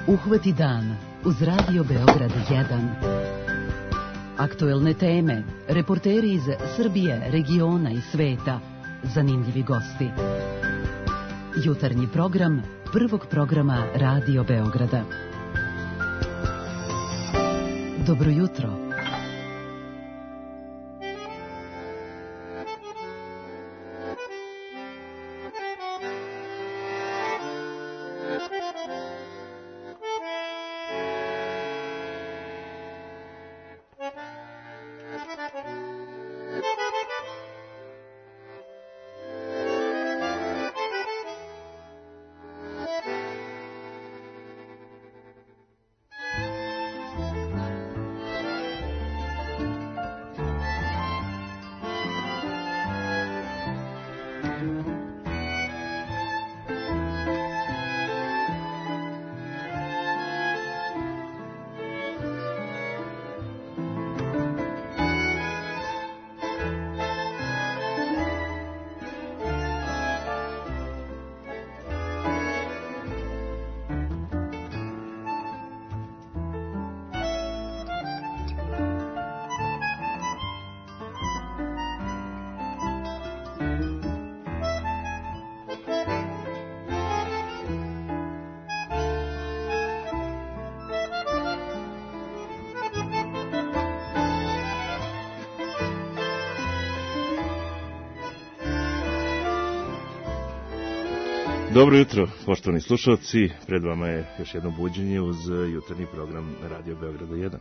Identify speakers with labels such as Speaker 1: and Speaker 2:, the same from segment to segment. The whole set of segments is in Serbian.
Speaker 1: Uhvati dan uz Radio Beograd 1. Aktuelne teme, reporteri iz Srbije, regiona i sveta, zanimljivi gosti. Jutarnji program prvog programa Radio Beograda. Dobro jutro.
Speaker 2: Dobro jutro, poštovani slušalci. Pred vama je još jedno buđenje uz jutarnji program Radio Beograda 1.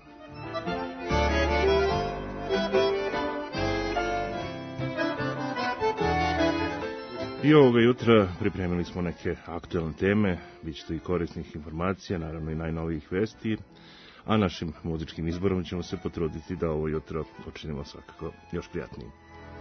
Speaker 2: I ovoga jutra pripremili smo neke aktualne teme, bit će to i korisnih informacija, naravno i najnovijih vesti, a našim muzičkim izborom ćemo se potruditi da ovo jutro učinimo svakako još prijatnijim.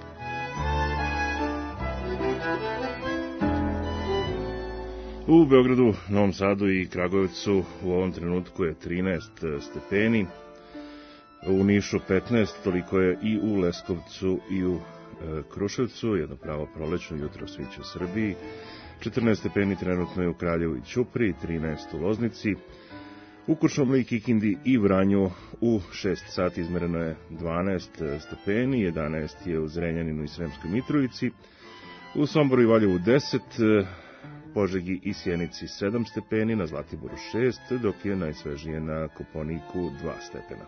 Speaker 2: U Beogradu, Novom Sadu i Kragujevcu u ovom trenutku je 13 stepeni, u Nišu 15, toliko je i u Leskovcu i u Kruševcu, jedno pravo prolećno jutro sviće u Srbiji, 14 stepeni trenutno je u Kraljevu i Ćupriji, 13 u Loznici, u Kuršumliji, Kikindi i Vranju u 6 sati izmereno je 12 stepeni, 11 je u Zrenjaninu i Sremskoj Mitrovici, u Somboru i Valjevu 10, Požegi i Sjenici 7 stepeni, na Zlatiboru 6, dok je najsvežije na Kopaoniku 2 stepena.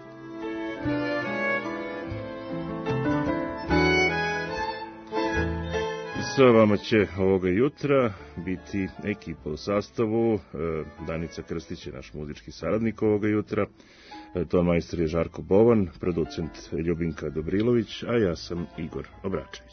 Speaker 2: Sa vama će ovoga jutra biti ekipa u sastavu. Danica Krstić je naš muzički saradnik ovoga jutra, ton majstor je Žarko Bovan, producent Ljubinka Dobrilović, a ja sam Igor Obračević.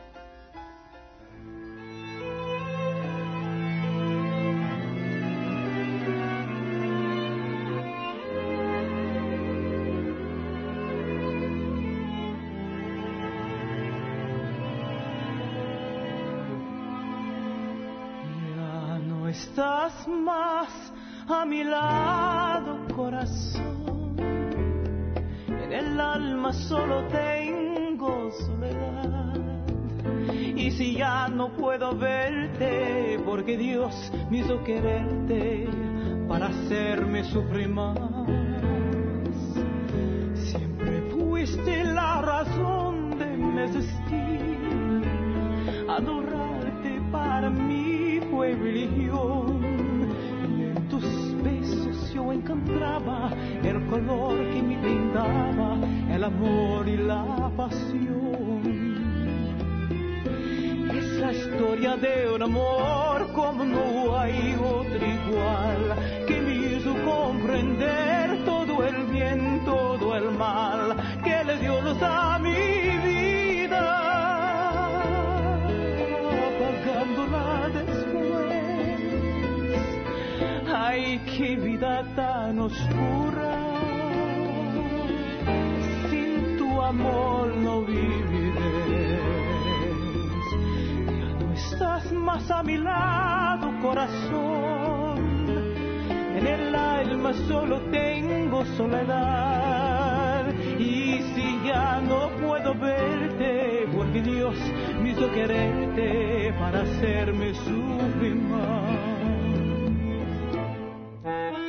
Speaker 3: Estás más a mi lado, corazón. En el alma solo tengo soledad. Y si ya no puedo verte, porque Dios me hizo quererte para hacerme sufrir más. Siempre fuiste la razón de mi existir. Adorarte para mí fue religión, y en tus besos yo encontraba el color que me brindaba el amor y la pasión. Es la historia de un amor como no hay otro igual, que me hizo comprender todo el bien, todo el mal, que le dio luz a mi vida, apagándola después. Ay, qué vida tan oscura, sin tu amor no viviré. Ya no estás más a mi lado, corazón. En el alma solo tengo soledad. Y si ya no puedo verte, porque Dios me hizo quererte para hacerme sufrir más.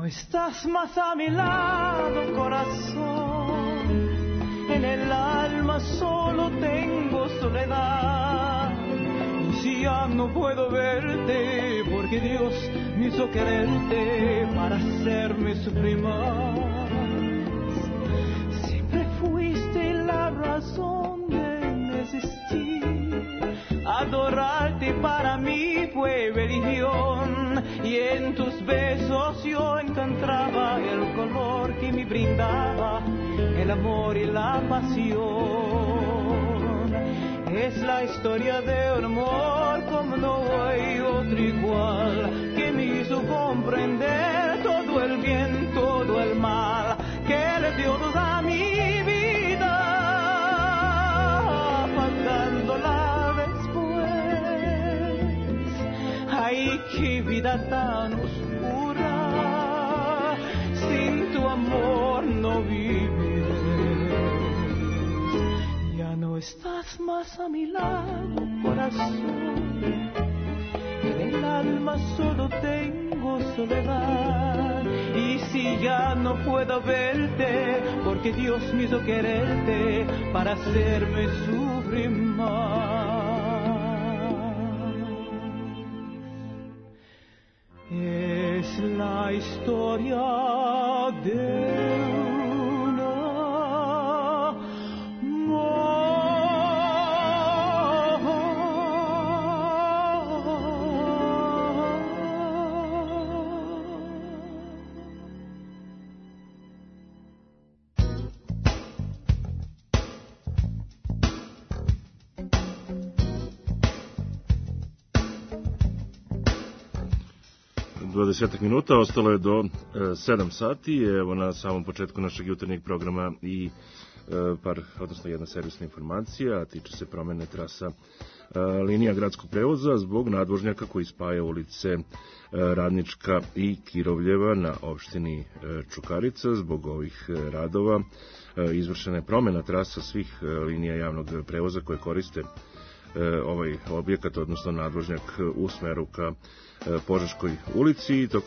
Speaker 3: estás más a mi lado, corazón. En el alma solo tengo soledad. Y si ya no puedo verte, porque Dios me hizo quererte para hacerme sufrir más. Siempre fuiste la razón de mi existir. Adorarte para mí fue religión, y en tus besos yo encontraba el color que me brindaba el amor y la pasión. Es la historia de un amor como no hay otro igual, que me hizo comprender todo el bien, todo el mal, que le dio toda mi vida, pagándola. Ay, qué vida tan oscura, sin tu amor no viviré. Ya no estás más a mi lado, corazón. En el alma solo tengo soledad. Y si ya no puedo verte, porque Dios me hizo quererte para hacerme sufrir más. Es la historia de un amor.
Speaker 2: Dvadesetak minuta, ostalo je do 7 sati, evo na samom početku našeg jutarnjeg programa i jedna servisna informacija, a tiče se promene trasa linija gradskog prevoza zbog nadvožnjaka koji spaja ulice Radnička i Kirovljeva na opštini Čukarica. Zbog ovih radova izvršena je promena trasa svih linija javnog prevoza koje koriste ovaj objekat, odnosno nadvožnjak u smeru ka Požeškoj ulici. I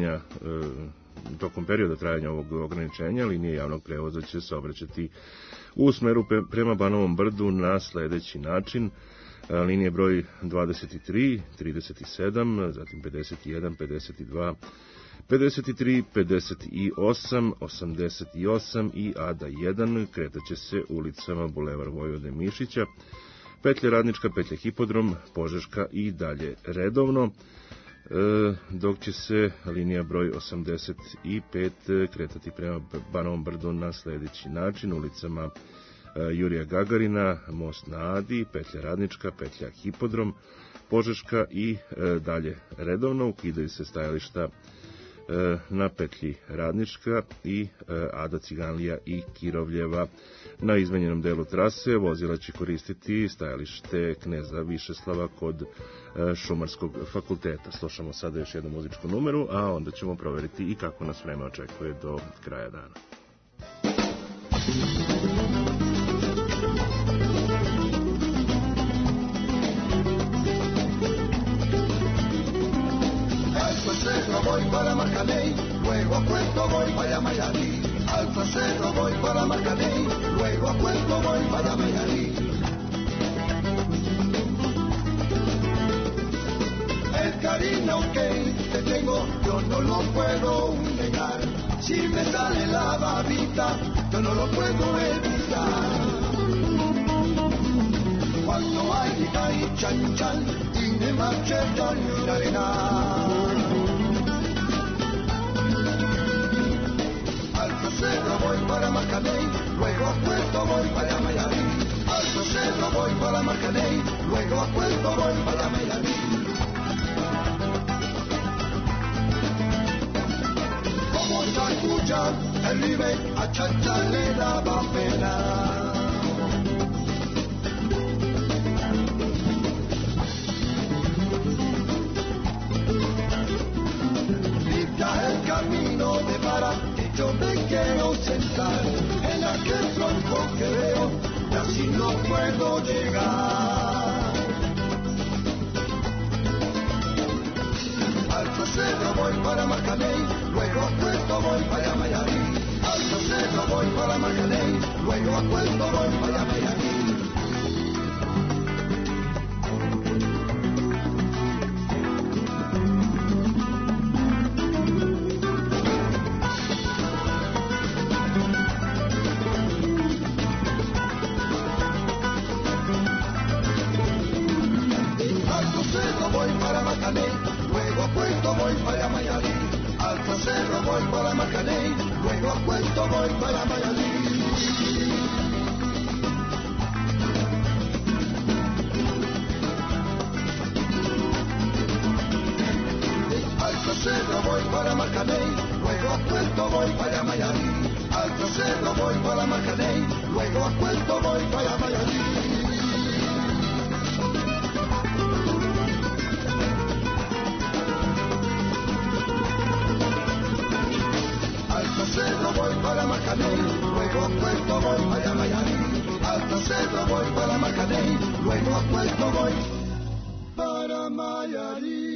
Speaker 2: tokom perioda trajanja ovog ograničenja linije javnog prevoza će se obraćati u smeru prema Banovom Brdu na sledeći način. Linije broj 23, 37, zatim 51, 52, 53, 58, 88 i Ada 1 kretaće se ulicama Bulevar Vojvode Mišića, petlja Radnička, petlja Hipodrom, Požeška i dalje redovno, dok će se linija broj 85 kretati prema Banovom Brdu na sledeći način, ulicama Jurija Gagarina, most na Adi, petlja Radnička, petlja Hipodrom, Požeška i dalje redovno. Ukidaju se stajališta na petlji Radnička i Ada Ciganlija i Kirovljeva. Na izmenjenom delu trase vozila će koristiti stajalište Kneza Višeslava kod Šumarskog fakulteta. Slušamo sada još jednu muzičku numeru, a onda ćemo proveriti i kako nas vreme očekuje do kraja dana.
Speaker 4: Voy para Marcaney, luego a Puerto voy para Mayarí. Alfa Cerro voy para Marcaney, luego a Puerto voy para Mayarí. El cariño que te tengo yo no lo puedo negar. Si me sale la babita yo no lo puedo evitar. Cuando hay chan chan y me marche tan y arena. Cerro voy para Marcaney, luego a Puerto voy para Mayarí. Alto Cerro voy para Marcaney, luego a Puerto voy para Mayarí. Como Sacuya, el Ribe, a Chacha le daba pena. Limpia el camino de para. Yo me quiero sentar en aquel tronco que veo, y así no puedo llegar. Alto Cerro voy voy para Macaney, luego a Puerto voy para Mayarí. Alto Cerro voy para Macaney, luego a Puerto voy para Mayarí. Luego a Puerto voy para Mayarí. Alto Cerro voy para Macaney, luego a Puerto voy para Mayarí. Alto Cerro voy para Macaney, luego a Puerto voy para Mayarí. Alto Cerro voy para Macaney, luego a Puerto voy para Mayarí. Alto Cerro voy para Macaney, luego a Puerto voy para Mayarí. Alto Cerro voy para Macaney, luego a Puerto voy para Mayarí.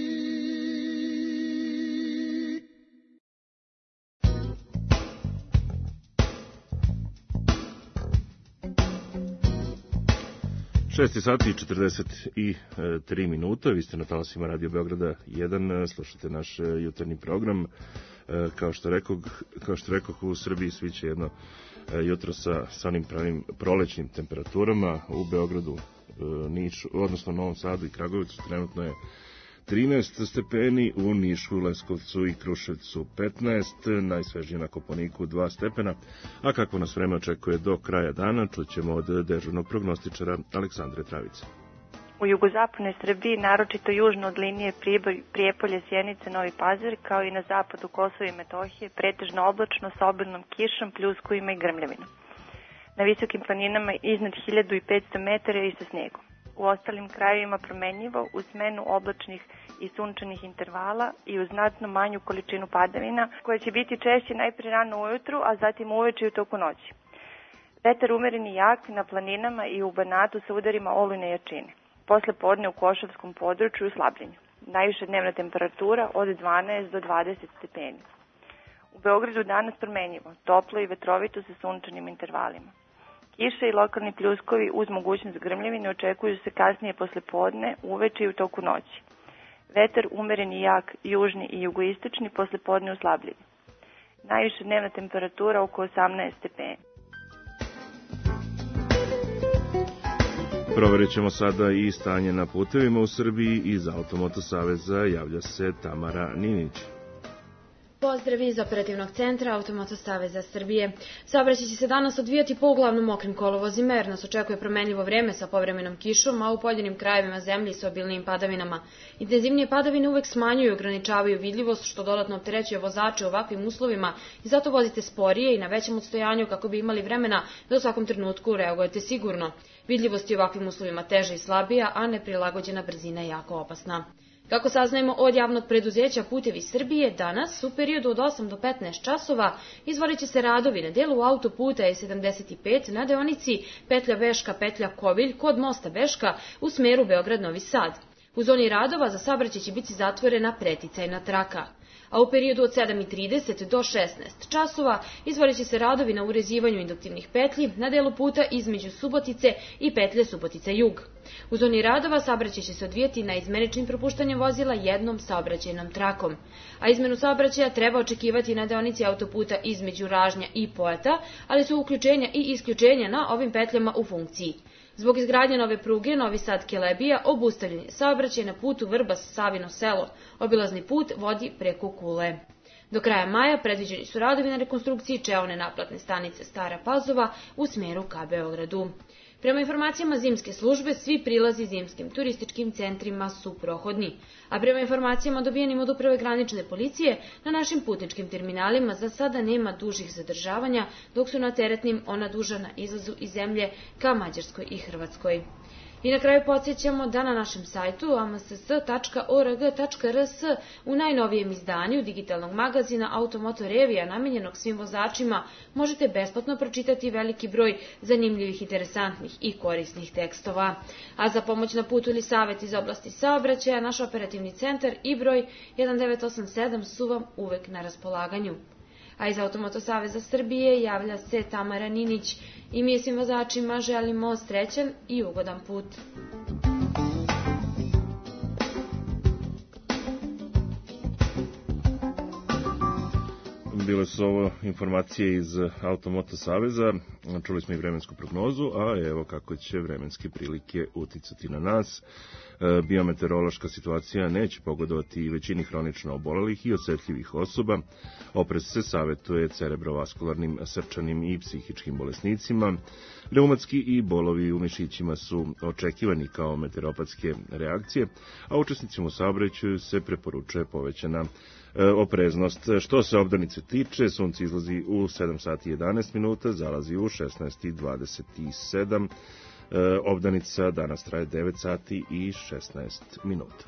Speaker 2: Šesti sati i 43 minuta, vi ste na talasima Radio Beograda 1, slušate naš jutarnji program. Kao što rekoh, u Srbiji sviće jedno jutro sa onim pravim prolećnim temperaturama. U Beogradu, Nišu, odnosno Novom Sadu i Kragujevcu trenutno je 13 stepeni, u Nišu, Leskovcu i Kruševcu 15, najsvežije na Kopaoniku 2 stepena, a kako nas vreme očekuje do kraja dana, čućemo od dežurnog prognostičara Aleksandre Travice.
Speaker 5: U jugozapadnoj Srbiji, naročito južno od linije Priboj, Prijepolje, Sjenice, Novi Pazar, kao i na zapadu Kosova i Metohije, pretežno oblačno sa obilnom kišom, pljuskovima i grmljavinom. Na visokim planinama iznad 1500 metara i sa snegom. U ostalim krajevima promenljivo, u smenu oblačnih i sunčanih intervala i u znatno manju količinu padavina, koje će biti češće najprije rano ujutru, a zatim uveče i u toku noći. Vetar umeren i jak na planinama i u Banatu sa udarima olujne jačine. Posle podne u Košavskom području u slabljenju. Najviša dnevna temperatura od 12 do 20 stepeni. U Beogradu danas promenljivo, toplo i vetrovito sa sunčanim intervalima. Kiša i lokalni pljuskovi uz mogućnost grmljavine očekuju se kasnije posle podne, uveče i u toku noći. Vetar umeren i jak, južni i jugoistočni, posle podne u slabljenju. Najviša dnevna temperatura oko 18 stepeni.
Speaker 2: Proverit ćemo sada i stanje na putevima u Srbiji. Iz Automoto Saveza javlja se Tamara Ninić.
Speaker 6: Pozdrav iz operativnog centra Automoto Saveza Srbije. Saobraćaj će se danas odvijati po uglavnom mokrim kolovozima jer nas očekuje promenljivo vreme sa povremenom kišom, a u pojedinim krajevima zemlje s obilnijim padavinama. Intenzivnije padavine uvek smanjuju i ograničavaju vidljivost, što dodatno opterećuje vozače u ovakvim uslovima i zato vozite sporije i na većem odstojanju kako bi imali vremena da u svakom trenutku reagujete sigurno. Vidljivost je u ovakvim uslovima teža i slabija, a neprilagođena brzina je jako opasna. Kako saznajemo od javnog preduzeća Putevi Srbije, danas u periodu od 8 do 15 časova izvodit će se radovi na delu autoputa E75 na deonici petlja Beška, petlja Kovilj kod mosta Beška u smeru Beograd-Novi Sad. U zoni radova za saobraćaj će biti zatvorena preticajna traka. A u periodu od 7:30 do 16 časova izvodit će se radovi na urezivanju induktivnih petlji na delu puta između Subotice i petlje Subotica-Jug. U zoni radova saobraćaj će se odvijati na izmeničnim propuštanjem vozila jednom saobraćajnom trakom. A izmenu saobraćaja treba očekivati na deonici autoputa između Ražnja i Pojata, ali su uključenja i isključenja na ovim petljama u funkciji. Zbog izgradnje nove pruge Novi Sad-Kelebija obustavljen je saobraćaj na putu Vrbas-Savino selo. Obilazni put vodi preko Kule. Do kraja maja predviđeni su radovi na rekonstrukciji čeone naplatne stanice Stara Pazova u smeru ka Beogradu. Prema informacijama zimske službe, svi prilazi zimskim turističkim centrima su prohodni, a prema informacijama dobijenim od Uprave granične policije, na našim putničkim terminalima za sada nema dužih zadržavanja, dok su na teretnim ona duža na izlazu iz zemlje ka Mađarskoj i Hrvatskoj. I na kraju podsjećamo da na našem sajtu amss.org.rs u najnovijem izdanju digitalnog magazina Automoto Revija namenjenog svim vozačima možete besplatno pročitati veliki broj zanimljivih, interesantnih i korisnih tekstova. A za pomoć na putu ili savjet iz oblasti saobraćaja, naš operativni centar i broj 1987 su vam uvek na raspolaganju. A iz Automoto Saveza Srbije javlja se Tamara Ninić i mi svim vozačima želimo srećan i ugodan put.
Speaker 2: Bile su ovo informacije iz Automoto Saveza, čuli smo i vremensku prognozu, a evo kako će vremenske prilike uticati na nas. Biometeorološka situacija neće pogodovati i većini hronično obolelih i osetljivih osoba. Oprez se savjetuje cerebrovaskularnim, srčanim i psihičkim bolesnicima. Reumatski i bolovi u mišićima su očekivani kao meteoropatske reakcije, a učesnicima u saobraćaju se preporučuje povećana opreznost. Što se obdanice tiče, sunce izlazi u 7 sati 11 minuta, zalazi u 16:27. Obdanica danas traje 9 sati i 16 minuta.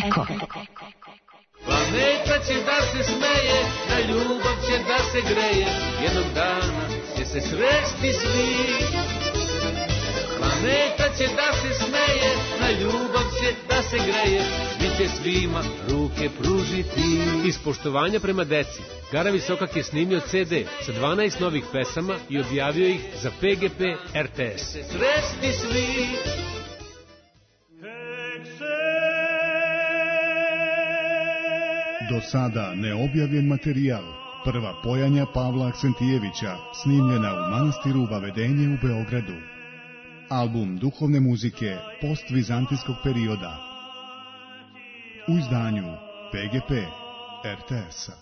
Speaker 1: Eko.
Speaker 7: Planeta će da se smeje, na ljubav će da se greje, jednog dana će se sresti svi. Planeta će da se smeje, na ljubav će da se greje, svi će svima ruke pružiti. Iz poštovanja prema deci, Gara Visokak je snimio CD sa 12 novih pesama i objavio ih za PGP RTS. Sresti svi.
Speaker 8: Do sada neobjavljen materijal. Prva pojanja Pavla Aksentijevića, snimljena u manastiru Vavedenje u Beogradu. Album duhovne muzike postvizantijskog perioda. U izdanju PGP RTS-a.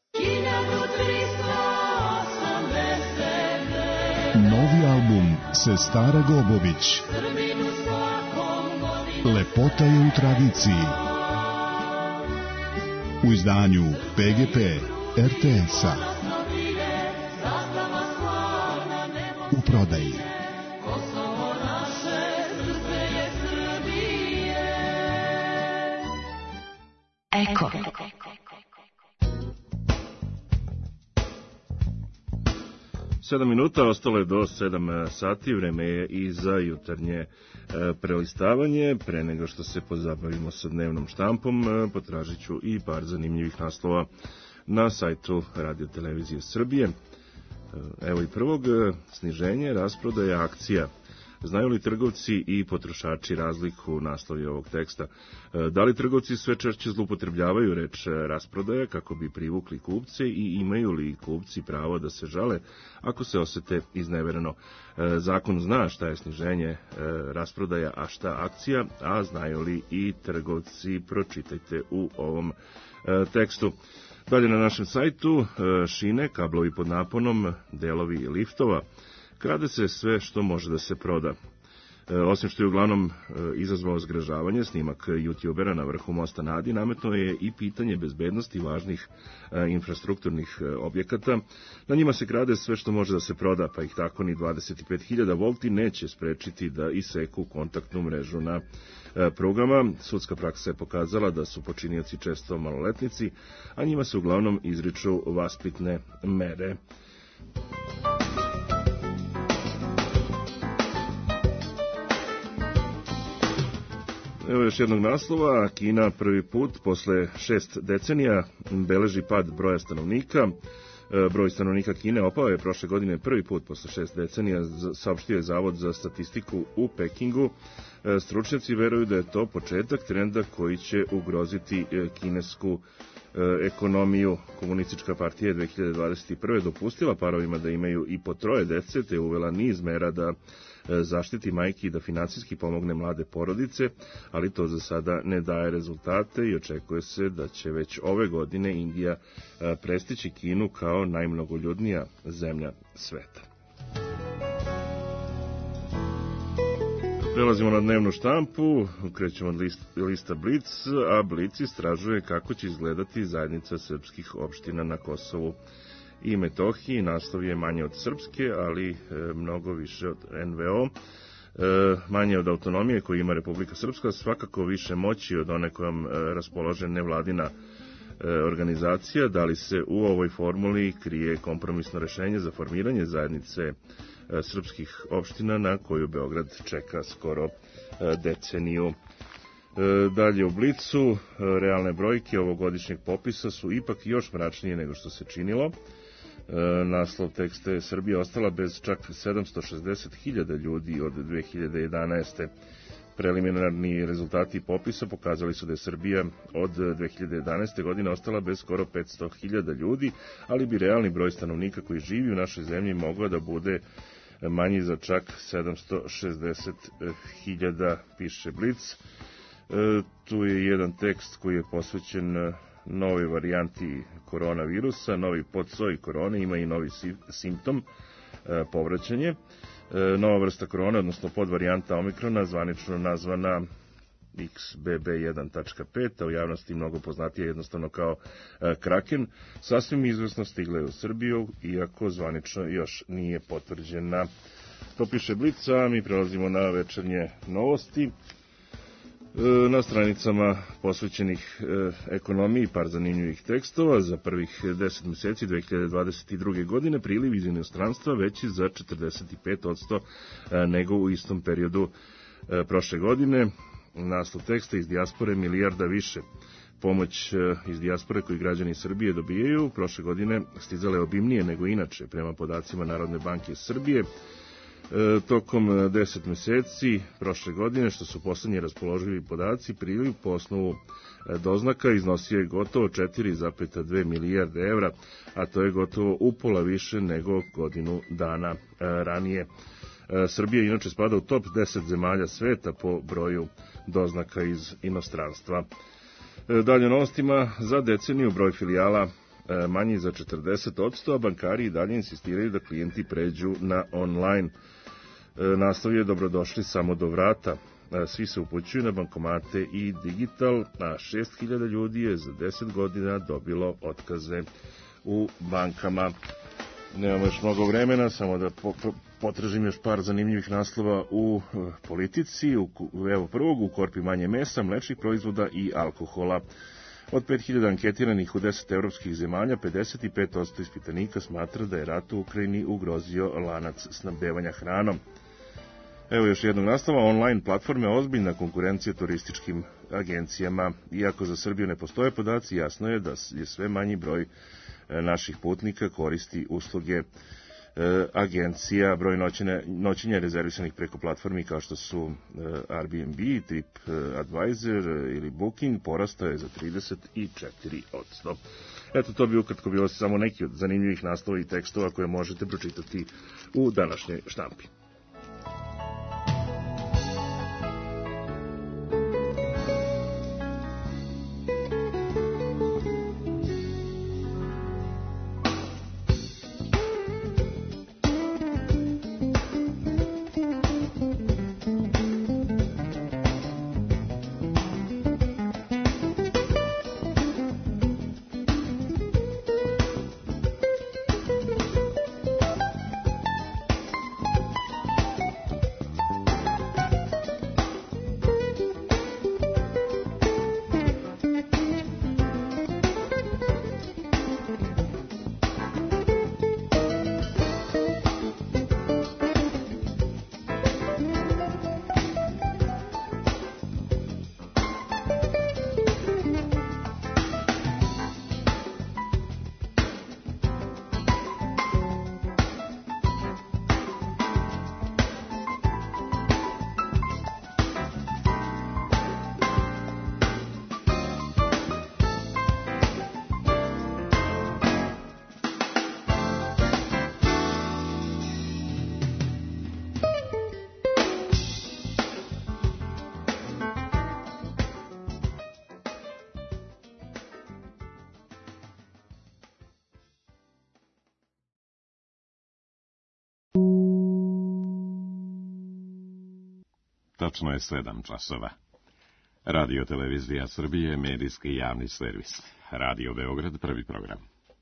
Speaker 8: Novi album Sestara Gobović. Lepota je u tradiciji. U izdanju PGP RTS-a. U prodaji.
Speaker 1: Eko.
Speaker 2: Sedam minuta, ostalo je do 7 sati, vreme je i za jutarnje prelistavanje. Pre nego što se pozabavimo sa dnevnom štampom, potražit ću i par zanimljivih naslova na sajtu Radio Televizije Srbije. Evo i prvog, sniženje rasprodaja akcija. Znaju li trgovci i potrošači razliku, naslovi ovog teksta? Da li trgovci sve češće zloupotrebljavaju reč rasprodaja kako bi privukli kupce i imaju li kupci pravo da se žale ako se osete iznevereno? Zakon zna šta je sniženje rasprodaja, a šta akcija, a znaju li i trgovci? Pročitajte u ovom tekstu. Dalje na našem sajtu, šine, kablovi pod naponom, delovi liftova. Krade se sve što može da se proda. Osim što je uglavnom izazvao zgražavanje, snimak youtubera na vrhu mosta na Adi nametno je i pitanje bezbednosti važnih infrastrukturnih objekata. Na njima se krade sve što može da se proda, pa ih tako ni 25.000 volti neće sprečiti da iseku kontaktnu mrežu na programa. Sudska praksa je pokazala da su počinioci često maloletnici, a njima se uglavnom izriču vaspitne mere. Evo još jednog naslova. Kina prvi put posle 6 decenija beleži pad broja stanovnika. Broj stanovnika Kine opao je prošle godine prvi put posle 6 decenija, saopštio je Zavod za statistiku u Pekingu. Stručnjaci veruju da je to početak trenda koji će ugroziti kinesku ekonomiju. Komunistička partija je 2021. dopustila parovima da imaju i po 3 dece, te uvela niz mera da zaštiti majki i da finansijski pomogne mlade porodice, ali to za sada ne daje rezultate i očekuje se da će već ove godine Indija prestići Kinu kao najmnogoljudnija zemlja sveta. Prelazimo na dnevnu štampu, krećemo od lista Blic, a Blic istražuje kako će izgledati zajednica srpskih opština na Kosovu i Metohiji. Naslov je manje od srpske, ali mnogo više od NVO. Manje od autonomije koju ima Republika Srpska, svakako više moći od one kojom raspolaže nevladina organizacija. Da li se u ovoj formuli krije kompromisno rešenje za formiranje zajednice srpskih opština na koju Beograd čeka skoro deceniju? Dalje u Blicu, realne brojke ovogodišnjeg popisa su ipak još mračnije nego što se činilo. Naslov teksta je: Srbija ostala bez čak 760.000 ljudi od 2011. Preliminarni rezultati popisa pokazali su da je Srbija od 2011. godine ostala bez skoro 500.000 ljudi, ali bi realni broj stanovnika koji živi u našoj zemlji mogao da bude manji za čak 760.000, piše Blic. Tu je jedan tekst koji je posvećen novoj varijanti koronavirusa, novi podsoj korone, ima i novi simptom, povraćanje. Nova vrsta korone, odnosno podvarijanta omikrona, zvanično nazvana XBB1.5, a u javnosti mnogo poznatija jednostavno kao Kraken, sasvim izvesno stigla je u Srbiju, iako zvanično još nije potvrđena. To piše Blic, a mi prelazimo na večernje novosti. Na stranicama posvećenih ekonomiji par zanimljivih tekstova. Za prvih 10 meseci 2022. godine priliv iz inostranstva veći za 45% nego u istom periodu prošle godine. Naslov teksta: iz dijaspore milijarda više. Pomoć iz dijaspore koju građani Srbije dobijaju prošle godine stizale obimnije nego inače, prema podacima Narodne banke Srbije. Tokom 10 meseci prošle godine, što su poslednji raspoloživi podaci, priliv po osnovu doznaka iznosio je gotovo 4,2 milijarde evra, a to je gotovo upola više nego godinu dana ranije. Srbija inače spada u top 10 zemalja sveta po broju doznaka iz inostranstva. Dalje novostima: za deceniju broj filijala manji za 40%, a bankari i dalje insistiraju da klijenti pređu na online. Naslov je: dobrodošli samo do vrata. Svi se upućuju na bankomate i digital, a 6.000 ljudi je za 10 godina dobilo otkaze u bankama. Nemamo još mnogo vremena, samo da potražim još par zanimljivih naslova u politici. Evo prvog: u korpi manje mesa, mlečnih proizvoda i alkohola. Od 5.000 anketiranih u 10 evropskih zemalja, 55% ispitanika smatra da je rat u Ukrajini ugrozio lanac snabdevanja hranom. Evo još jednog naslova: online platforme ozbiljna konkurencija turističkim agencijama. Iako za Srbiju ne postoje podaci, jasno je da je sve manji broj naših putnika koristi usluge agencija. Broj noćenja rezervisanih preko platformi kao što su Airbnb, TripAdvisor ili Booking porastao je za 34%. Eto, to bi ukratko bilo samo neki od zanimljivih naslova i tekstova koje možete pročitati u današnjoj štampi.
Speaker 9: Tačno je 7 časova. Radio Televizija Srbije, medijski javni servis. Radio Beograd, prvi program.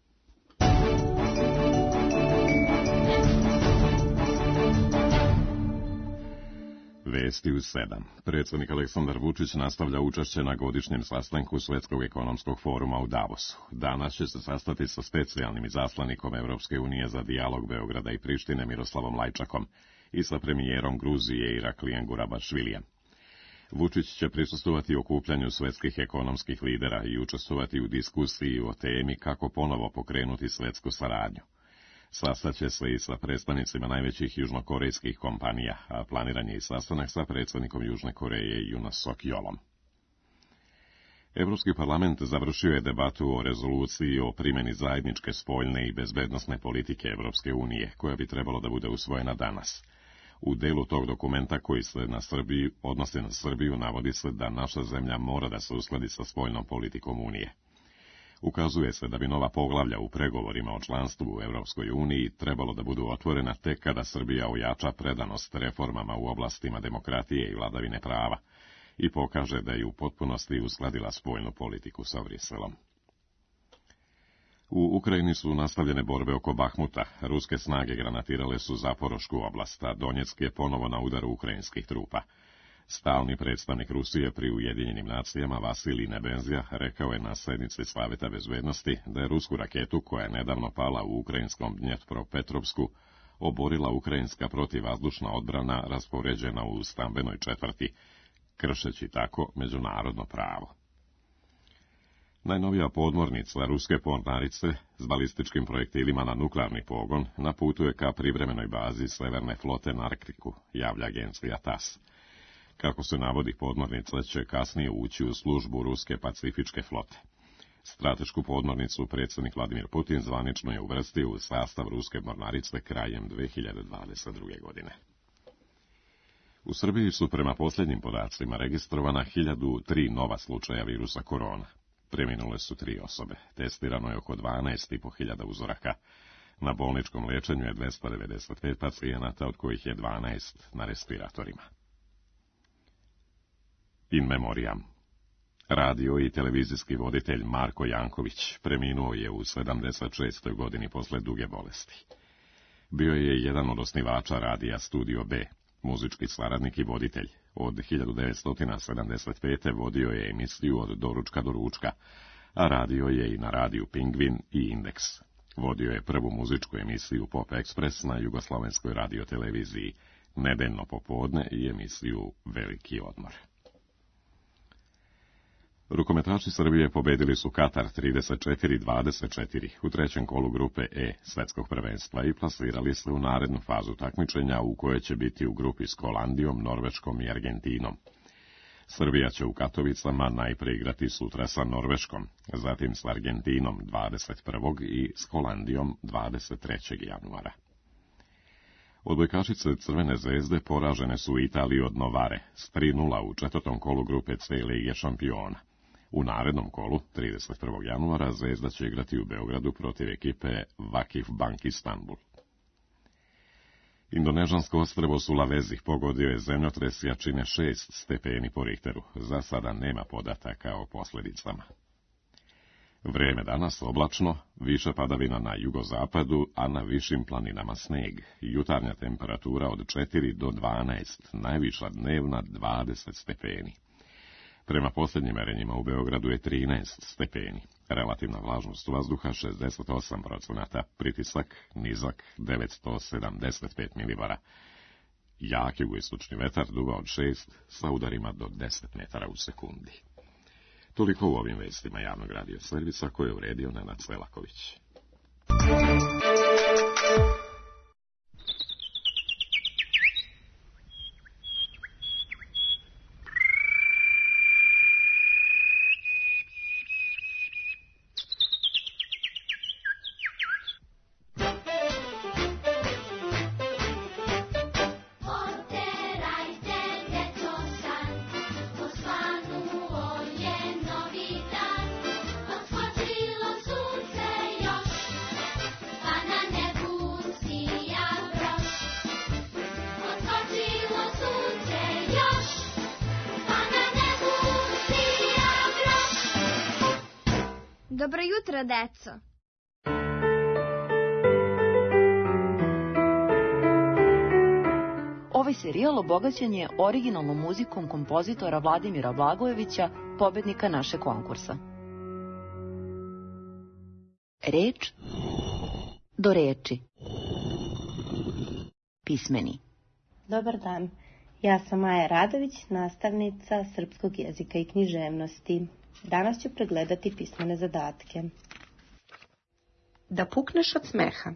Speaker 9: Vesti u 7. Predsjednik Aleksandar Vučić nastavlja učešće na godišnjem sastanku Svetskog ekonomskog foruma u Davosu. Danas će se sastati sa specijalnim izaslanikom Evropske unije za dijalog Beograda i Prištine Miroslavom Lajčakom i sa premijerom Gruzije Iraklijem Gurabašvilijem. Vučić će prisustvovati okupljanju svetskih ekonomskih lidera i učestvovati u diskusiji o temi kako ponovo pokrenuti svetsku saradnju. Sastaće se i sa predstavnicima najvećih južnokorejskih kompanija, a planiran je i sastanak sa predsjednikom Južne Koreje Yoon Suk Yeolom. Evropski parlament završio je debatu o rezoluciji o primjeni zajedničke spoljne i bezbednosne politike Evropske unije, koja bi trebalo da bude usvojena danas. U delu tog dokumenta koji se odnosi na Srbiju navodi se da naša zemlja mora da se uskladi sa spoljnom politikom Unije. Ukazuje se da bi nova poglavlja u pregovorima o članstvu u Evropskoj uniji trebalo da budu otvorena tek kada Srbija ojača predanost reformama u oblastima demokratije i vladavine prava i pokaže da je u potpunosti uskladila spoljnu politiku sa Briselom. U Ukrajini su nastavljene borbe oko Bahmuta. Ruske snage granatirale su Zaporošku oblast, a Donjeck je ponovo na udaru ukrajinskih trupa. Stalni predstavnik Rusije pri Ujedinjenim nacijama Vasilij Nebenzija rekao je na sednici Saveta bezbednosti da je rusku raketu koja je nedavno pala u ukrajinskom Dnjepropetrovsku oborila ukrajinska protivvazdušna odbrana raspoređena u stambenoj četvrti, kršeći tako međunarodno pravo. Najnovija podmornica ruske mornarice s balističkim projektilima na nuklearni pogon na putu je ka privremenoj bazi Severne flote na Arktiku, javlja agencija TASS. Kako se navodi, podmornica će kasnije ući u službu ruske pacifičke flote. Stratešku podmornicu predsjednik Vladimir Putin zvanično je uvrstio u sastav ruske mornarice krajem 2022. godine. U Srbiji su prema posljednjim podacima registrovana 1003 nova slučaja virusa korona. Preminule su 3 osobe, testirano je oko 12.500 uzoraka. Na bolničkom liječenju je 295 pacijenata, od kojih je 12 na respiratorima. In memoriam. Radio i televizijski voditelj Marko Janković preminuo je u 76. godini posle duge bolesti. Bio je jedan od osnivača radija Studio B, muzički saradnik i voditelj. Od 1975. vodio je emisiju Od doručka do ručka, a radio je i na radiju Pingvin i Indeks. Vodio je prvu muzičku emisiju Pop Express na Jugoslovenskoj radioteleviziji, Nedeljno popodne i emisiju Veliki odmor. Rukometaši Srbije pobedili su Katar 34-24 u trećem kolu grupe E svetskog prvenstva i plasirali se u narednu fazu takmičenja u kojoj će biti u grupi s Holandijom, Norveškom i Argentinom. Srbija će u Katovicama najpre igrati sutra sa Norveškom, zatim s Argentinom 21. i s Holandijom 23. januara. Odbojkašice Crvene zvezde poražene su u Italiji od Novare s 3:0 u četvrtom kolu grupe C Lige šampiona. U narednom kolu, 31. januara, Zvezda će igrati u Beogradu protiv ekipe Vakif Bank Istanbul. Indonežansko ostrvo Sulawesi pogodio je zemljotres jačine 6 stepeni po Richteru. Za sada nema podataka o posljedicama. Vrijeme danas oblačno, više padavina na jugozapadu, a na višim planinama sneg. Jutarnja temperatura od 4 do 12, najviša dnevna 20 stepeni. Prema posljednjim merenjima u Beogradu je 13 stepeni. Relativna vlažnost vazduha 68%, pritisak nizak 975 milibara. Jak jugoistočni vetar duva od 6 sa udarima do 10 metara u sekundi. Toliko u ovim vestima javnog radio servisa koje je uredio Nenad Selaković.
Speaker 10: Dobro jutro, deco.
Speaker 1: Ovaj serijal obogaćen je originalnom muzikom kompozitora Vladimira Blagojevića, pobednika našeg konkursa. Reč do reči. Pismeni.
Speaker 11: Dobar dan, ja sam Maja Radović, nastavnica srpskog jezika i književnosti. Danas ću pregledati pismene zadatke. Da pukneš od smeha.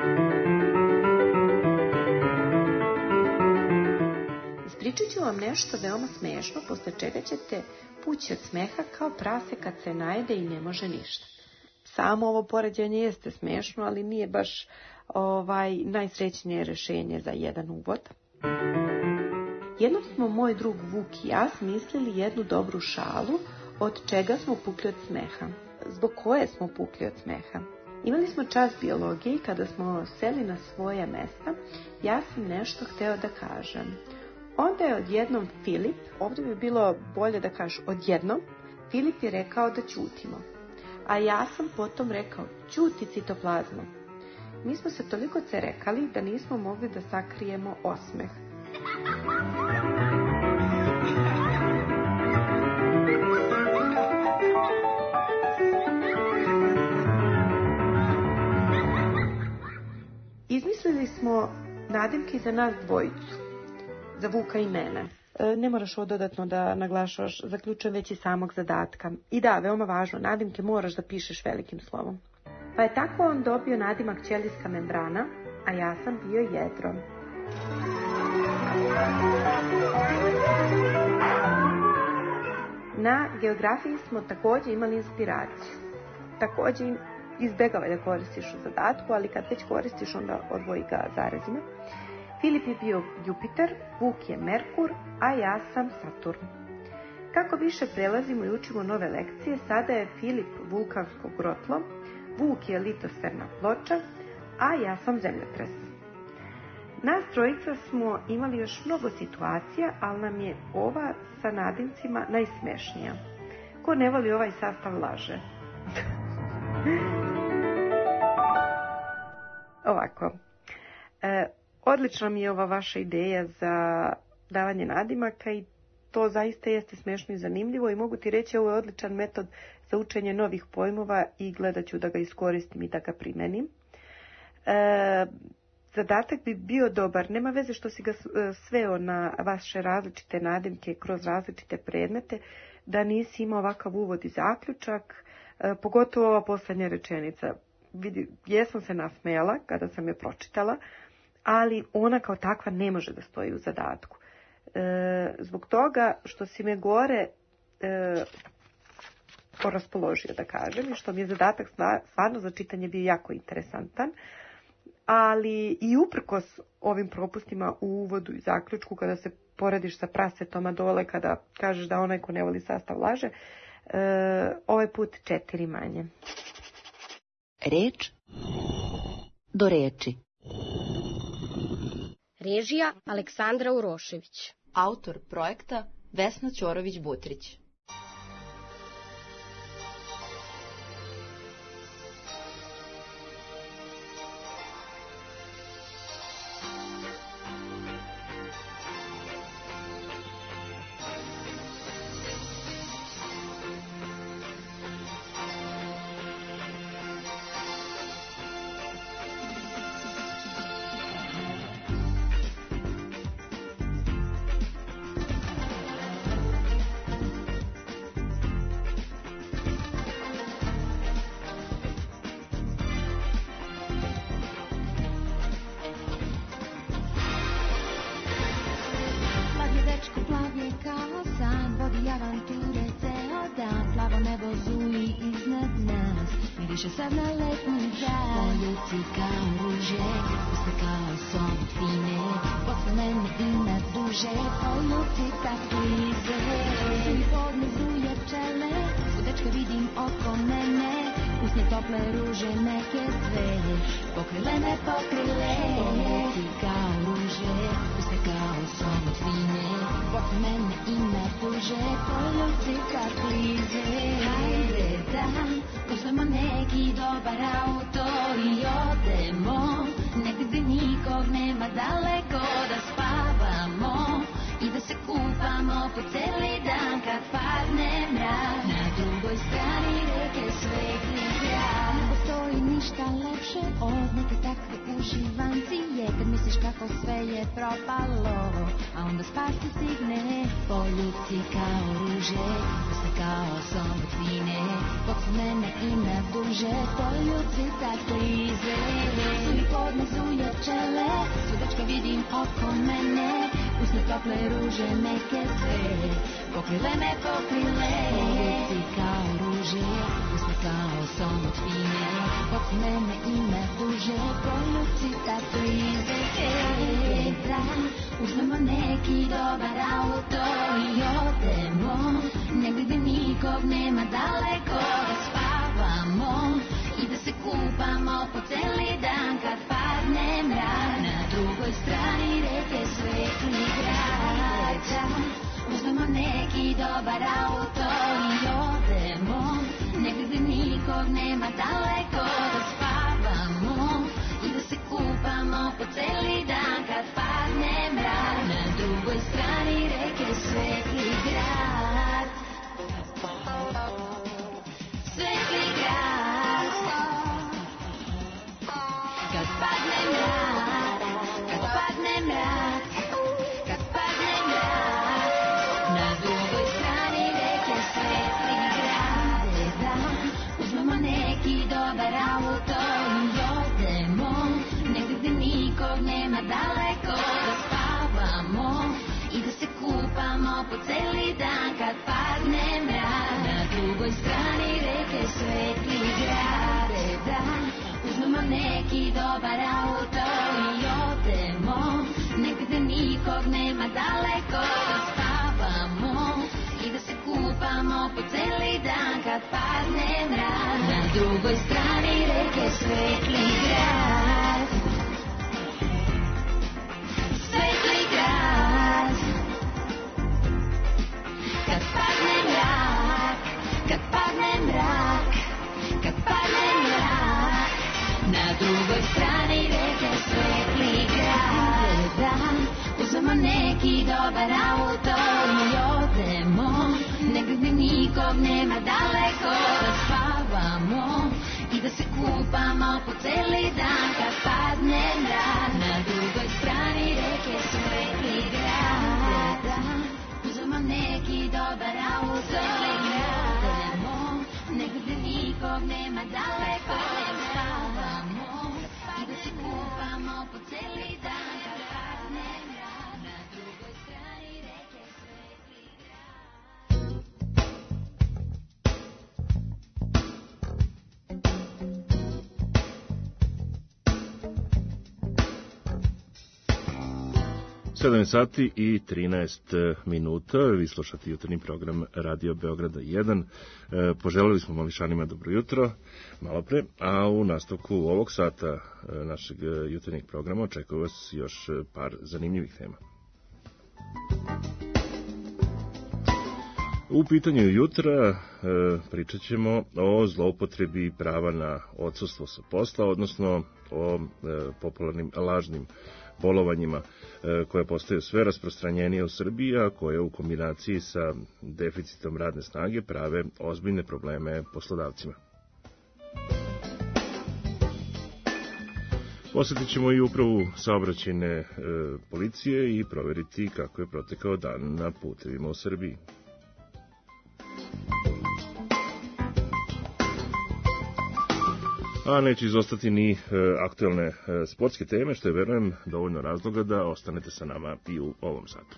Speaker 11: Ispričat ću vam nešto veoma smešno, posle čega ćete pući od smeha kao prase kad se najede i ne može ništa. Samo ovo poređenje jeste smešno, ali nije baš najsrećnije rješenje za jedan uvod. Jednom smo moj drug Vuk i ja smislili jednu dobru šalu od čega smo pukli od smeha. Zbog koje smo pukli od smeha? Imali smo čas biologije i kada smo seli na svoje mesta, ja sam nešto hteo da kažem. Onda je odjednom Filip, ovdje bi bilo bolje da kažeš odjednom, Filip je rekao da ćutimo. A ja sam potom rekao, ćuti citoplazmo. Mi smo se toliko cerekali da nismo mogli da sakrijemo osmeh. smo nadimke za nas dvojicu, za Vuka i mene. Ne moraš ovo dodatno da naglašaš, zaključujem već iz samog zadatka. I da, veoma važno, nadimke moraš da pišeš velikim slovom. Pa je tako on dobio nadimak ćelijska membrana, a ja sam bio jedro. Na geografiji smo također imali inspiraciju. Također izbjegavaj da koristiš u zadatku, ali kad već koristiš onda odvoji ga zarezima. Filip je bio Jupiter, Vuk je Merkur, a ja sam Saturn. Kako više prelazimo i učimo nove lekcije, sada je Filip vulkansko grotlo, Vuk je litosferna ploča, a ja sam zemljotres. Nas trojica smo imali još mnogo situacija, ali nam je ova sa nadimcima najsmešnija. Ko ne voli ovaj sastav laže. Ovako. Odlična mi je ova vaša ideja za davanje nadimaka i to zaista jeste smešno i zanimljivo i mogu ti reći ovo je odličan metod za učenje novih pojmova i gledat ću da ga iskoristim i da ga primenim. Zadatak bi bio dobar, nema veze što si ga sveo na vaše različite nadimke kroz različite predmete, da nisi imao ovakav uvod i zaključak, pogotovo ova posljednja rečenica. Vidi, jesam se nasmejala kada sam je pročitala, ali ona kao takva ne može da stoji u zadatku. Zbog toga što si me gore poraspoložio, da kažem, i što mi je zadatak stvarno za čitanje bio jako interesantan, ali i uprkos ovim propustima u uvodu i zaključku, kada se porediš sa prasetoma dole, kada kažeš da onaj ko ne voli sastav laže, ovaj put 4 manje.
Speaker 1: Reč do reči.
Speaker 12: Režija Aleksandra Urošević.
Speaker 13: Autor projekta Vesna Ćorović-Butrić.
Speaker 14: Kad padne mrak neki dobar auto i odemo negde nikog nema daleko, da spavamo i da se kupamo po celi dan kad padne mrak. Na drugoj strani reke svetli grad, svetli grad. Kad padne mrak, kad padne mrak, kad padne mrak, na drugoj strani reke svetli grad. Da uzmemo neki dobar auto i odemo negdje nikog nema daleko, da spavamo i da se kupamo po celi dan kad padne mrak. Na drugoj strani reke svetli grad. Da uzmemo neki dobar auto i odemo negdje nikog nema daleko, da spavamo i da se kupamo po celi dan kad padne mrak. Na drugoj strani reke svetli
Speaker 2: Sedam sati i 13 minuta, vi slušate jutarnji program Radio Beograda 1. Poželeli smo mališanima dobro jutro, malo pre, a u nastavku ovog sata našeg jutarnjeg programa očekuje vas još par zanimljivih tema. U pitanju jutra pričat ćemo o zloupotrebi prava na odsustvo sa posla, odnosno o popularnim lažnim bolovanjima koje postaju sve rasprostranjenije u Srbiji, a koje u kombinaciji sa deficitom radne snage prave ozbiljne probleme poslodavcima. Posjetit ćemo i upravu saobraćajne policije i proveriti kako je protekao dan na putevima u Srbiji. A neće izostati ni aktuelne sportske teme, što je, verujem, dovoljno razloga da ostanete sa nama i u ovom satu.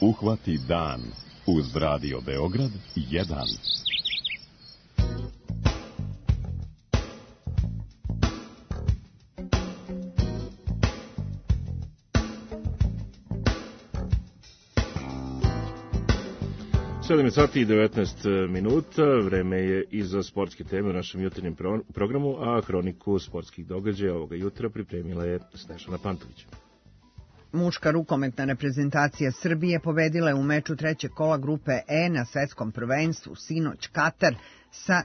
Speaker 9: Uhvati dan uz Radio Beograd 1.
Speaker 2: Sedam sati i 19 minuta, vreme je i za sportske teme u našem jutarnjem programu, a hroniku sportskih događaja ovoga jutra pripremila je Snešana Pantović.
Speaker 15: Muška rukometna reprezentacija Srbije pobedila je u meču trećeg kola grupe E na svetskom prvenstvu sinoć Katar sa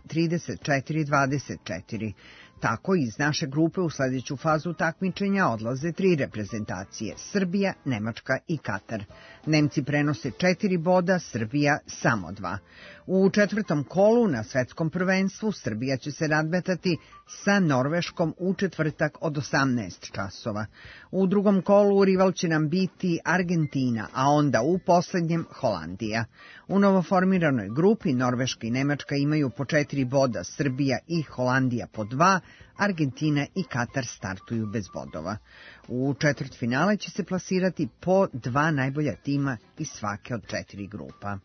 Speaker 15: 34-24. Tako iz naše grupe u sledeću fazu takmičenja odlaze 3 reprezentacije, Srbija, Nemačka i Katar. Nemci prenose 4 boda, Srbija samo 2. U četvrtom kolu na svetskom prvenstvu Srbija će se nadmetati sa Norveškom u četvrtak od 18 časova. U drugom kolu rival će nam biti Argentina, a onda u poslednjem Holandija. U novoformiranoj grupi Norveška i Nemačka imaju po 4 boda, Srbija i Holandija po 2, Argentina i Katar startuju bez bodova. U četvrtfinale će se plasirati po 2 najbolja tima iz svake od 4 grupa.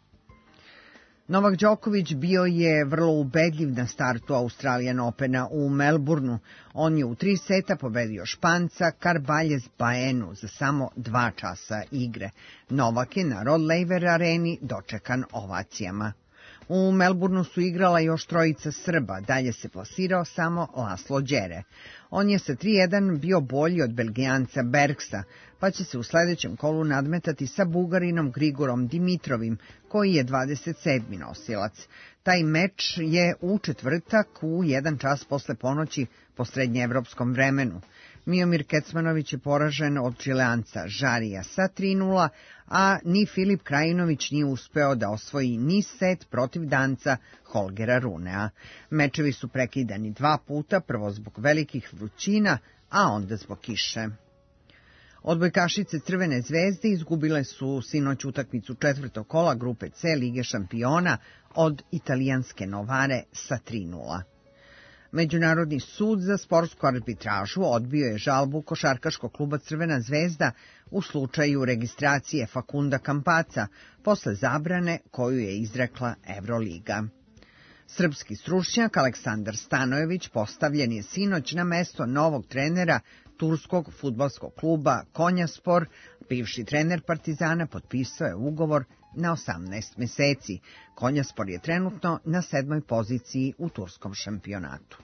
Speaker 15: Novak Đoković bio je vrlo ubedljiv na startu Australian Opena u Melbourneu. On je u 3 seta pobedio Španca Carballes Baenu za samo 2 časa igre. Novak je na Rod Laver areni dočekan ovacijama. U Melbourneu su igrala još 3 Srba, dalje se plasirao samo Laslo Đere. On je sa 3-1 bio bolji od Belgijanca Bergsa, pa će se u sledećem kolu nadmetati sa Bugarinom Grigorom Dimitrovim, koji je 27. nosilac. Taj meč je u četvrtak u 1 čas posle ponoći po srednjeevropskom vremenu. Miomir Kecmanović je poražen od Čileanca Žarija sa 3-0, a ni Filip Krajinović nije uspeo da osvoji ni set protiv Danca Holgera Runea. Mečevi su prekidani 2 puta, prvo zbog velikih vrućina, a onda zbog kiše. Odbojkašice Crvene zvezde izgubile su sinoć utakmicu četvrtog kola grupe C Lige šampiona od italijanske Novare sa 3-0. Međunarodni sud za sportsku arbitražu odbio je žalbu košarkaškog kluba Crvena zvezda u slučaju registracije Fakunda Kampaca posle zabrane koju je izrekla Evroliga. Srpski stručnjak Aleksandar Stanojević postavljen je sinoć na mesto novog trenera turskog fudbalskog kluba Konjaspor. Bivši trener Partizana potpisao je ugovor na 18 meseci. Konjaspor je trenutno na 7. poziciji u turskom šampionatu.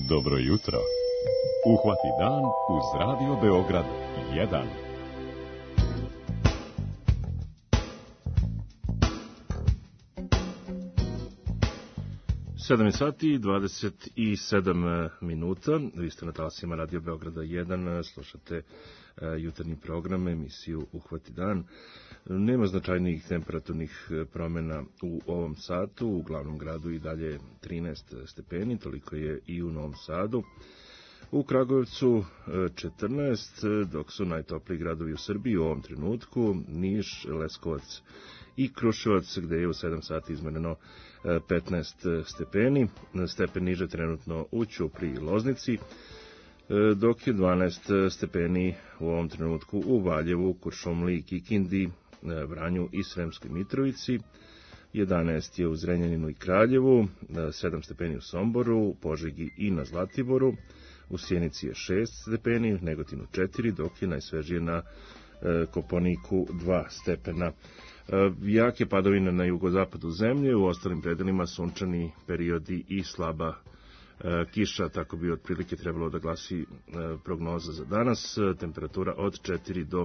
Speaker 9: Dobro jutro. Uhvati dan uz Radio Beograd 1.
Speaker 2: Sedam sati i 27 minuta. Vi ste na talasima Radio Beograda 1. Slušate jutarnji program, emisiju Uhvati dan. Nema značajnijih temperaturnih promjena u ovom satu. U glavnom gradu i dalje 13 stepeni, toliko je i u Novom Sadu. U Kragujevcu 14, dok su najtopliji gradovi u Srbiji u ovom trenutku Niš, Leskovac i Kruševac, gde je u 7 sati izmereno 15 stepeni. Stepen niže trenutno u Ćupriji i Loznici, dok je 12 stepeni u ovom trenutku u Valjevu, Kuršumliji, Kikindi, Vranju i Sremskoj Mitrovici. 11 je u Zrenjaninu i Kraljevu, 7 stepeni u Somboru, Požegi i na Zlatiboru. U Sjenici je 6 stepeni, u Negotinu 4, dok je najsvežije na Kopaoniku 2 stepena. Jake padavine na jugozapadu zemlje, u ostalim predelima sunčani periodi i slaba kiša, tako bi otprilike trebalo da glasi prognoza za danas. Temperatura od 4 do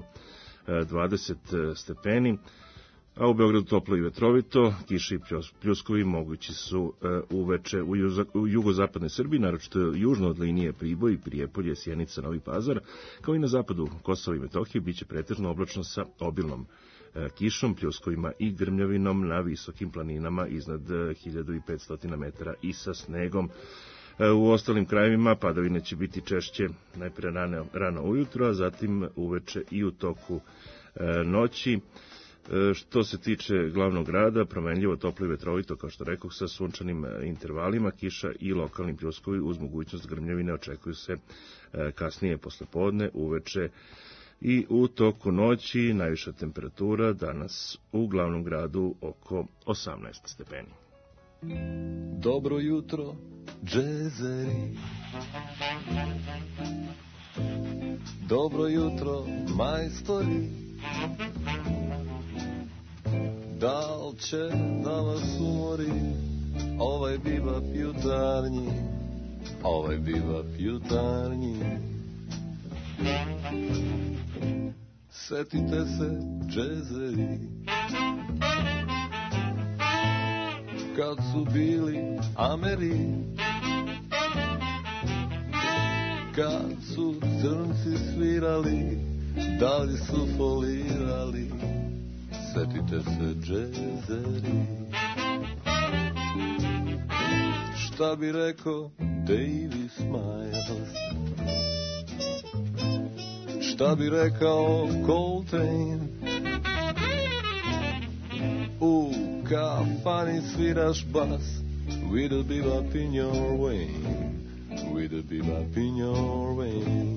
Speaker 2: 20 stepeni, a u Beogradu toplo i vetrovito, kiše i pljuskovi mogući su uveče u jugozapadnoj Srbiji, naročito južno od linije Priboj, Prijepolje, Sjenica, Novi Pazar, kao i na zapadu Kosova i Metohije, biće pretežno oblačno sa obilnom kišom, pljuskovima i grmljavinom na visokim planinama iznad 1500 metara i sa snegom. U ostalim krajevima padavine će biti češće najpre rano ujutro, a zatim uveče i u toku noći. Što se tiče glavnog grada, promenljivo, toplo i vetrovito, kao što rekoh, sa sunčanim intervalima, kiša i lokalni pljuskovi uz mogućnost grmljavine očekuju se kasnije poslepodne, uveče i u toku noći. Najviša temperatura danas u glavnom gradu oko 18 stepeni.
Speaker 16: Dobro jutro, džezeri. Dobro jutro, majstori. Da li će da vas umori ovaj bivap jutarnji, ovaj bivap jutarnji. Setite se, džezeri, kad su bili Ameri, kad su crnci svirali, da li su folirali. Setite se, džezeri. Šta bi rekao Davy Smiles? Šta bi rekao Coltrane? U kafani sviraš bas, with a bebop in your way, with a bebop in your way.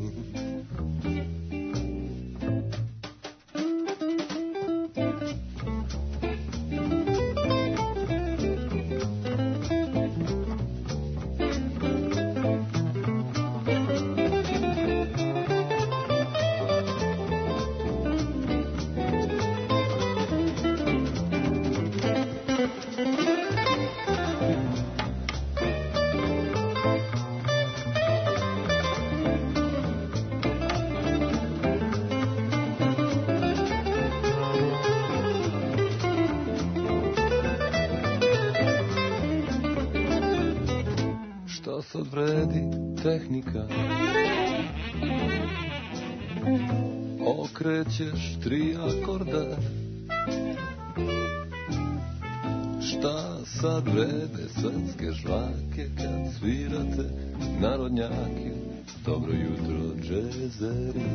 Speaker 16: Sad vredi tehnika, okrećeš 3 akorda. Šta sad vrede svetske žvake kad svirate narodnjake? Dobro jutro, džezeri.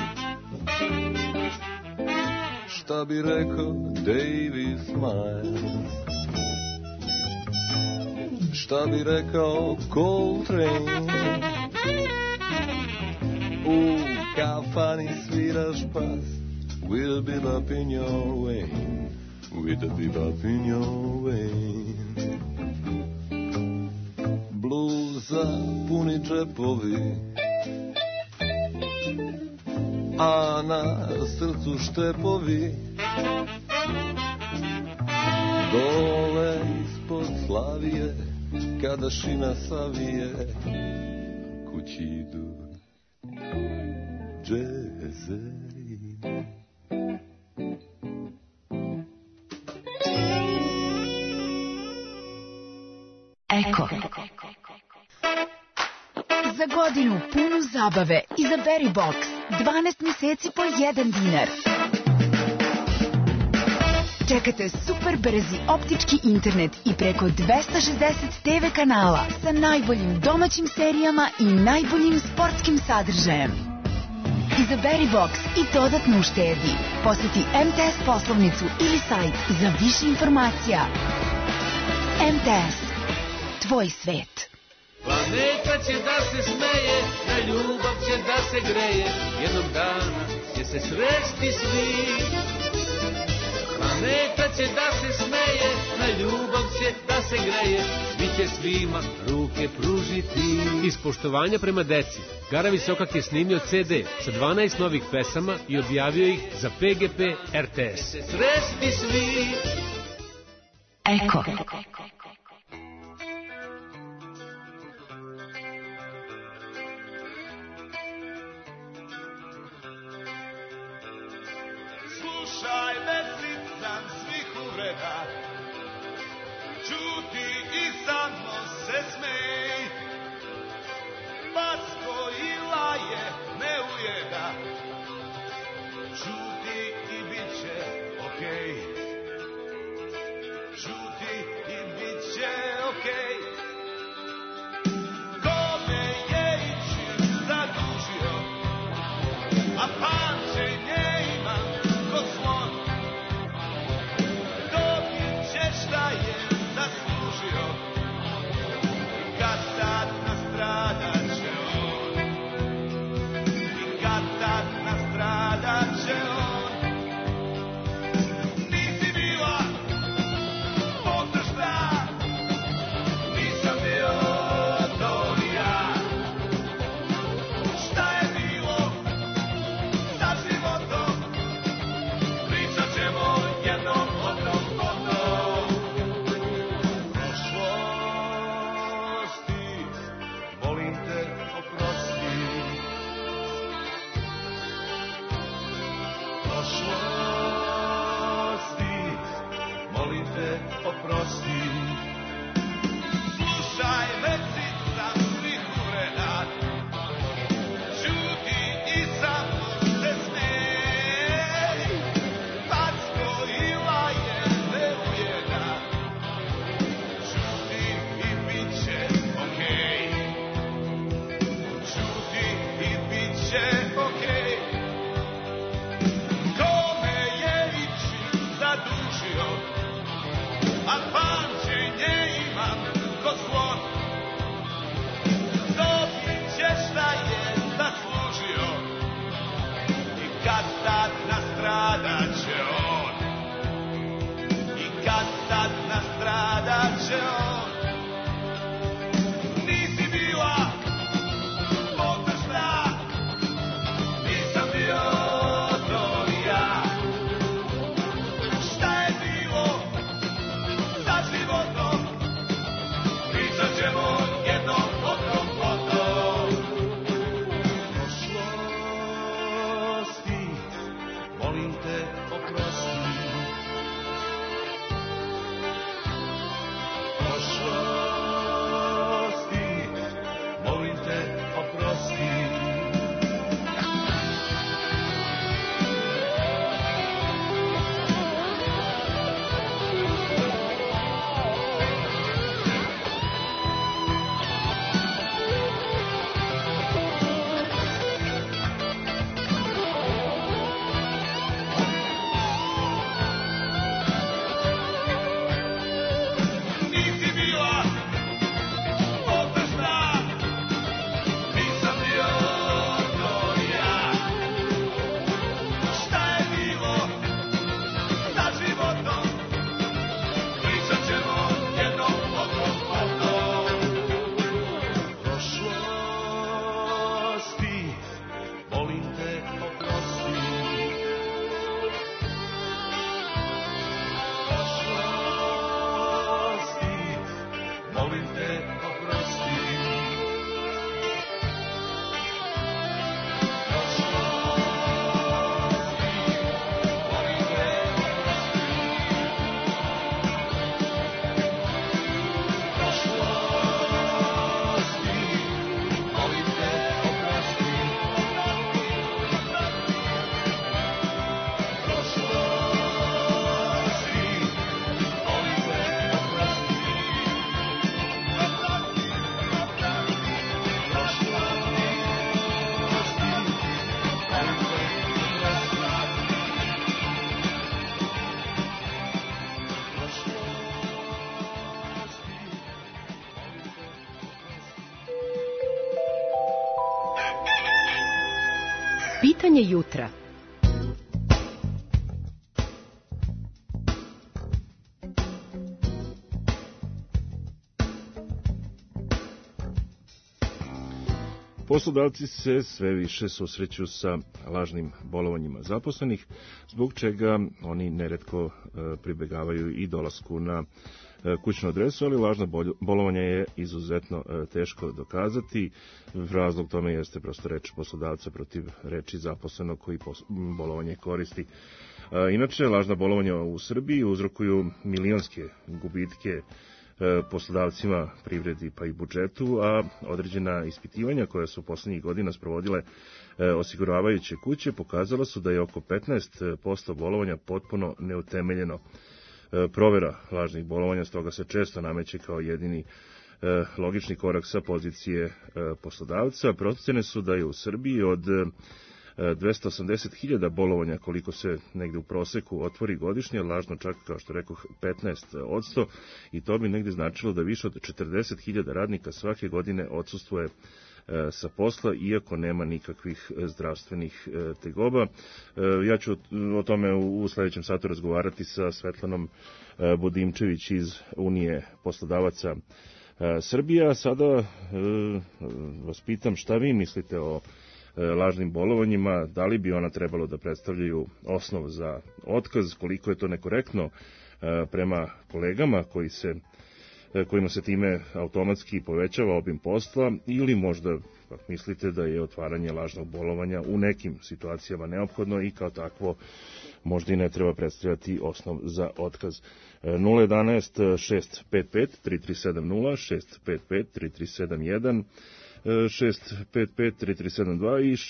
Speaker 16: Šta bi rekao Davy Smiles? Šta bi rekao Coltrane? U kafani sviraš bas, with a bebop in your way, with a bebop in your way. Bluza puni džepovi, a na srcu štepovi. Dole ispod Slavije, kada šina savije, decido Gesserit.
Speaker 17: Eko. Za godinu punu zabave izaberi box 12 mjeseci po 1 dinar. Čekate super brzi optički internet i preko 260 TV kanala sa najboljim domaćim serijama i najboljim sportskim sadržajem. Izaberi box i dodatno uštedi. Posjeti MTS poslovnicu ili sajt za više informacija. MTS. Tvoj svet.
Speaker 7: Planeta će da se smeje, na ljubav će da se greje, jednog dana će se sresti svi. Planeta će da se smeje, na ljubav će da se greje, svi će svima ruke pružiti. Iz poštovanja prema deci, Gara Visokak je snimio CD sa 12 novih pesama i objavio ih za PGP RTS. Sresti svi.
Speaker 17: Eko.
Speaker 18: Slušaj, ne sicam svih uvreda, čuti i samo se smej. Pas koji laje ne ujeda, čuti i bit će okej. Čuti i bit će okej. Kome je i čim zadužio, a pamćenje imam ko slon. Dobit ćeš šta je zaslužio.
Speaker 17: Pitanje jutra.
Speaker 2: Poslodavci se sve više susreću sa lažnim bolovanjima zaposlenih, zbog čega oni neretko pribegavaju i dolasku na kućnu adresu, ali lažno bolovanje je izuzetno teško dokazati. Razlog tome jeste prosto reč poslodavca protiv reči zaposlenog koji bolovanje koristi. Inače, lažna bolovanja u Srbiji uzrokuju milionske gubitke poslodavcima, privredi pa i budžetu, a određena ispitivanja koja su poslednjih godina sprovodile osiguravajuće kuće pokazala su da je oko 15% bolovanja potpuno neutemeljeno. Provera lažnih bolovanja stoga se često nameće kao jedini logični korak sa pozicije poslodavca. Procene su da je u Srbiji od 280.000 bolovanja, koliko se negde u proseku otvori godišnje, lažno čak, kao što rekoh, 15%, i to bi negde značilo da više od 40.000 radnika svake godine odsustvuje sa posla, iako nema nikakvih zdravstvenih tegoba. Ja ću o tome u sledećem satu razgovarati sa Svetlanom Budimčević iz Unije poslodavaca Srbija. Sada vas pitam šta vi mislite o lažnim bolovanjima, da li bi ona trebalo da predstavljaju osnov za otkaz, koliko je to nekorektno prema kolegama kojima se time automatski povećava obim posla, ili možda mislite da je otvaranje lažnog bolovanja u nekim situacijama neophodno i kao takvo možda i ne treba predstavljati osnov za otkaz. 011 655 3370, 655 3371, 655-3372 i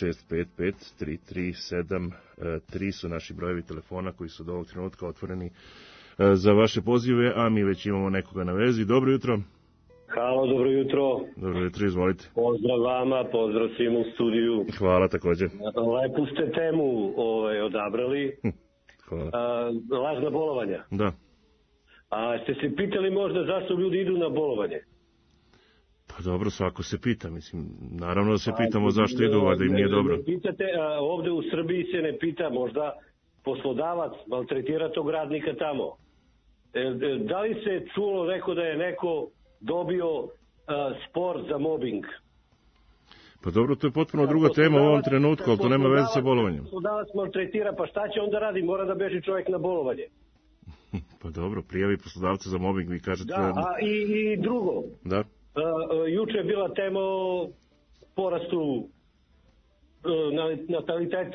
Speaker 2: 655-3373 su naši brojevi telefona koji su do ovog trenutka otvoreni za vaše pozive, a mi već imamo nekoga na vezi. Dobro jutro.
Speaker 19: Halo, dobro jutro.
Speaker 2: Dobro jutro, izvolite.
Speaker 19: Pozdrav vama, pozdrav svim u studiju.
Speaker 2: Hvala takođe.
Speaker 19: Lepu ste temu odabrali.
Speaker 2: Hvala.
Speaker 19: Lažna bolovanja.
Speaker 2: Da.
Speaker 19: A ste se pitali možda zašto ljudi idu na bolovanje?
Speaker 2: Pa dobro, svako se pita, mislim, naravno da se pitamo zašto idu, a da im nije dobro.
Speaker 19: Pitate, ovde u Srbiji se ne pita, možda poslodavac maltretira tog radnika tamo. Da li se čulo neko da je neko dobio spor za mobing?
Speaker 2: Pa dobro, to je potpuno druga tema u ovom trenutku, ali to nema veze sa bolovanjem.
Speaker 19: Poslodavac maltretira, pa šta će onda radi? Mora da beži čovjek na bolovanje.
Speaker 2: Pa dobro, prijavi poslodavca za mobing, vi kažete...
Speaker 19: Da, i drugo.
Speaker 2: Da.
Speaker 19: Juče je bila tema o porastu nataliteta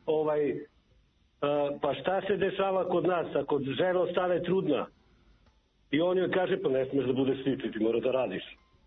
Speaker 19: pa šta se dešava kod nas ako žena ostane trudna i on joj kaže pa ne smeš da budeš slični, ti mora da radiš.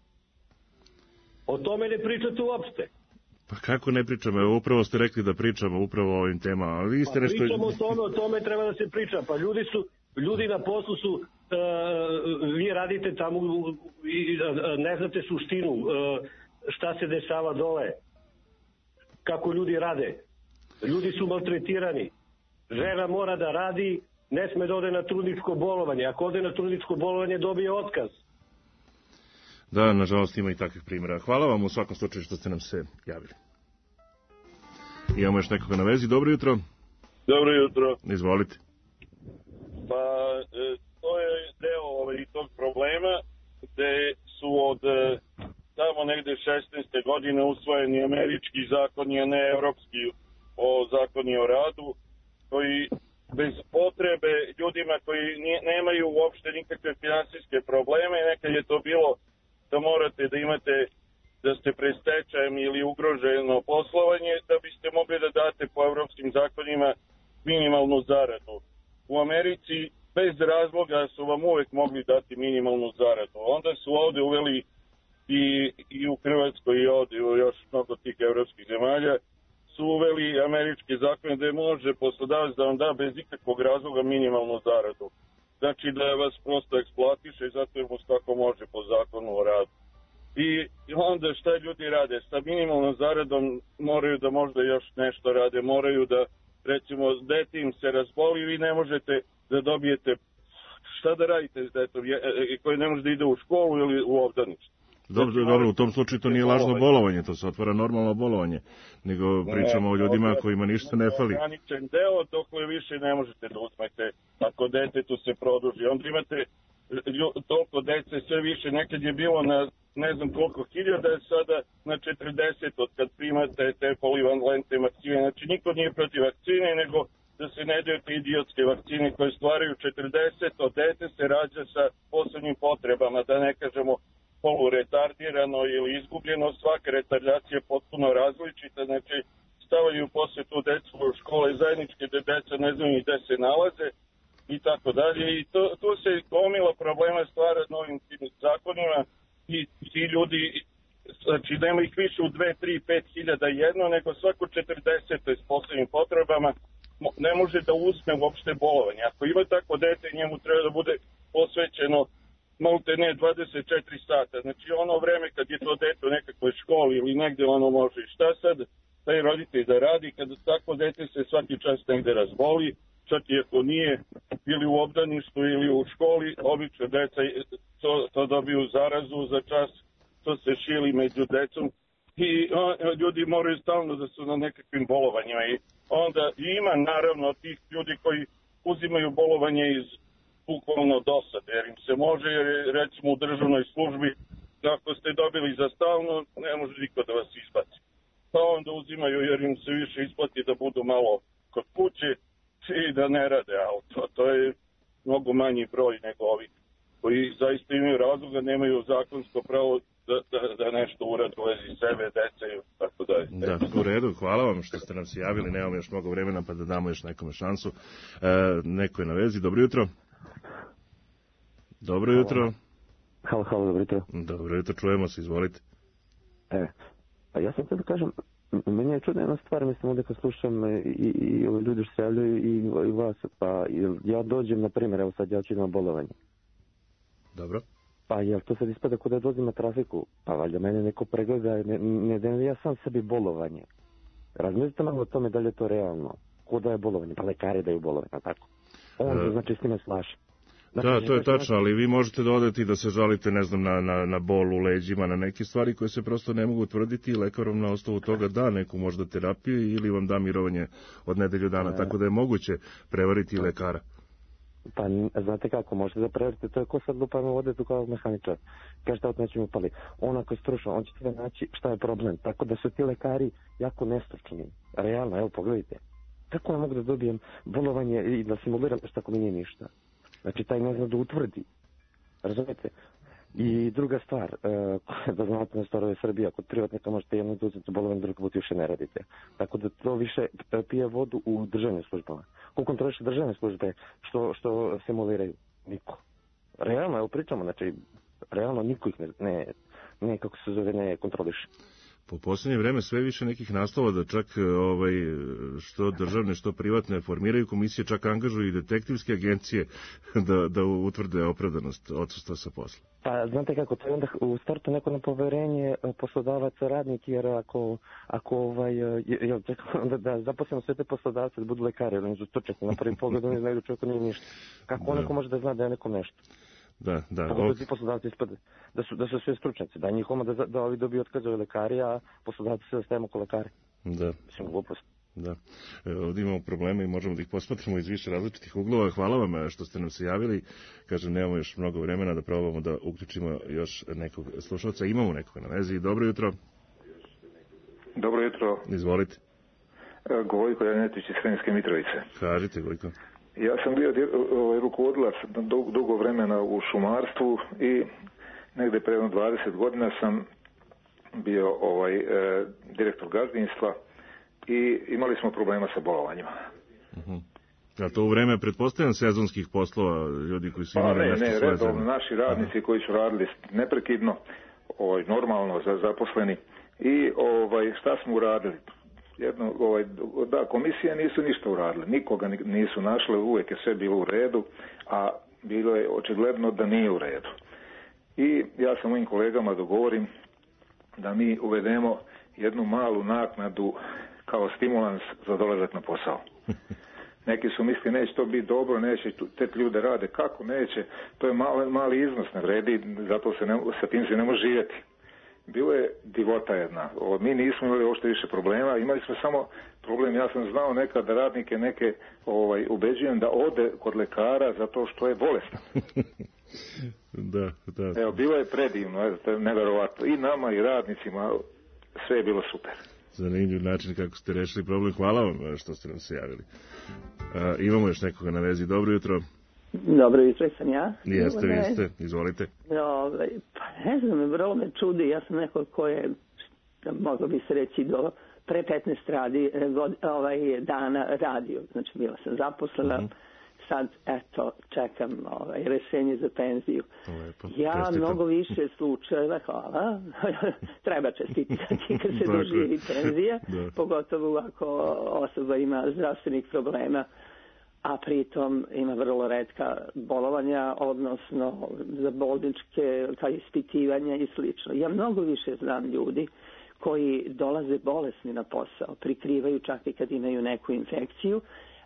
Speaker 19: O tome ne pričate uopšte.
Speaker 2: Pa kako ne pričamo? Evo, upravo ste rekli da pričamo upravo o ovim temama, ali vi ste nešto...
Speaker 19: Pričamo o tome treba da se priča, pa ljudi na poslu su, vi radite tamo i ne znate suštinu, šta se dešava dole, kako ljudi rade. Ljudi su maltretirani. Žena mora da radi, ne sme da ode na trudničko bolovanje. Ako ode na trudničko bolovanje, dobije otkaz.
Speaker 2: Da, nažalost ima i takvih primjera. Hvala vam u svakom slučaju što ste nam se javili. Imamo još nekoga na vezi. Dobro jutro.
Speaker 20: Dobro jutro.
Speaker 2: Izvolite.
Speaker 20: Pa, to je deo tog problema gde su od tamo negde 16. godine usvojeni američki zakoni, a ne evropski zakoni o radu, koji bez potrebe ljudima koji nemaju uopšte nikakve finansijske probleme, nekad je to bilo da morate da imate, da ste pred stečajem ili ugroženo poslovanje, da biste mogli da date po evropskim zakonima minimalnu zaradu. U Americi bez razloga su vam uvek mogli dati minimalnu zaradu. Onda su ovde uveli i u Hrvatskoj i ovde u još mnogo tih evropskih zemalja su uveli američke zakone da može poslodavac da vam da bez ikakvog razloga minimalnu zaradu. Znači da vas prosto eksploatiše i zato jer mu tako može po zakonu o radu. I onda šta ljudi rade? Sa minimalnom zaradom moraju da možda još nešto rade, moraju da recimo dete im se razboli, vi ne možete da dobijete šta da radite s detom koji ne može da ide u školu ili u obdanište.
Speaker 2: Dobro, u tom slučaju to nije lažno bolovanje, to se otvara normalno bolovanje, nego pričamo o ljudima kojima ništa ne fali.
Speaker 20: Ograničen deo dokle više ne možete da uzmete, ako detetu se produži. Onda imate toliko dece, sve više, nekad je bilo na ne znam koliko hiljada, je sada na 40 od kad primate te polivalentne vakcine. Znači, niko nije protiv vakcine, nego da se ne daju te idiotske vakcine koje stvaraju 40 od dete se rađa sa posebnim potrebama, da ne kažemo poluretardirano ili izgubljeno. Svaka retardacija je potpuno različita, znači stavaju posle tu decu u škole zajedničke, da deca ne znaju ni gde se nalaze i tako dalje. I tu se gomila problema stvara novim tim zakonima i ti ljudi, znači nema ih više u 2, 3, 5 hiljada jedno, nego svako 40 s posebnim potrebama ne može da uzme uopšte bolovanje. Ako ima tako dete, njemu treba da bude posvećeno malte ne 24 sata. Znači ono vreme kad je to dete u nekakvoj školi ili negde ono može. Šta sad taj roditelj da radi kada tako dete se svaki čas negde razboli, čak i ako nije ili u obdaništu ili u školi, obično deca to dobiju zarazu za čas, to se šili među decom i ljudi moraju stalno da su na nekakvim bolovanjima i onda ima naravno tih ljudi koji uzimaju bolovanje iz bukvalno dosade, jer im se može, jer je recimo u državnoj službi, ako ste dobili za stalno, ne može niko da vas isplati. Pa onda uzimaju jer im se više isplati da budu malo kod kuće i da ne rade, ali to je mnogo manji broj nego ovih koji zaista imaju razloga, nemaju zakonsko pravo da nešto urade u vezi sebe, dece i tako dalje.
Speaker 2: Da, u redu, hvala vam što ste nam se javili, nemamo još mnogo vremena pa da damo još nekome šansu. Neko je na vezi, dobro jutro. Dobro jutro.
Speaker 21: Halo, dobro jutro.
Speaker 2: Dobro jutro, čujemo se, izvolite.
Speaker 21: Pa ja sam sad da kažem, meni je čudna jedna stvar, mislim ovdje kad slušam i ove ljudi što se javljaju i vas, pa ja dođem, na primjer, evo sad ja ću na bolovanje.
Speaker 2: Dobro.
Speaker 21: Pa jel to sad ispada kod da dolazim na trafiku? Pa valjda mene neko pregleda, ne dajem ja sam sebi bolovanje. Razmislite malo o tome da li je to realno. Ko daje bolovanje? Pa lekari daju bolovanje, tako. On znači s njima slaže.
Speaker 2: Da, to je tačno, ali vi možete da odete i da se žalite, ne znam, na bol u leđima, na neke stvari koje se prosto ne mogu utvrditi i lekar vam na osnovu toga da neku možda terapiju ili vam da mirovanje od nedelju dana, tako da je moguće prevariti i lekara.
Speaker 21: Pa znate kako, možete da prevarite, to je ko sad lupamo vode tu kao mehaničar. Kažete, od nećemo pali. On ako je stručan, on će ti da naći šta je problem. Tako da su ti lekari jako nestručni. Realno, evo pogledajte. Kako ja mogu da dobijem bolovanje i da simuliram što ako mi nije ništa? Znači, taj ne zna da utvrdi. Razumete? I druga stvar, da znate na stvarove Srbije, kod privatnika možete jedno da uzeti bolovanje, drugi put više ne radite. Tako da to više pije vodu u državnim službama. Ko kontroliše državne službe što simuliraju? Niko. Realno, evo pričamo, znači, realno niko ih ne kako se zove, ne kontroliše.
Speaker 2: Po posljednje vreme sve više nekih naslova da čak što državne, što privatne formiraju komisije, čak angažuju i detektivske agencije da utvrde opravdanost odsustva sa posla.
Speaker 21: Pa znate kako, to je onda u startu neko nepoverenje poslodavaca radnik, jer ako da zaposlimo sve te poslodavce da budu lekari, oni su stručnjaci, na prvi pogled oni znaju da čovjeku nije ništa. Kako neko može da zna da je nekom nešto?
Speaker 2: Da.
Speaker 21: Ti poslodavci ispade da su sve stručnjaci, da njihoma da ovi dobiju otkazove lekari, a poslodavci se ostajemo ko lekari.
Speaker 2: Da.
Speaker 21: Mislim, glupost.
Speaker 2: Da. Ovdje imamo probleme i možemo da ih posmatramo iz više različitih uglova. Hvala vam što ste nam se javili. Kažem, nemamo još mnogo vremena da probamo da uključimo još nekog slušalca. Imamo nekoga na vezi. Dobro jutro.
Speaker 22: Dobro jutro.
Speaker 2: Izvolite.
Speaker 22: Gojko Janetić iz Sremske Mitrovice.
Speaker 2: Kažite, Gojko.
Speaker 22: Ja sam bio rukovodilac dugo vremena u šumarstvu i negde pre 20 godina sam bio direktor gazdinstva i imali smo problema sa bolovanjima.
Speaker 2: A to u vreme, pretpostavljam, sezonskih poslova, ljudi koji su imali nešto svoje zemlje?
Speaker 22: Redovno, naši radnici koji su radili neprekidno, normalno zaposleni i šta smo uradili? Komisije nisu ništa uradile, nikoga nisu našle, uvijek je sve bilo u redu, a bilo je očigledno da nije u redu. I ja sa mojim kolegama dogovorim da mi uvedemo jednu malu naknadu kao stimulans za dolazak na posao. Neki su mislili neće to biti dobro, neće te ljude rade, kako neće, to je mali iznos, ne vredi, zato sa tim se ne može živjeti. bilo je divota jedna. Mi nismo imali uopšte više problema, imali smo samo problem, ja sam znao nekad da radnike neke ubeđujem da ode kod lekara zato što je bolestan.
Speaker 2: Da.
Speaker 22: Evo, bilo je predivno, neverovatno. I nama i radnicima sve je bilo super.
Speaker 2: Zanimljiv način kako ste rešili problem. Hvala vam što ste nam se javili. Imamo još nekoga na vezi. Dobro jutro.
Speaker 3: Dobro jutro, sam ja.
Speaker 2: Jeste, vi ste. Izvolite.
Speaker 3: Pa ne znam, vrlo me čudi. Ja sam neko ko je, moglo bi se reći, do pre 15 dana radio. Znači, bila sam zaposlena. Sad, eto, čekam rešenje za penziju. Ja mnogo više slučajeva, hvala, treba čestitati kad se doživi penzija, pogotovo ako osoba ima zdravstvenih problema, a pritom ima vrlo retka bolovanja, odnosno za bolničke ispitivanja i slično. Ja mnogo više znam ljudi koji dolaze bolesni na posao, prikrivaju čak i kad imaju neku infekciju,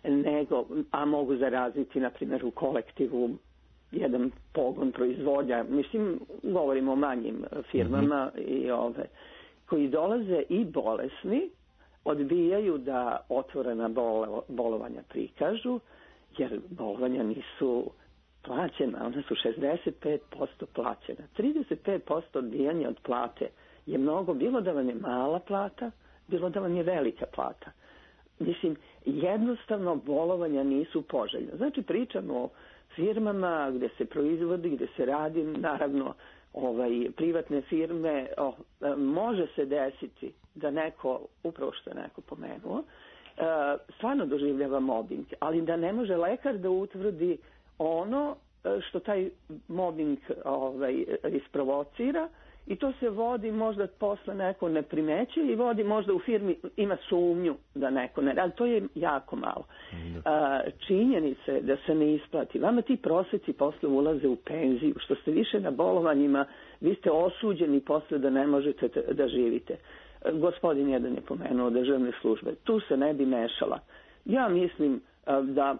Speaker 3: a mogu zaraziti, na primjer, u kolektivu jedan pogon proizvodnja. Mislim, govorimo o manjim firmama koji dolaze i bolesni, odbijaju da otvorena bolovanja prikažu, jer bolovanja nisu plaćena, one su 65% plaćena. 35% odbijanja od plate je mnogo, bilo da vam je mala plata, bilo da vam je velika plata. Mislim, jednostavno bolovanja nisu poželjna. Znači, pričamo o firmama gde se proizvodi, gde se radi, naravno, privatne firme, može se desiti da neko, upravo što je neko pomenuo, stvarno doživljava mobbing, ali da ne može lekar da utvrdi ono što taj mobbing isprovocira, i to se vodi, možda posle neko ne primećuje i vodi možda u firmi, ima sumnju da neko ne, ali to je jako malo. Činjenica je da se ne isplati. Vama ti proseci posle ulaze u penziju, što ste više na bolovanjima, vi ste osuđeni posle da ne možete da živite. Gospodin jedan je pomenuo državne službe. Tu se ne bi mešala. Ja mislim da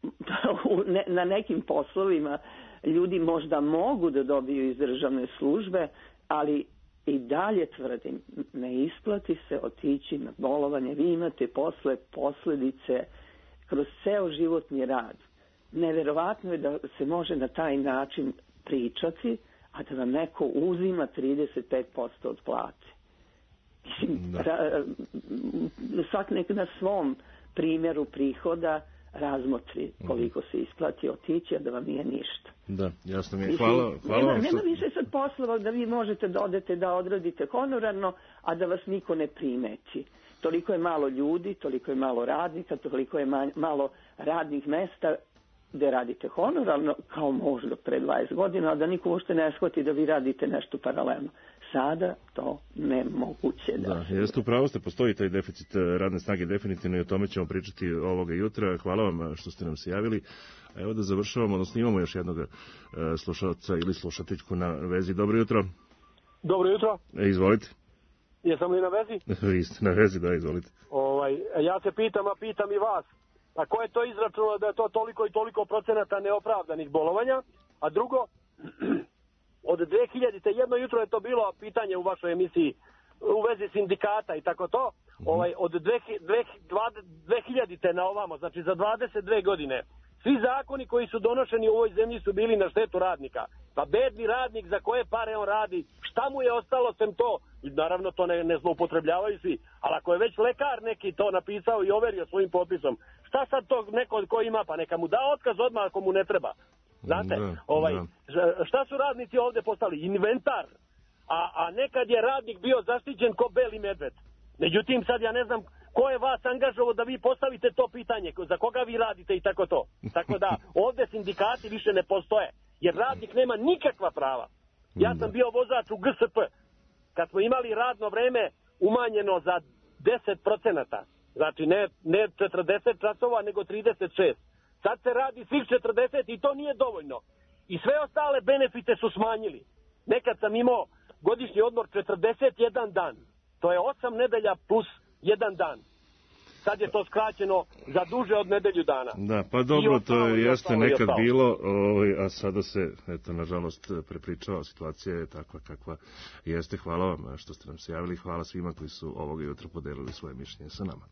Speaker 3: na nekim poslovima ljudi možda mogu da dobiju iz državne službe, ali i dalje tvrdim, ne isplati se otići na bolovanje. Vi imate posledice kroz ceo životni rad. Neverovatno je da se može na taj način pričati, a da vam neko uzima 35% od plate. Mislim, svak nek na svom primjeru prihoda razmotri koliko se isplati otići, a da vam nije ništa.
Speaker 2: Da, jasno mi je. Hvala vam.
Speaker 3: Nema više sad poslova da vi možete da odete da odradite honorarno, a da vas niko ne primeti. Toliko je malo ljudi, toliko je malo radnika, toliko je malo radnih mesta gde radite honorarno, kao možda pre 20 godina, a da niko uopšte ne shvati da vi radite nešto paralelno. Sada to nemoguće.
Speaker 2: Da, jeste, upravo ste, postoji taj deficit radne snage definitivno i o tome ćemo pričati ovoga jutra. Hvala vam što ste nam se javili. Evo da završavamo, odnosno imamo još jednog slušalca ili slušateljku na vezi. Dobro jutro.
Speaker 4: Dobro jutro.
Speaker 2: Izvolite.
Speaker 4: Jesam li na vezi?
Speaker 2: Vi ste na vezi, da, izvolite.
Speaker 4: Ja se pitam, a pitam i vas. A ko je to izračunao da je to toliko i toliko procenata neopravdanih bolovanja? A drugo, od 2000-te, jedno jutro je to bilo pitanje u vašoj emisiji u vezi sindikata i tako to, od 2000-te na ovamo, znači za 22 godine, svi zakoni koji su donošeni u ovoj zemlji su bili na štetu radnika. Pa bedni radnik, za koje pare on radi, šta mu je ostalo sem to? I naravno to ne zloupotrebljavaju svi, ali ako je već lekar neki to napisao i overio svojim potpisom, šta sad to neko ko ima, pa neka mu da otkaz odmah ako mu ne treba. Znate, šta su radnici ovdje postali? Inventar. A nekad je radnik bio zaštićen ko beli medved. Međutim, sad ja ne znam ko je vas angažovao da vi postavite to pitanje, za koga vi radite i tako to. Tako da, ovdje sindikati više ne postoje, jer radnik nema nikakva prava. Ja sam bio vozač u GSP, kad smo imali radno vreme umanjeno za 10%. Znači, ne 40 časova, nego 36. Sad se radi svih 40 i to nije dovoljno. I sve ostale benefite su smanjili. Nekad sam imao godišnji odmor 41 dan. To je 8 nedelja plus 1 dan. sad je to skraćeno za duže od nedelju dana.
Speaker 2: Da, pa dobro, to jeste nekad bilo, a sada se, eto, nažalost, prepričava, situacija je takva kakva jeste. Hvala vam što ste nam se javili, hvala svima koji su ovoga jutra podelili svoje mišljenje sa nama.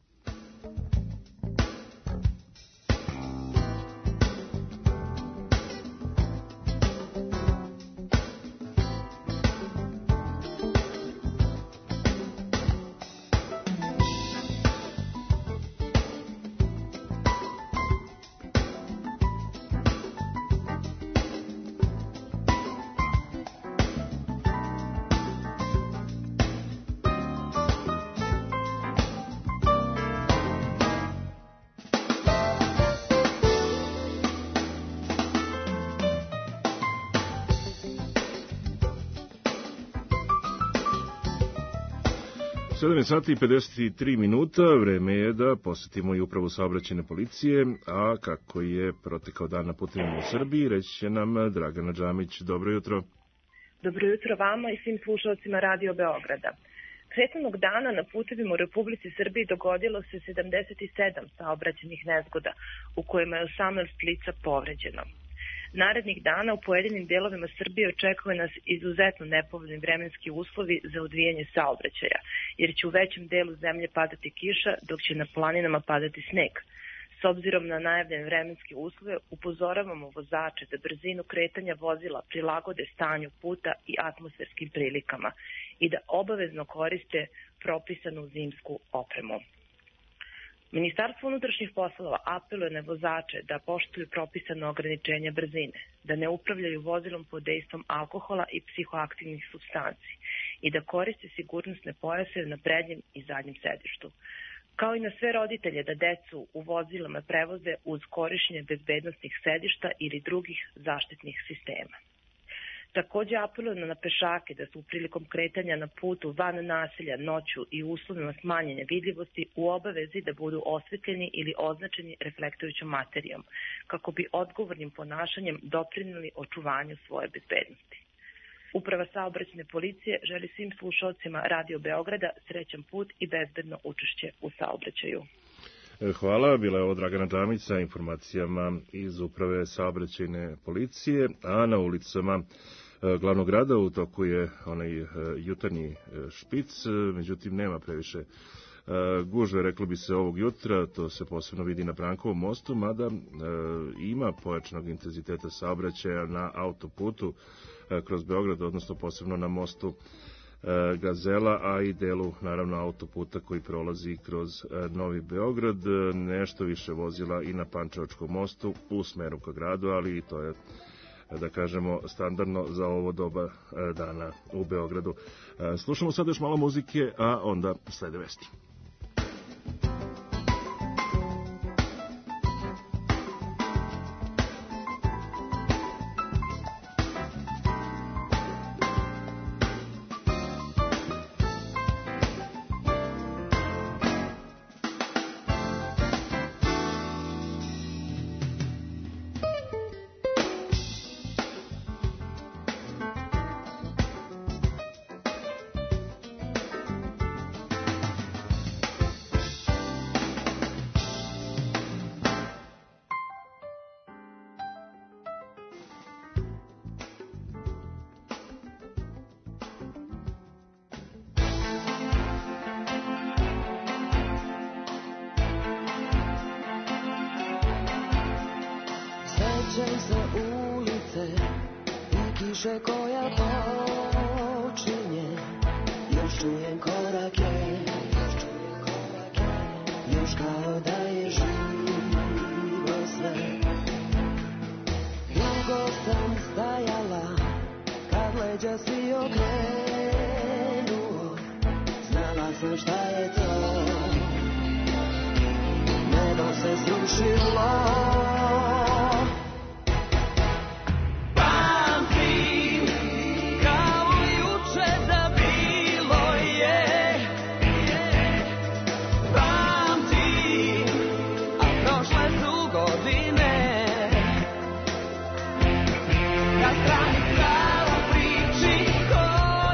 Speaker 2: Sati i 53 minuta, vreme je da posjetimo i upravu saobraćajne policije, a kako je protekao dan na putevima u Srbiji, reći će nam Dragana Džamić. Dobro jutro.
Speaker 5: Dobro jutro vama i svim slušalcima Radio Beograda. Prethodnog dana na putevima u Republici Srbiji dogodilo se 77 saobraćajnih nezgoda, u kojima je 18 lica povređeno. Narednih dana u pojedinim delovima Srbije očekuje nas izuzetno nepovoljni vremenski uslovi za odvijanje saobraćaja, jer će u većem delu zemlje padati kiša, dok će na planinama padati sneg. S obzirom na najavljene vremenske uslove, upozoravamo vozače da brzinu kretanja vozila prilagode stanju puta i atmosferskim prilikama i da obavezno koriste propisanu zimsku opremu. Ministarstvo unutrašnjih poslova apeluje na vozače da poštuju propisano ograničenje brzine, da ne upravljaju vozilom pod dejstvom alkohola i psihoaktivnih supstanci i da koriste sigurnosne pojase na prednjem i zadnjem sedištu. Kao i na sve roditelje da decu u vozilama prevoze uz korišćenje bezbednosnih sedišta ili drugih zaštitnih sistema. Takođe apelujemo na pešake da su prilikom kretanja na putu van naselja noću i uslovima smanjenja vidljivosti u obavezi da budu osvetljeni ili označeni reflektujućom materijom, kako bi odgovornim ponašanjem doprineli očuvanju svoje bezbednosti. Uprava saobraćajne policije želi svim slušalcima Radio Beograda srećan put i bezbedno učešće u saobraćaju.
Speaker 2: Hvala, bila je ovo Dragana Džamić sa informacijama iz Uprave saobraćajne policije, a na ulicama glavnog grada u toku je onaj jutarnji špic, međutim nema previše gužve, reklo bi se, ovog jutra, to se posebno vidi na Brankovom mostu, mada ima pojačanog intenziteta saobraćaja na autoputu kroz Beograd, odnosno posebno na mostu Gazela, a i delu, naravno, autoputa koji prolazi kroz Novi Beograd. Nešto više vozila i na Pančevačkom mostu u smeru ka gradu, ali i to je, da kažemo, standardno za ovo doba dana u Beogradu. Slušamo sad još malo muzike, a onda slede vesti.
Speaker 6: Sećam se ulice i kiše koja počinje, još čujem korake, još kao da je živo sve. Dugo sam stajala, kad leđa si okrenuo, znala sam šta je to, nebo se srušilo.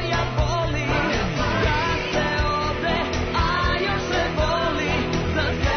Speaker 14: Za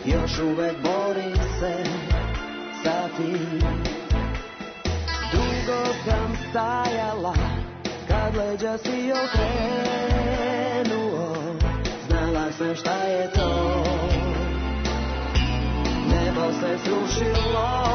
Speaker 6: još uvek bori se sa tim. Dugo sam stajala, kad leđa si okrenuo, znala sam šta je to, nebo se srušilo.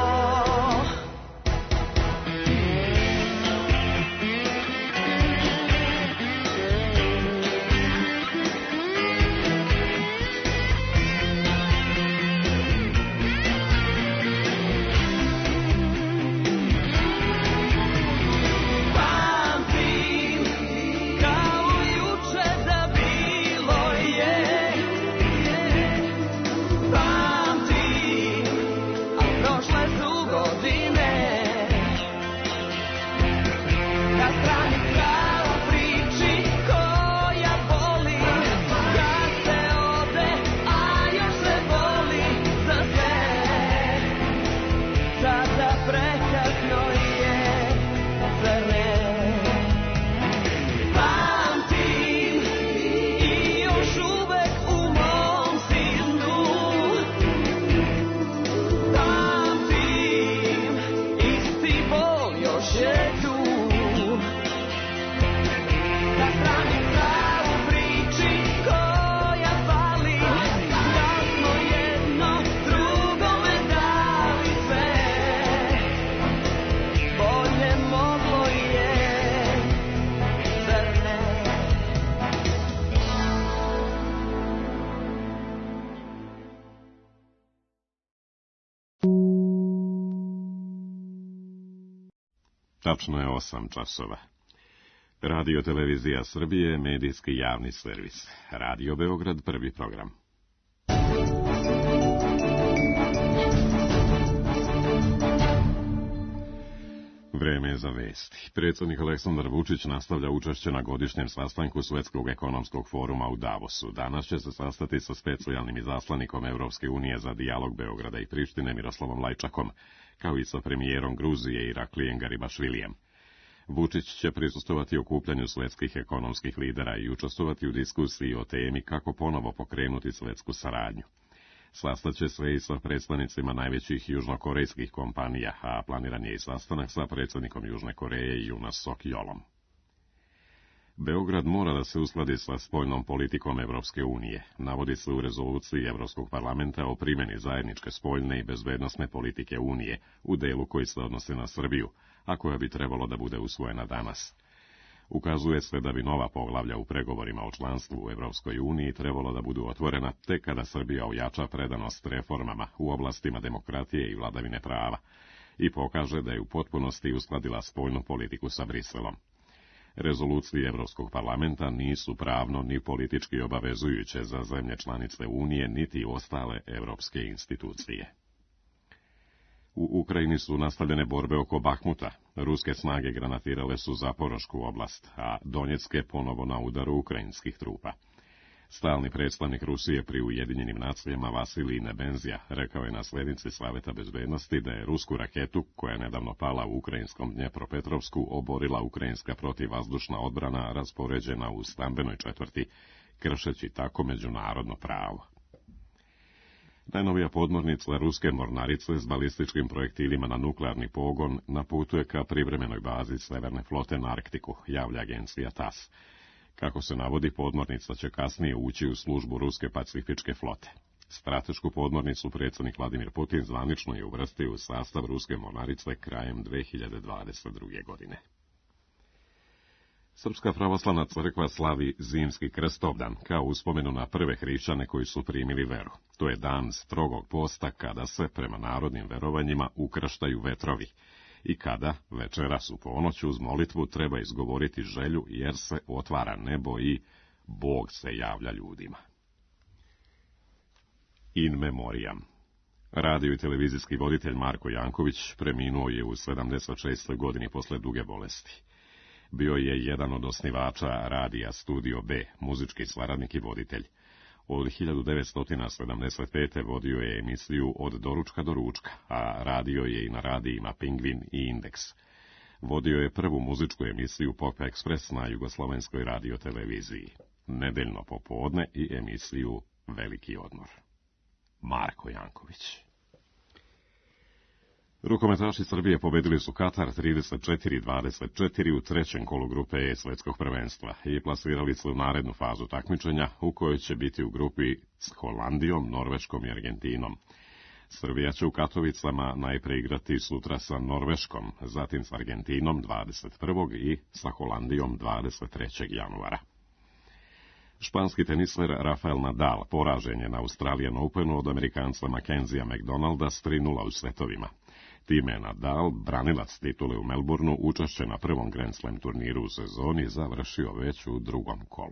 Speaker 9: Tačno je 8 časova. Radio Televizija Srbije, medijski javni servis. Radio Beograd, prvi program. Vreme je za vesti. Predsjednik Aleksandar Vučić nastavlja učešće na godišnjem sastanku Svetskog ekonomskog foruma u Davosu. Danas će se sastati sa specijalnim izaslanikom Evropske unije za dijalog Beograda i Prištine Miroslavom Lajčakom, kao i sa premijerom Gruzije Iraklijem Garibašvilijem. Vučić će prisustvovati okupljanju svetskih ekonomskih lidera i učestvovati u diskusiji o temi kako ponovo pokrenuti svetsku saradnju. Sastaće se i sa predstavnicima najvećih južnokorejskih kompanija, a planiran je i sastanak sa predsjednikom Južne Koreje Yoon Suk Yeolom. Beograd mora da se uskladi sa spoljnom politikom Evropske unije, navodi se u rezoluciji Evropskog parlamenta o primjeni zajedničke spoljne i bezbednosne politike Unije u delu koji se odnose na Srbiju, a koja bi trebalo da bude usvojena danas. Ukazuje se da bi nova poglavlja u pregovorima o članstvu u Evropskoj uniji trebalo da budu otvorena tek kada Srbija ojača predanost reformama u oblastima demokratije i vladavine prava i pokaže da je u potpunosti uskladila spoljnu politiku sa Briselom. Rezolucije Evropskog parlamenta nisu pravno ni politički obavezujuće za zemlje članice Unije niti ostale evropske institucije. U Ukrajini su nastavljene borbe oko Bahmuta. Ruske snage granatirale su Zaporošku oblast, a Donjecke ponovo na udaru ukrajinskih trupa. Stalni predstavnik Rusije pri Ujedinjenim nacijama Vasilij Nebenzija rekao je na sjednici Saveta bezbednosti da je rusku raketu, koja je nedavno pala u ukrajinskom Dnjepropetrovsku, oborila ukrajinska protivvazdušna odbrana raspoređena u stambenoj četvrti, kršeći tako međunarodno pravo. Najnovija podmornica ruske mornarice s balističkim projektilima na nuklearni pogon na putu je ka privremenoj bazi Severne flote na Arktiku, javlja agencija TASS. Kako se navodi, podmornica će kasnije ući u službu ruske pacifičke flote. Stratešku podmornicu predsjednik Vladimir Putin zvanično je uvrstio u sastav ruske mornarice krajem 2022. godine. Srpska pravoslavna crkva slavi zimski krstovdan kao uspomenu na prve hrišćane koji su primili veru. To je dan strogog posta kada se, prema narodnim verovanjima, ukrštaju vetrovi i kada, večeras u ponoć uz molitvu, treba izgovoriti želju jer se otvara nebo i Bog se javlja ljudima. In memoriam. Radio i televizijski voditelj Marko Janković preminuo je u 76. godini posle duge bolesti. Bio je jedan od osnivača radija Studio B, muzički saradnik i voditelj. Od 1975. vodio je emisiju Od doručka do ručka, a radio je i na radijima Pingvin i Indeks. Vodio je prvu muzičku emisiju Pop Express na Jugoslovenskoj radioteleviziji, nedeljno popodne i emisiju Veliki odmor. Marko Janković. Rukometaši Srbije pobedili su Katar 34-24 u trećem kolu grupe E svetskog prvenstva i plasirali se u narednu fazu takmičenja u kojoj će biti u grupi s Holandijom, Norveškom i Argentinom. Srbija će u Katovicama najpre igrati sutra sa Norveškom, zatim s Argentinom 21. i sa Holandijom 23. januara. Španski teniser Rafael Nadal poražen je na Australian Openu od Amerikanca Mackenzija McDonalda s 3:0 u setovima. Time je Nadal, branilac titule u Melbourneu, učešće na prvom Grand Slam turniru u sezoni završio već u drugom kolu.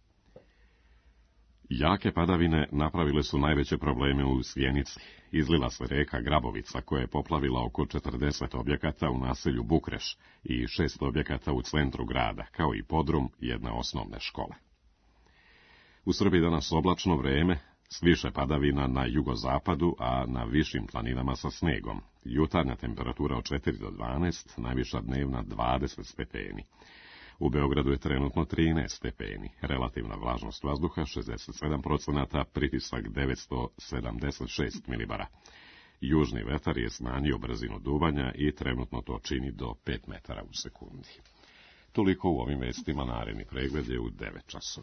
Speaker 9: Jake padavine napravile su najveće probleme u Sjenici. Izlila se reka Grabovica koja je poplavila oko 40 objekata u naselju Bukreš i 6 objekata u centru grada, kao i podrum jedne osnovne škole. U Srbiji danas oblačno vreme, s više padavina na jugozapadu, a na višim planinama sa snegom. Jutarnja temperatura od 4 do 12, najviša dnevna 20 stepeni. U Beogradu je trenutno 13 stepeni, relativna vlažnost vazduha 67%, pritisak 976 milibara. Južni vetar je smanjio brzinu duvanja i trenutno to čini do 5 metara u sekundi. Toliko u ovim vestima, naredni pregled je u 9 časova.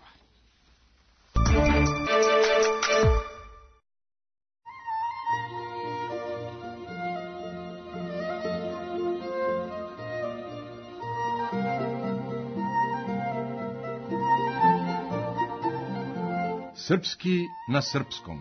Speaker 8: Srpski na srpskom.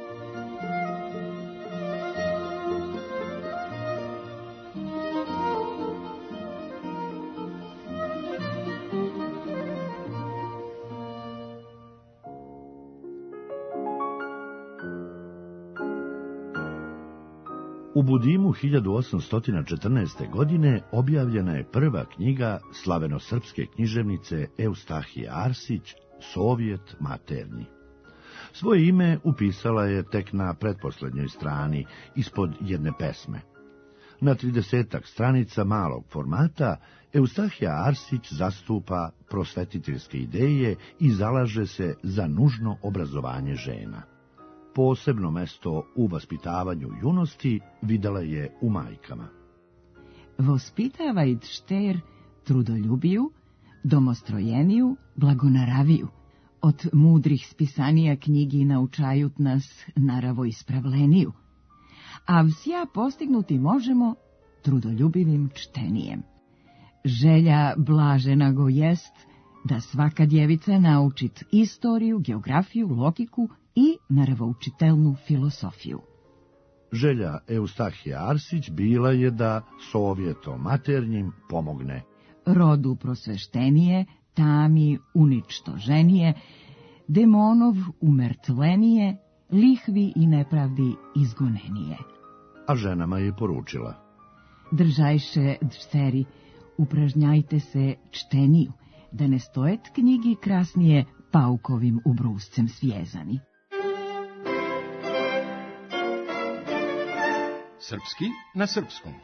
Speaker 10: U Budimu 1814. godine objavljena je prva knjiga slaveno-srpske književnice Eustahije Arsić, Sovjet maternji. Svoje ime upisala je tek na pretposlednjoj strani, ispod jedne pesme. Na 30-ak stranica malog formata Eustahija Arsić zastupa prosvetiteljske ideje i zalaže se za nužno obrazovanje žena. Posebno mesto u vaspitavanju junosti videla je u majkama.
Speaker 23: Vospitavajt šter trudoljubiju, domostrojeniju, blagonaraviju. Od mudrih spisanija knjigi naučajut nas naravo ispravleniju. A vsja postignuti možemo trudoljubivim čtenijem. Želja blažena go jest da svaka djevica naučit istoriju, geografiju, logiku i naravoučitelnu filosofiju.
Speaker 10: Želja Eustahije Arsić bila je da Sovjetom maternjim pomogne
Speaker 23: rodu prosveštenije, tami uničtoženije, demonov umrtvenije, lihvi i nepravdi izgonenije.
Speaker 10: A ženama je poručila:
Speaker 23: Držajše, dšteri, upražnjajte se čteniju, da ne stojet knjigi krasnije paukovim ubruscem svjezani.
Speaker 8: Srpski na srpskom.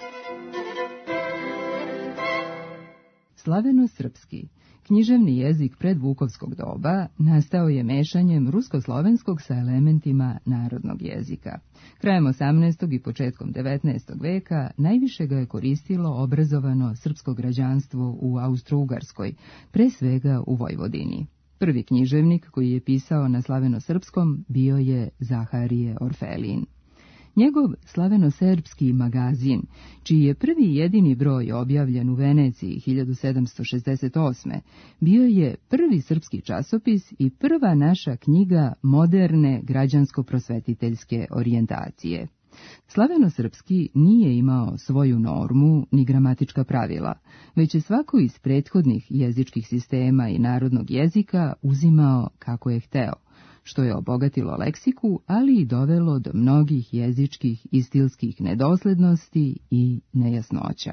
Speaker 24: Slaveno-srpski, književni jezik predvukovskog doba, nastao je mešanjem rusko-slovenskog sa elementima narodnog jezika. Krajem 18. i početkom 19. veka najviše ga je koristilo obrazovano srpsko građanstvo u Austro-Ugarskoj, pre svega u Vojvodini. Prvi književnik koji je pisao na slaveno-srpskom bio je Zaharije Orfelin. Njegov slaveno-srpski magazin, čiji je prvi i jedini broj objavljen u Veneciji 1768. bio je prvi srpski časopis i prva naša knjiga moderne građansko-prosvetiteljske orijentacije. Slaveno-srpski nije imao svoju normu ni gramatička pravila, već je svako iz prethodnih jezičkih sistema i narodnog jezika uzimao kako je hteo, što je obogatilo leksiku, ali i dovelo do mnogih jezičkih i stilskih nedoslednosti i nejasnoća.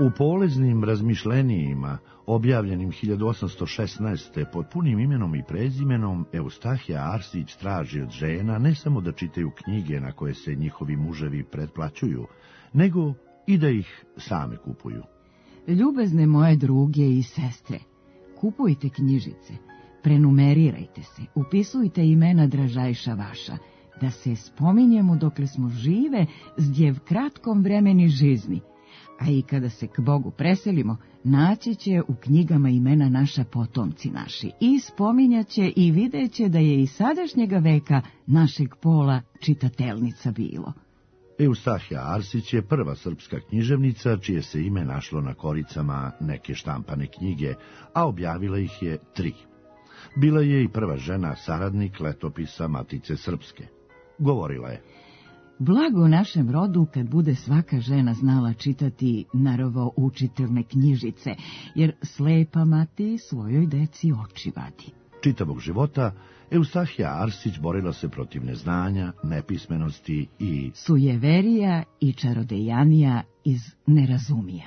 Speaker 10: U poleznim razmišljenjima, objavljenim 1816. pod punim imenom i prezimenom, Eustahija Arsić traži od žena ne samo da čitaju knjige na koje se njihovi muževi pretplaćuju, nego i da ih same kupuju.
Speaker 23: Ljubazne moje druge i sestre, kupujte knjižice, prenumerirajte se, upisujte imena dražajša vaša, da se spominjemo dokle smo žive zdjev kratkom vremeni žizmi, a i kada se k Bogu preselimo, naći će u knjigama imena naša potomci naši i spominjaće i videće da je i sadašnjega veka našeg pola čitatelnica bilo.
Speaker 10: Eustahija Arsić je prva srpska književnica čije se ime našlo na koricama neke štampane knjige, a objavila ih je 3. Bila je i prva žena saradnik letopisa Matice Srpske. Govorila je:
Speaker 23: Blago našem rodu kad bude svaka žena znala čitati narovo učitelne knjižice, jer slepa mati svojoj deci oči vadi.
Speaker 10: Čitavog života Eustahija Arsić borila se protiv neznanja, nepismenosti i
Speaker 23: sujeverija i čarodejanija iz nerazumija.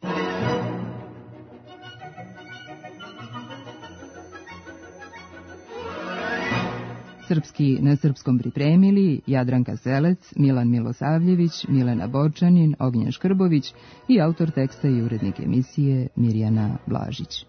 Speaker 23: Srpski na srpskom pripremili Jadranka Selec, Milan Milosavljević, Milena Borčanin, Ognjen Škrbović i autor teksta i urednik emisije Mirjana Blažić.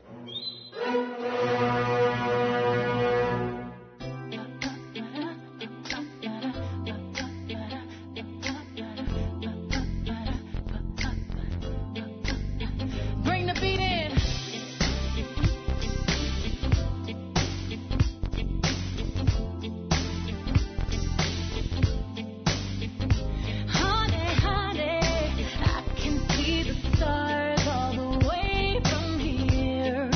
Speaker 14: Stars all the way from here.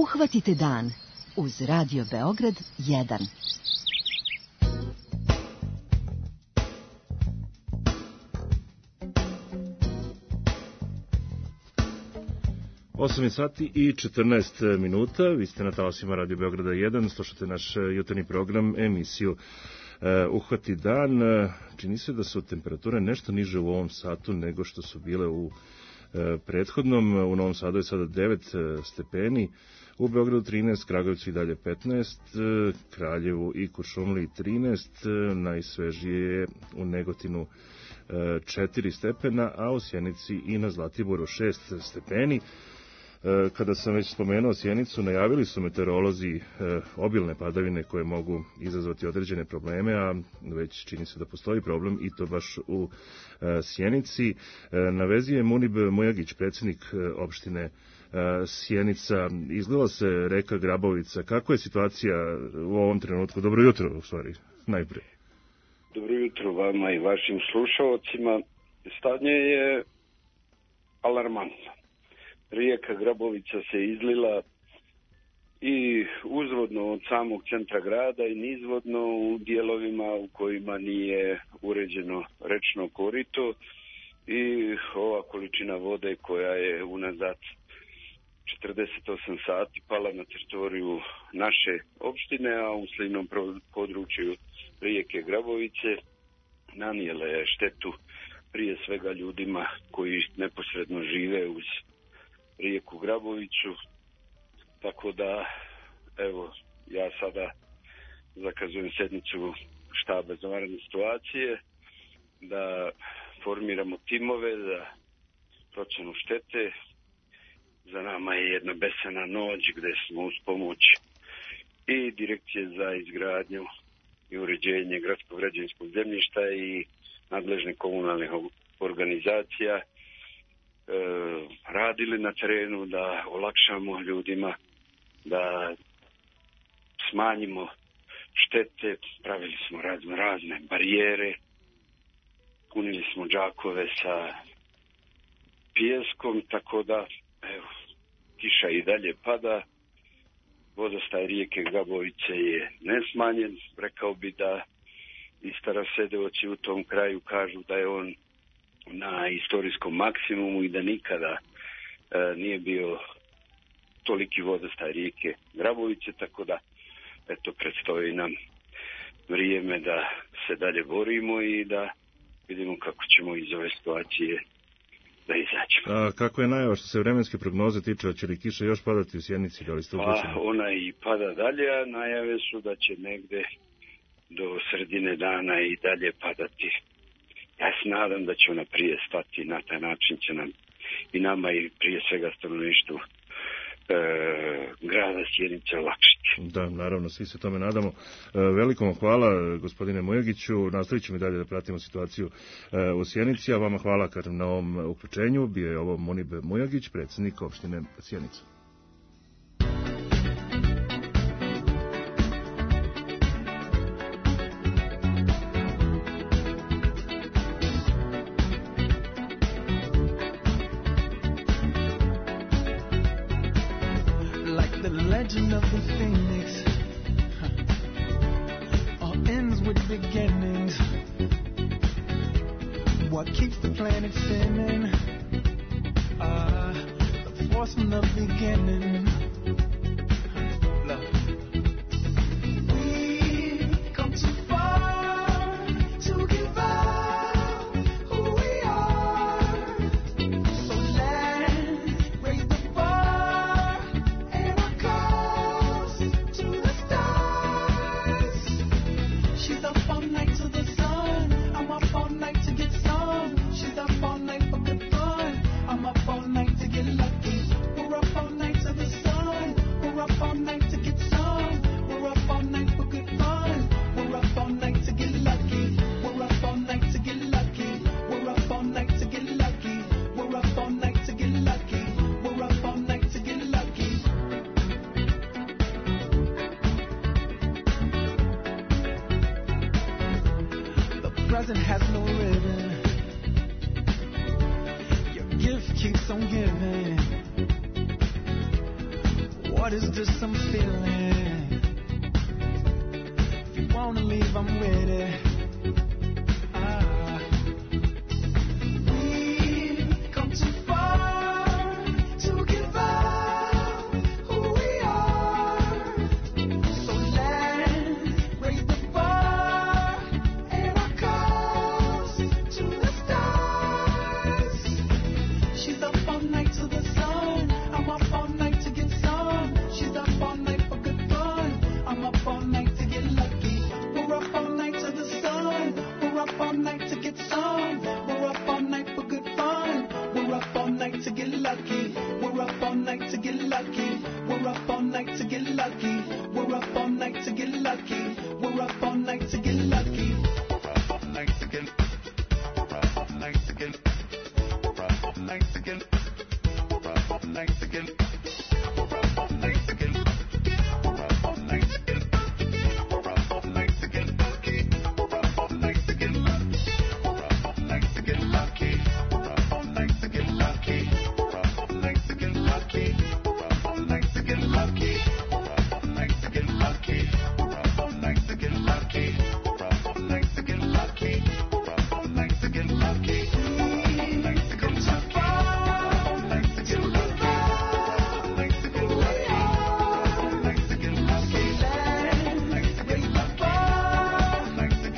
Speaker 17: Uhvatite dan uz Radio Beograd 1.
Speaker 2: 8 sati i 14 minuta, vi ste na talasima Radio Beograda 1, slušate naš jutarnji program, emisiju Uhvati dan. Čini se da su temperature nešto niže u ovom satu nego što su bile u prethodnom. U Novom Sadu je sada 9 stepeni, u Beogradu 13, Kragujevcu i dalje 15, Kraljevu i Kuršumliji 13, najsvežije je u Negotinu 4 stepena, a u Sjenici i na Zlatiboru 6 stepeni. Kada sam već spomenuo Sjenicu, najavili su meteorolozi obilne padavine koje mogu izazvati određene probleme, a već čini se da postoji problem i to baš u Sjenici. Na vezi je Munib Mujagić, predsjednik opštine Sjenica. Izgleda se reka Grabovica. Kako je situacija u ovom trenutku? Dobro jutro, u stvari, najprije.
Speaker 1: Dobro jutro vama i vašim slušalcima. Stanje je alarmantno. Rijeka Grabovica se izlila i uzvodno od samog centra grada i nizvodno u dijelovima u kojima nije uređeno rečno korito i ova količina vode koja je unazad 48 sati pala na teritoriju naše opštine, a u slivnom području rijeke Grabovice nanijela je štetu prije svega ljudima koji neposredno žive uz rijeku Grabovicu, tako da evo ja sada zakazujem sednicu štaba za vanredne situacije, da formiramo timove za procjenu štete. Za nama je jedna besana noć gdje smo uz pomoć i Direkcije za izgradnju i uređenje gradskog građevinskog zemljišta i nadležnih komunalnih organizacija radili na terenu da olakšamo ljudima, da smanjimo štete, pravili smo razne barijere, punili smo džakove sa pijeskom, tako da evo, kiša i dalje pada, vodostaj rijeke Grabovice je nesmanjen, rekao bi da i starosedeoci u tom kraju kažu da je on na istorijskom maksimumu i da nikada nije bio toliki vodostaj rijeke Grabovice, tako da eto predstoji nam vrijeme da se dalje borimo i da vidimo kako ćemo iz ove situacije da izađemo.
Speaker 2: A kako je najava što se vremenske prognoze tiče, hoće li kiša još padati u Sjenici, da li ste uključeni?
Speaker 1: Pa ona i pada dalje, a najave su da će negde do sredine dana i dalje padati. Ja se nadam da će ona prije stati, na taj način će nam i nama i prije svega stanovništvu grada Sjenice olakšiti.
Speaker 2: Da, naravno, svi se tome nadamo. Veliko vam hvala, gospodine Mujagiću. Nastavit ćemo i dalje da pratimo situaciju u Sjenici, a vama hvala na ovom uključenju. Bio je ovo Munib Mujagić, predsjednik opštine Sjenica.
Speaker 6: Legend of the Phoenix all ends with beginnings. What keeps the planet spinning? The force from the beginning. We've come too far to give up who we are. So let's raise the bar and our cause to the stars. She's up all night to the sun. I'm up all night to get some. She's up all night for good fun. I'm up all night to get lucky. We're up all night to the sun. We're up all night to get some. We're up all night for good fun. We're up all night to get lucky. We're up all night to get lucky. We're up all night to get lucky. We're up all night to get lucky. We're up all night to get lucky. The present has no ribbon. Your gift keeps on giving. What What is this I'm feeling? If you wanna leave, I'm with it. We've come too far to give up who we are. So let's raise the bar and our cups to the stars. She's up all night to the sun. I'm up all night to get some. She's up all night for good fun. I'm up all night to get lucky. We're up all night to the sun. We're up all night to get some. We're up all night for good fun. We're up all night to get lucky. We're up all night to get lucky. We're up all night to get lucky. We're up all night to get lucky. We're up all night to get lucky. We're up all night to get. We're up all night to get. We're up all night to get. We're up all night to get. We're up all night to get. We're up all night to get. We're up all night to get lucky. We're up all night to get lucky. We're up all night to get lucky. We're up all night to get lucky. We're up all night to get lucky. We're up all night to get lucky. We're up all night to get lucky. We're up all night to get lucky. We're up all night to get lucky. We're up all night to get lucky. Come too far to give up who we are. To get lucky. Let's raise the bar and our cups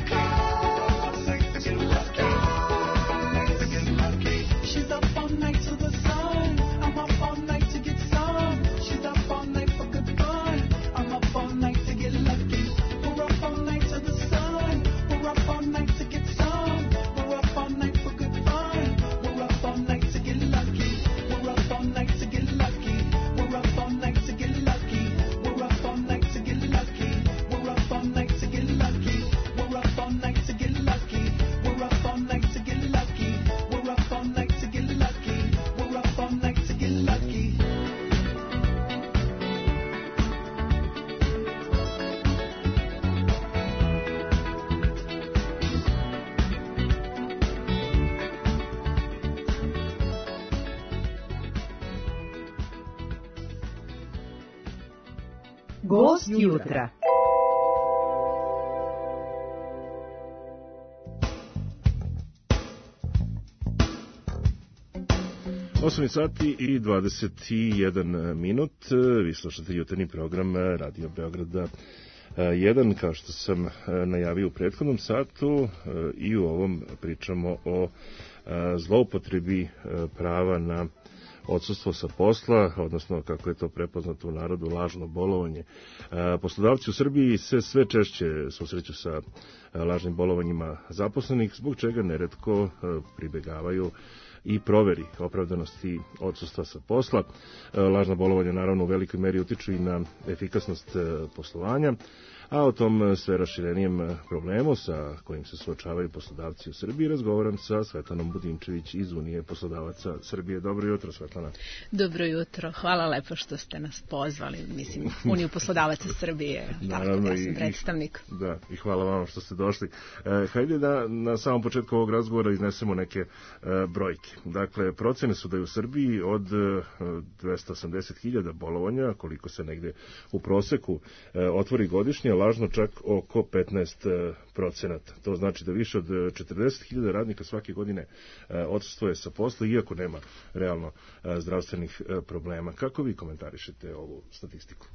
Speaker 6: to the stars. She's up all night to the sun. I'm up all night to get some. She's up all night for good fun. I'm up all night to get lucky. We're up all night to the sun. We're up all night to get some. We're up all night for good fun. We're up all night to get lucky. We're up all night to get lucky. We're up all night to get lucky. We're up all night to get lucky. We're up all night to get lucky. We're up all night to get lucky. We're up all night to get lucky. We're up all night to get lucky. We're up all night to get lucky.
Speaker 23: Gost jutra.
Speaker 2: Osam sati i 21 minut. Vi slušate jutarnji program Radio Beograda 1, kao što sam najavio u prethodnom satu, i u ovom pričamo o zloupotrebi prava na odsustvo sa posla, odnosno kako je to prepoznato u narodu, lažno bolovanje. Poslodavci u Srbiji se sve češće susreću sa lažnim bolovanjima zaposlenih, zbog čega neretko pribegavaju i proveri opravdanosti odsustva sa posla. Lažna bolovanja naravno u velikoj meri utiču i na efikasnost poslovanja, a o tom sve raširenijem problemu sa kojim se suočavaju poslodavci u Srbiji razgovaram sa Svetlanom Budimčević iz Unije poslodavaca Srbije. Dobro jutro, Svetlana.
Speaker 11: Dobro jutro, hvala lepo što ste nas pozvali, mislim, Uniju poslodavaca Srbije,
Speaker 2: Naravno,
Speaker 11: tako da sam predstavnik.
Speaker 2: Da, i hvala vam što ste došli. Hajde da na samom početku ovog razgovora iznesemo neke brojke. Dakle, procene su da je u Srbiji od 280.000 bolovanja, koliko se negde u proseku otvori godišnje, lažno čak oko 15%. To znači da više od 40.000 radnika svake godine odsustvuje sa posla, iako nema realno zdravstvenih problema. Kako vi komentarišete ovu statistiku?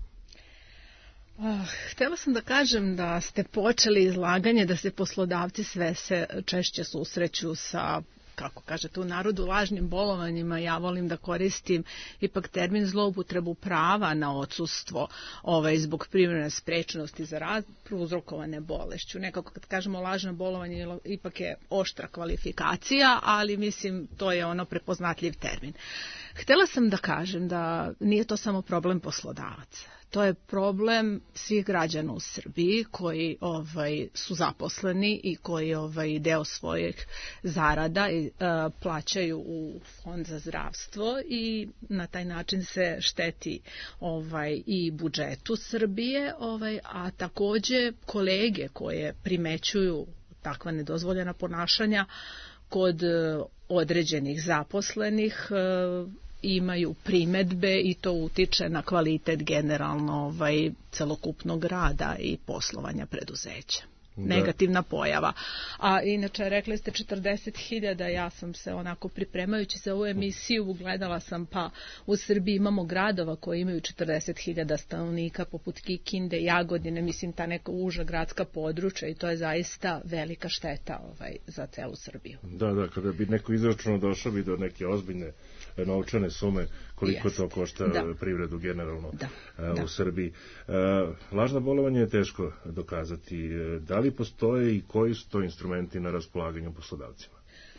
Speaker 11: Htjela sam da kažem da ste počeli izlaganje da se poslodavci sve se češće susreću sa, kako kažete u narodu, lažnim bolovanjima. Ja volim da koristim ipak termin zloupotrebu prava na odsustvo zbog privremene sprečenosti za rad prouzrokovane bolešću. Nekako kad kažemo lažno bolovanje ipak je oštra kvalifikacija, ali mislim to je prepoznatljiv termin. Htjela sam da kažem da nije to samo problem poslodavaca. To je problem svih građana u Srbiji koji su zaposleni i koji deo svojih zarada plaćaju u fond za zdravstvo i na taj način se šteti i budžetu Srbije, a takođe kolege koje primećuju takva nedozvoljena ponašanja kod određenih zaposlenih imaju primedbe i to utiče na kvalitet generalno celokupnog rada i poslovanja preduzeća. Negativna pojava. A inače, rekli ste 40.000, ja sam se onako pripremajući za ovu emisiju, gledala sam, pa u Srbiji imamo gradova koji imaju 40.000 stanovnika, poput Kikinde, Jagodine, mislim ta neka uža gradska područja, i to je zaista velika šteta za celu Srbiju.
Speaker 2: Da, kada bi neko izračunao, došao bi do neke ozbiljne novčane sume koliko to košta privredu generalno u Srbiji. Lažno bolovanje je teško dokazati. Da li postoje i koji su to instrumenti na raspolaganju poslodavcima?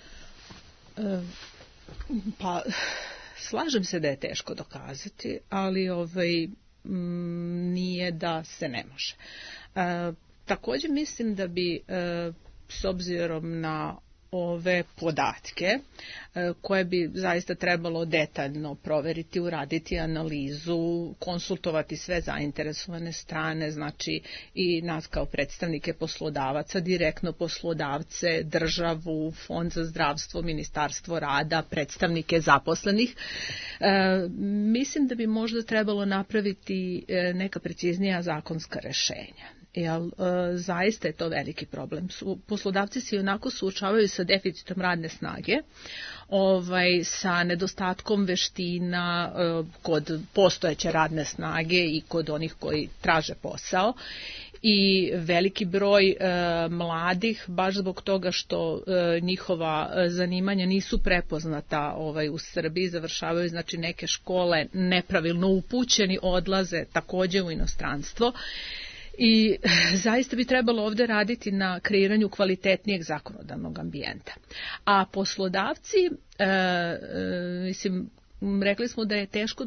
Speaker 11: Pa, slažem se da je teško dokazati, ali nije da se ne može. Također mislim da bi s obzirom na ove podatke koje bi zaista trebalo detaljno proveriti, uraditi analizu, konsultovati sve zainteresovane strane, znači i nas kao predstavnike poslodavaca, direktno poslodavce, državu, Fond za zdravstvo, Ministarstvo rada, predstavnike zaposlenih. Mislim da bi možda trebalo napraviti neka preciznija zakonska rešenja. Jer zaista je to veliki problem. Poslodavci se onako suočavaju sa deficitom radne snage, sa nedostatkom veština kod postojeće radne snage i kod onih koji traže posao, i veliki broj mladih, baš zbog toga što njihova zanimanja nisu prepoznata u Srbiji, završavaju znači neke škole nepravilno upućeni, odlaze također u inostranstvo. I zaista bi trebalo ovdje raditi na kreiranju kvalitetnijeg zakonodavnog ambijenta. A poslodavci, rekli smo da je teško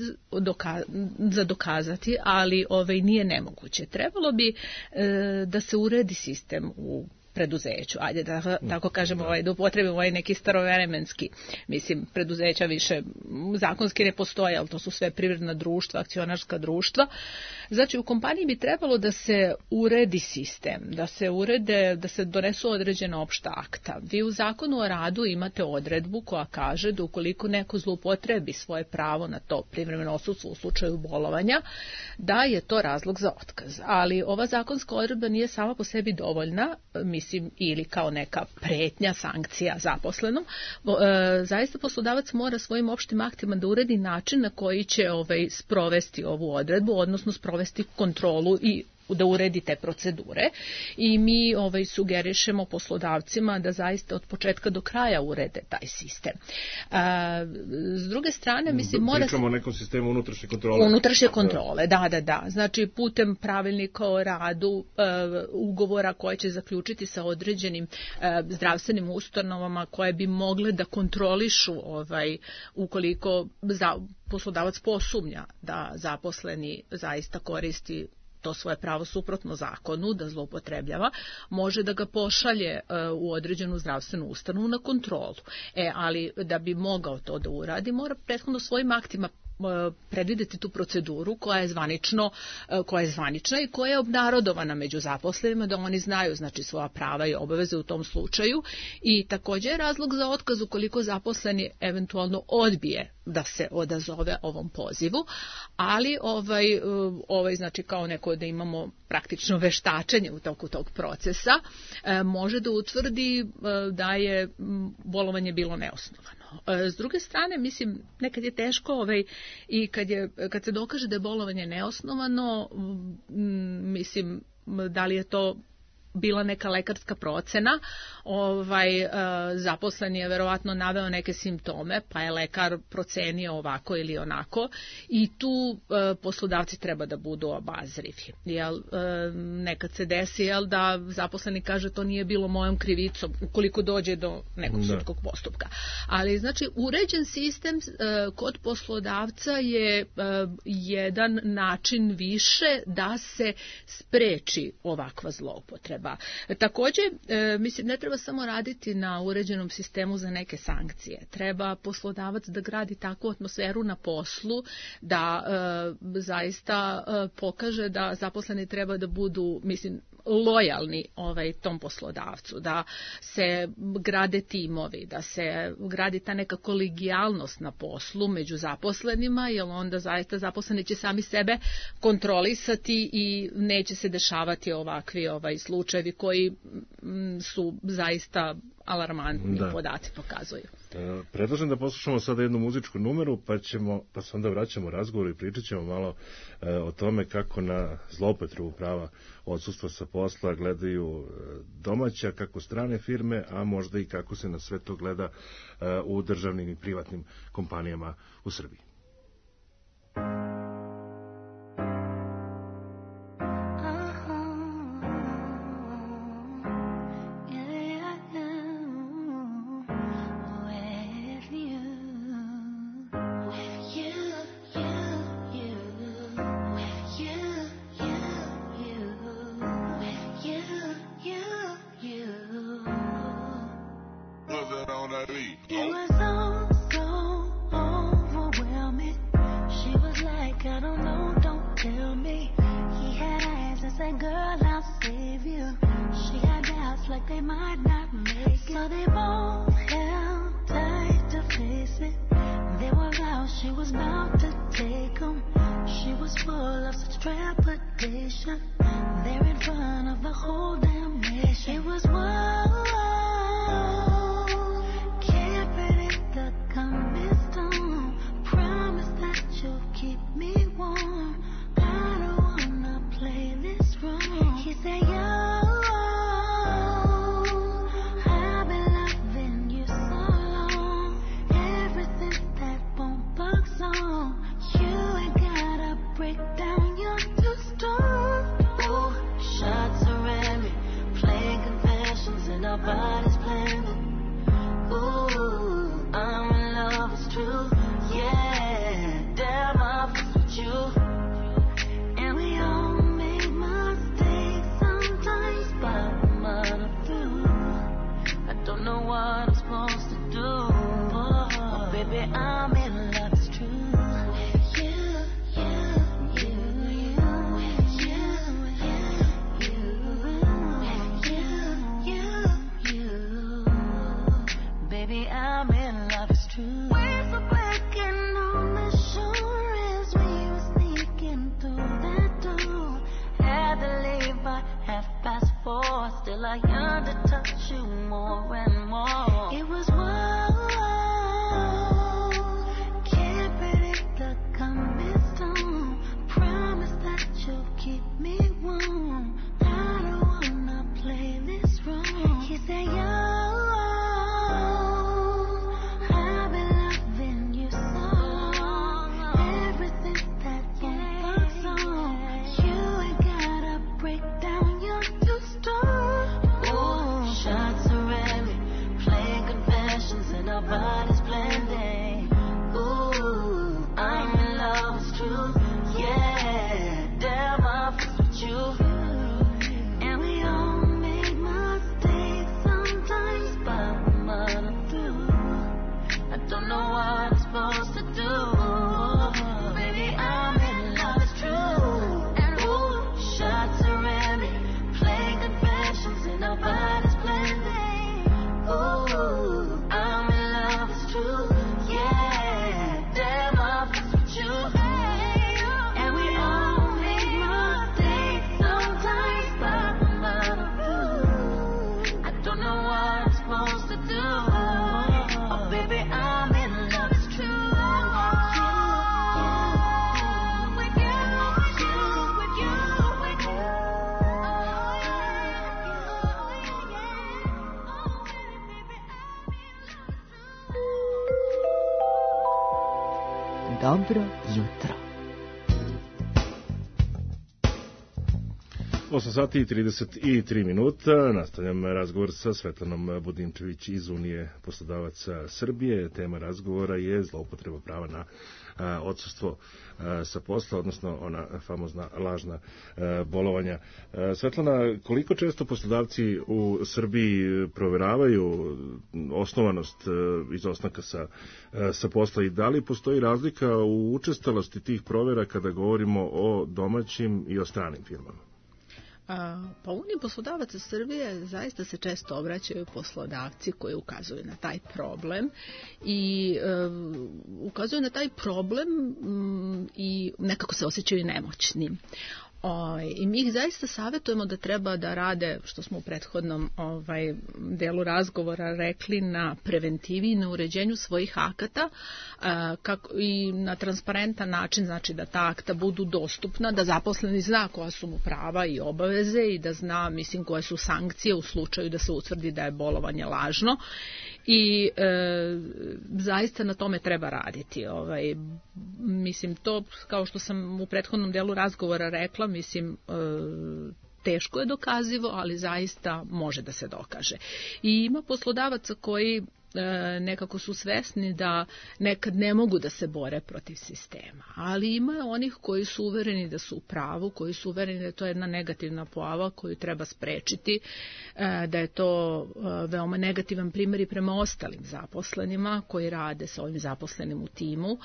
Speaker 11: dokazati, ali nije nemoguće. Trebalo bi da se uredi sistem u preduzeću, ajde da tako kažemo, da upotrebimo neki starovremenski, preduzeća više zakonski ne postoje, ali to su sve privredna društva, akcionarska društva. Znači u kompaniji bi trebalo da se uredi sistem, da se donesu određena opšta akta. Vi u zakonu o radu imate odredbu koja kaže da ukoliko neko zloupotrebi svoje pravo na to privremeno odsustvo u slučaju bolovanja, da je to razlog za otkaz. Ali ova zakonska odredba nije sama po sebi dovoljna, ili kao neka pretnja, sankcija zaposlenom. Zaista poslodavac mora svojim opštim aktima da uredi način na koji će sprovesti ovu odredbu, odnosno sprovesti kontrolu i da uredi te procedure, i mi sugerišemo poslodavcima da zaista od početka do kraja urede taj sistem. S druge strane,
Speaker 2: pričamo o nekom sistemu unutrašnje kontrole.
Speaker 11: Unutrašnje kontrole, da. Znači putem pravilnika o radu, ugovora koje će zaključiti sa određenim zdravstvenim ustanovama koje bi mogle da kontrolišu ukoliko poslodavac posumnja da zaposleni zaista koristi to svoje pravo suprotno zakonu, da zloupotrebljava, može da ga pošalje u određenu zdravstvenu ustanovu na kontrolu. Ali da bi mogao to da uradi, mora prethodno svojim aktima predvideti tu proceduru koja je zvanična i koja je obnarodovana među zaposlenima, da oni znaju znači svoja prava i obaveze u tom slučaju. I također je razlog za otkaz ukoliko zaposleni eventualno odbije da se odazove ovom pozivu, ali znači kao neko da imamo praktično veštačenje u toku tog procesa, može da utvrdi da je bolovanje bilo neosnovano. S druge strane, nekad je teško i kad se dokaže da je bolovanje neosnovano, da li je to bila neka lekarska procena, zaposleni je verovatno naveo neke simptome, pa je lekar procenio ovako ili onako, i tu poslodavci treba da budu obazrivi. Nekad se desi da zaposleni kaže to nije bilo mojom krivicom, ukoliko dođe do nekog sudskog postupka. Ali znači uređen sistem kod poslodavca je jedan način više da se spreči ovakva zloupotreba. Također, ne treba samo raditi na uređenom sistemu za neke sankcije. Treba poslodavac da gradi takvu atmosferu na poslu da zaista pokaže da zaposleni treba da budu, lojalni tom poslodavcu, da se grade timovi, da se gradi ta neka kolegijalnost na poslu među zaposlenima, jer onda zaista zaposleni će sami sebe kontrolisati i neće se dešavati ovakvi slučajevi koji su zaista alarmantni, podaci pokazuju.
Speaker 2: Predlažem da poslušamo sada jednu muzičku numeru, pa se onda vraćamo u razgovor i pričat ćemo malo o tome kako na zloupotrebu prava odsustva sa posla gledaju domaća, kako strane firme, a možda i kako se na sve to gleda u državnim i privatnim kompanijama u Srbiji.
Speaker 23: Dobro jutro.
Speaker 2: 8 sati i 33 minuta. Nastavljam razgovor sa Svetlanom Budimčević iz Unije poslodavaca Srbije. Tema razgovora je zloupotreba prava na odsustvo sa posla, odnosno ona famozna lažna bolovanja. Svetlana, koliko često poslodavci u Srbiji proveravaju osnovanost izostanka sa posla i da li postoji razlika u učestalosti tih provera kada govorimo o domaćim i o stranim firmama?
Speaker 11: Pa Uniji poslodavaca Srbije zaista se često obraćaju poslodavci koji ukazuju na taj problem i ukazuju na taj problem i nekako se osjećaju nemoćnim. I mi ih zaista savjetujemo da treba da rade, što smo u prethodnom delu razgovora rekli, na preventivi i na uređenju svojih akata i na transparentan način, znači da ta akta budu dostupna, da zaposleni zna koja su mu prava i obaveze i da zna, mislim, koje su sankcije u slučaju da se utvrdi da je bolovanje lažno. I zaista na tome treba raditi. Mislim, to, kao što sam u prethodnom delu razgovora rekla, mislim, teško je dokazivo, ali zaista može da se dokaže. I ima poslodavaca koji nekako su svesni da nekad ne mogu da se bore protiv sistema, ali ima onih koji su uvereni da su u pravu, koji su uvereni da je to jedna negativna pojava koju treba sprečiti, da je to veoma negativan primjer i prema ostalim zaposlenima koji rade sa ovim zaposlenim u timu,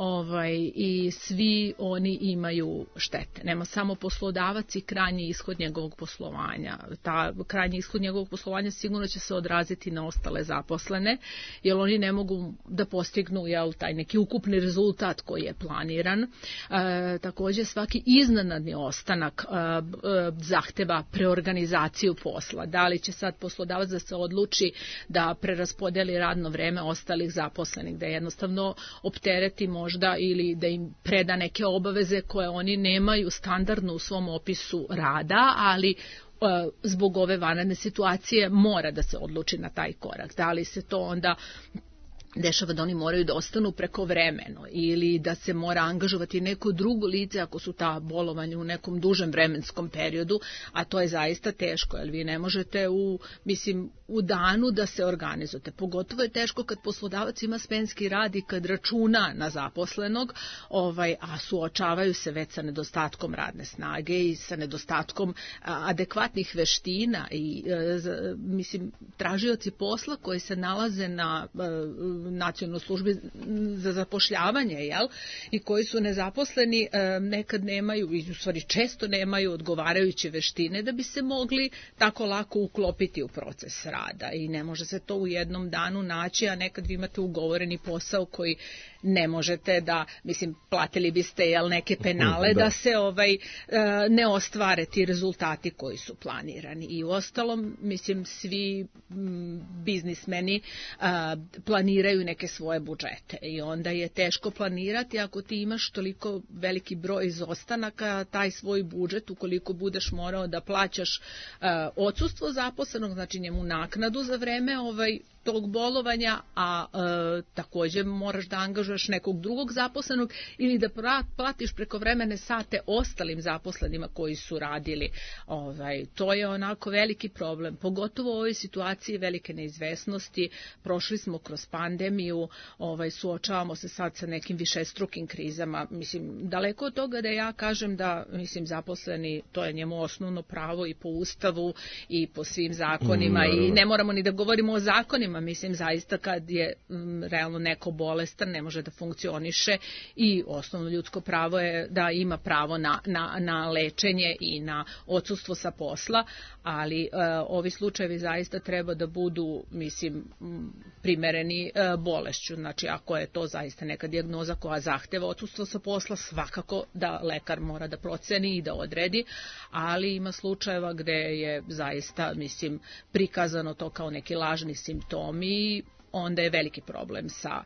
Speaker 11: i svi oni imaju štete. Nema samo poslodavac i krajnji ishod njegovog poslovanja. Krajnji ishod njegovog poslovanja sigurno će se odraziti na ostale zaposlene, jer oni ne mogu da postignu taj neki ukupni rezultat koji je planiran. Također svaki iznenadni ostanak zahteva preorganizaciju posla. Da li će sad poslodavac da se odluči da preraspodeli radno vreme ostalih zaposlenih, da jednostavno optereti možda ili da im preda neke obaveze koje oni nemaju standardno u svom opisu rada, ali zbog ove vanredne situacije mora da se odluči na taj korak. Da li se to onda dešava da oni moraju da ostanu prekovremeno ili da se mora angažovati neko drugo lice ako su ta bolovanja u nekom dužem vremenskom periodu, a to je zaista teško, jer vi ne možete u danu da se organizujete. Pogotovo je teško kad poslodavac ima smenski rad i kad računa na zaposlenog, a suočavaju se već sa nedostatkom radne snage i sa nedostatkom adekvatnih veština i tražioci posla koji se nalaze na nacionalnoj službi za zapošljavanje, i koji su nezaposleni, nekad nemaju, i u stvari često nemaju odgovarajuće veštine da bi se mogli tako lako uklopiti u proces rada, i ne može se to u jednom danu naći, a nekad vi imate ugovoreni posao koji ne možete da, platili biste neke penale da se ne ostvare ti rezultati koji su planirani. I uostalom, svi biznismeni planiraju neke svoje budžete i onda je teško planirati ako ti imaš toliko veliki broj izostanaka, taj svoj budžet, ukoliko budeš morao da plaćaš odsustvo zaposlenog, znači njemu naknadu za vreme tog bolovanja, a također moraš da angažuješ nekog drugog zaposlenog ili da platiš prekovremene sate ostalim zaposlenima koji su radili. To je onako veliki problem, pogotovo u ovoj situaciji velike neizvesnosti. Prošli smo kroz pandemiju, suočavamo se sad sa nekim višestrukim krizama. Daleko od toga da ja kažem da zaposleni, to je njemu osnovno pravo i po Ustavu i po svim zakonima, i ne moramo ni da govorimo o zakonima. Zaista kad je realno neko bolestan, ne može da funkcioniše, i osnovno ljudsko pravo je da ima pravo na lečenje i na odsustvo sa posla, ali ovi slučajevi zaista treba da budu, primereni bolešću. Znači, ako je to zaista neka dijagnoza koja zahteva odsustvo sa posla, svakako da lekar mora da proceni i da odredi, ali ima slučajeva gde je zaista, prikazano to kao neki lažni simptomi, i onda je veliki problem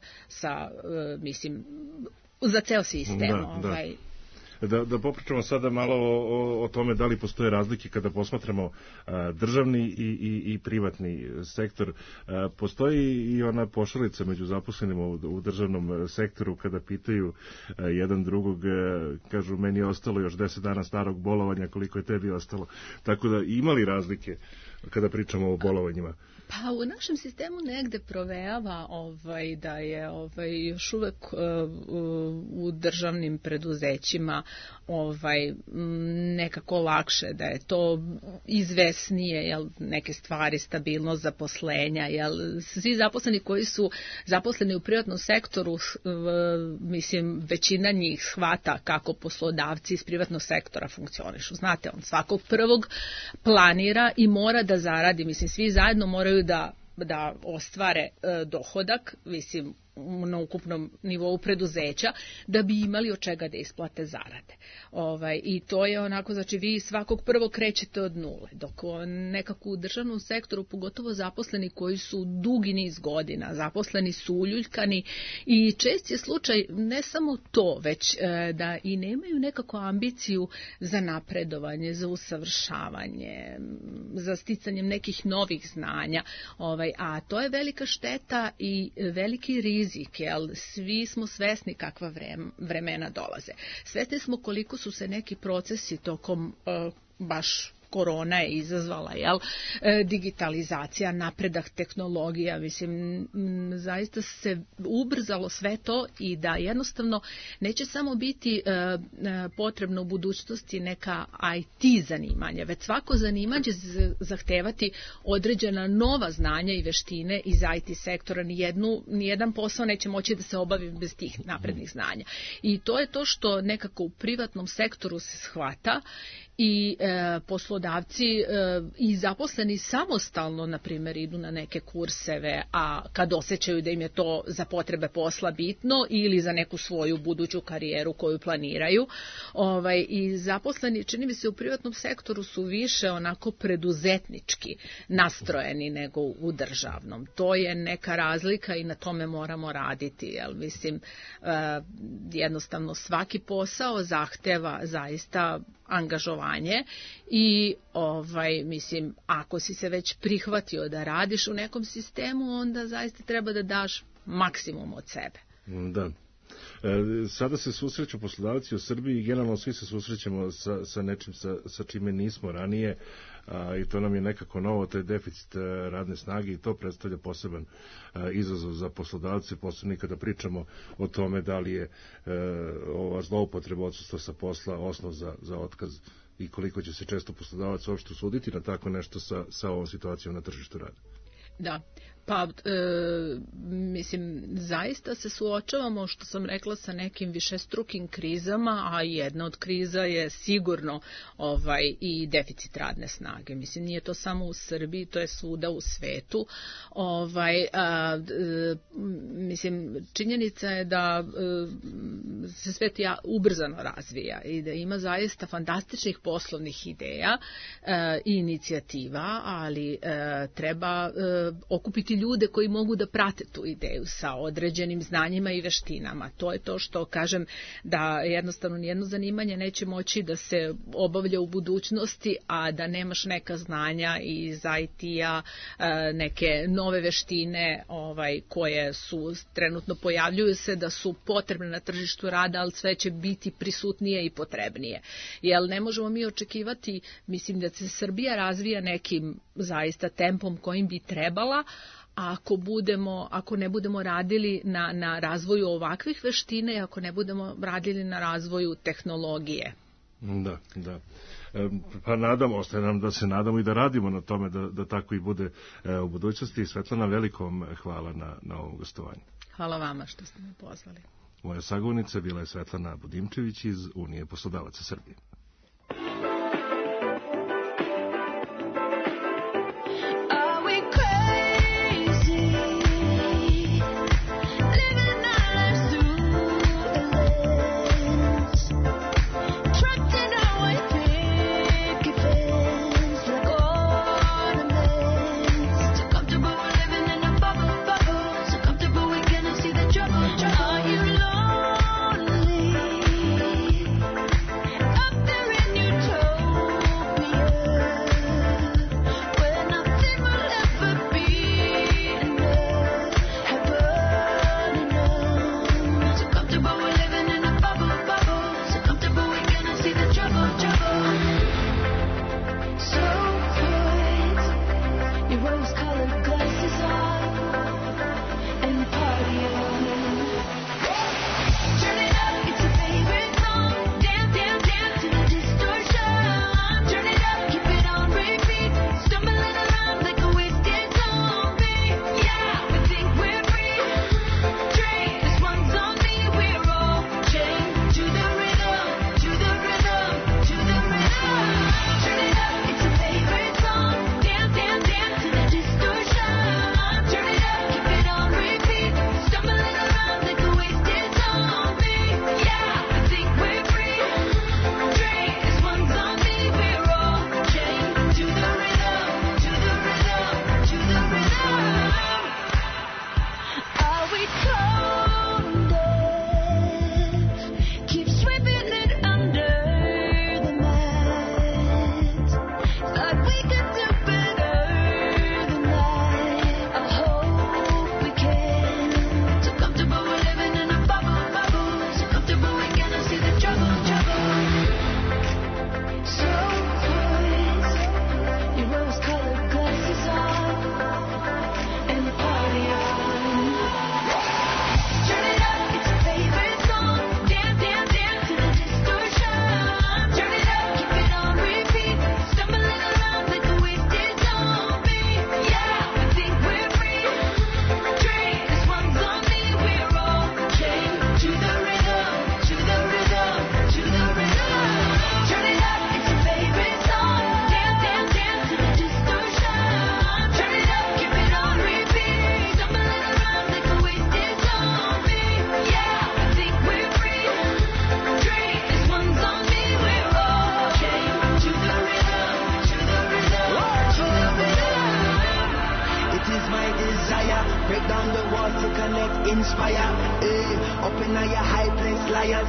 Speaker 11: za ceo sistem.
Speaker 2: Da popričamo sada malo o tome da li postoje razlike kada posmatramo državni i privatni sektor. Postoji i ona pošalica među zaposlenima u državnom sektoru kada pitaju jedan drugog, kažu meni je ostalo još 10 dana starog bolovanja, koliko je tebi ostalo. Tako da imali razlike kada pričamo o bolovanjima?
Speaker 11: Pa u našem sistemu negde provejava da je još uvek u državnim preduzećima nekako lakše, da je to izvesnije, neke stvari, stabilnost zaposlenja, svi zaposleni koji su zaposleni u privatnom sektoru, mislim, većina njih shvata kako poslodavci iz privatnog sektora funkcionišu. Znate, on svakog prvog planira i mora da zaradi, mislim, svi zajedno moraju da ostvare dohodak, mislim, na ukupnom nivou preduzeća, da bi imali od čega da isplate zarade. I to je onako, znači vi svakog prvo krećete od nule, dok nekako u državnom sektoru, pogotovo zaposleni koji su dugi niz godina, zaposleni su uljuljkani i čest je slučaj ne samo to, već da i nemaju nekako ambiciju za napredovanje, za usavršavanje, za sticanjem nekih novih znanja, a to je velika šteta i veliki rizik, jer svi smo svesni kakva vremena dolaze. Svesni smo koliko su se neki procesi tokom baš korona je izazvala, digitalizacija, napredak tehnologija, mislim, zaista se ubrzalo sve to i da jednostavno neće samo biti potrebno u budućnosti neka IT zanimanja, već svako zanimanje zahtevati određena nova znanja i veštine iz IT sektora. Nijedan posao neće moći da se obavi bez tih naprednih znanja. I to je to što nekako u privatnom sektoru se shvata i poslodavci i zaposleni samostalno, na primjer, idu na neke kurseve, a kad osjećaju da im je to za potrebe posla bitno ili za neku svoju buduću karijeru koju planiraju. I zaposleni, čini mi se, u privatnom sektoru su više onako preduzetnički nastrojeni nego u državnom. To je neka razlika i na tome moramo raditi, jer mislim, jednostavno svaki posao zahteva zaista angažovanje i mislim, ako si se već prihvatio da radiš u nekom sistemu, onda zaista treba da daš maksimum od sebe.
Speaker 2: Da. Sada se susreću poslodavci u Srbiji i generalno svi se susrećemo sa nečim sa čime nismo ranije, i to nam je nekako novo, to je deficit radne snage i to predstavlja poseban izazov za poslodavce, posebno kada pričamo o tome da li je ova zloupotreba odsustva sa posla osnov za otkaz i koliko će se često poslodavac uopšte usuditi na tako nešto sa ovom situacijom na tržištu rada.
Speaker 11: Da, pa mislim, zaista se suočavamo, što sam rekla, sa nekim višestrukim krizama, a jedna od kriza je sigurno i deficit radne snage. Mislim, nije to samo u Srbiji, to je svuda u svetu. Mislim, činjenica je da se svet ubrzano razvija i da ima zaista fantastičnih poslovnih ideja i inicijativa, ali treba okupiti ljude koji mogu da prate tu ideju sa određenim znanjima i veštinama. To je to što kažem, da jednostavno nijedno zanimanje neće moći da se obavlja u budućnosti, a da nemaš neka znanja iz IT-a, neke nove veštine koje su trenutno pojavljuju se da su potrebne na tržištu rada, ali sve će biti prisutnije i potrebnije. Jer ne možemo mi očekivati, mislim, da se Srbija razvija nekim zaista tempom kojim bi trebala, a ako ne budemo radili na razvoju ovakvih veština i ako ne budemo radili na razvoju tehnologije.
Speaker 2: Da. Pa ostaje nam da se nadamo i da radimo na tome da tako i bude u budućnosti. Svetlana, velikom hvala na ovom gostovanju.
Speaker 11: Hvala vama što ste me pozvali.
Speaker 2: Moja sagovornica bila je Svetlana Budimčević iz Unije poslodavaca Srbije.
Speaker 6: Up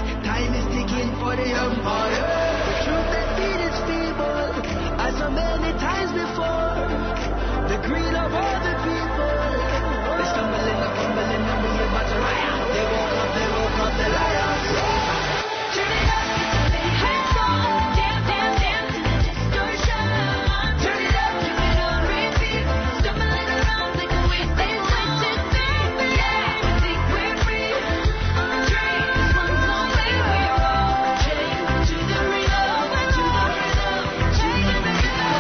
Speaker 6: Time is ticking for the empire. The truth they feed is feeble, as so many times before. The greed of all the people. They stumbling and fumbling and we about to riot. They woke up, the liars. Turn it up, hands on, dance, dance, dance to the distortion. Turn it up, keep it on repeat. Stumbling around like a weak thing. Switch it, baby, yeah, we think we're free. Dream, this one's only we're all chained to the rhythm, to the rhythm, chained to the rhythm.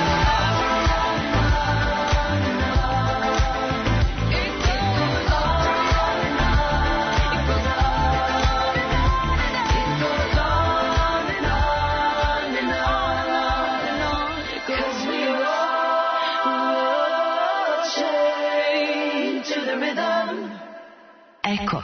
Speaker 12: Eko.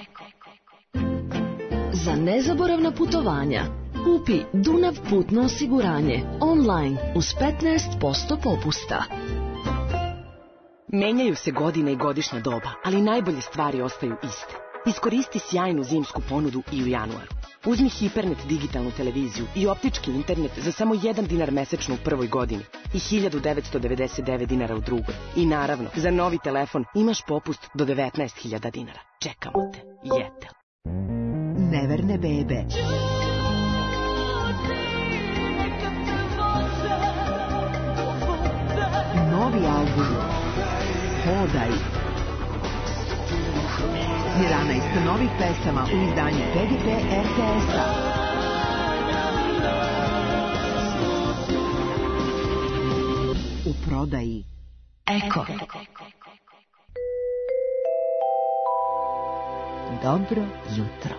Speaker 12: Za nezaboravna putovanja kupi Dunav putno osiguranje online uz 15% popusta.
Speaker 13: Menjaju se godine i godišnja doba, ali najbolje stvari ostaju iste. Iskoristi sjajnu zimsku ponudu i u januaru. Uzmi Hipernet digitalnu televiziju i optički internet za samo 1 dinar mesečno u prvoj godini i 1999 dinara u drugoj. I naravno, za novi telefon imaš popust do 19.000 dinara. Čekamo te. Jetel.
Speaker 15: Neverne bebe. Novi album Hodaj. 11 novih pesama u izdanju PGP RTS-a. U prodaji Eko. Dobro jutro.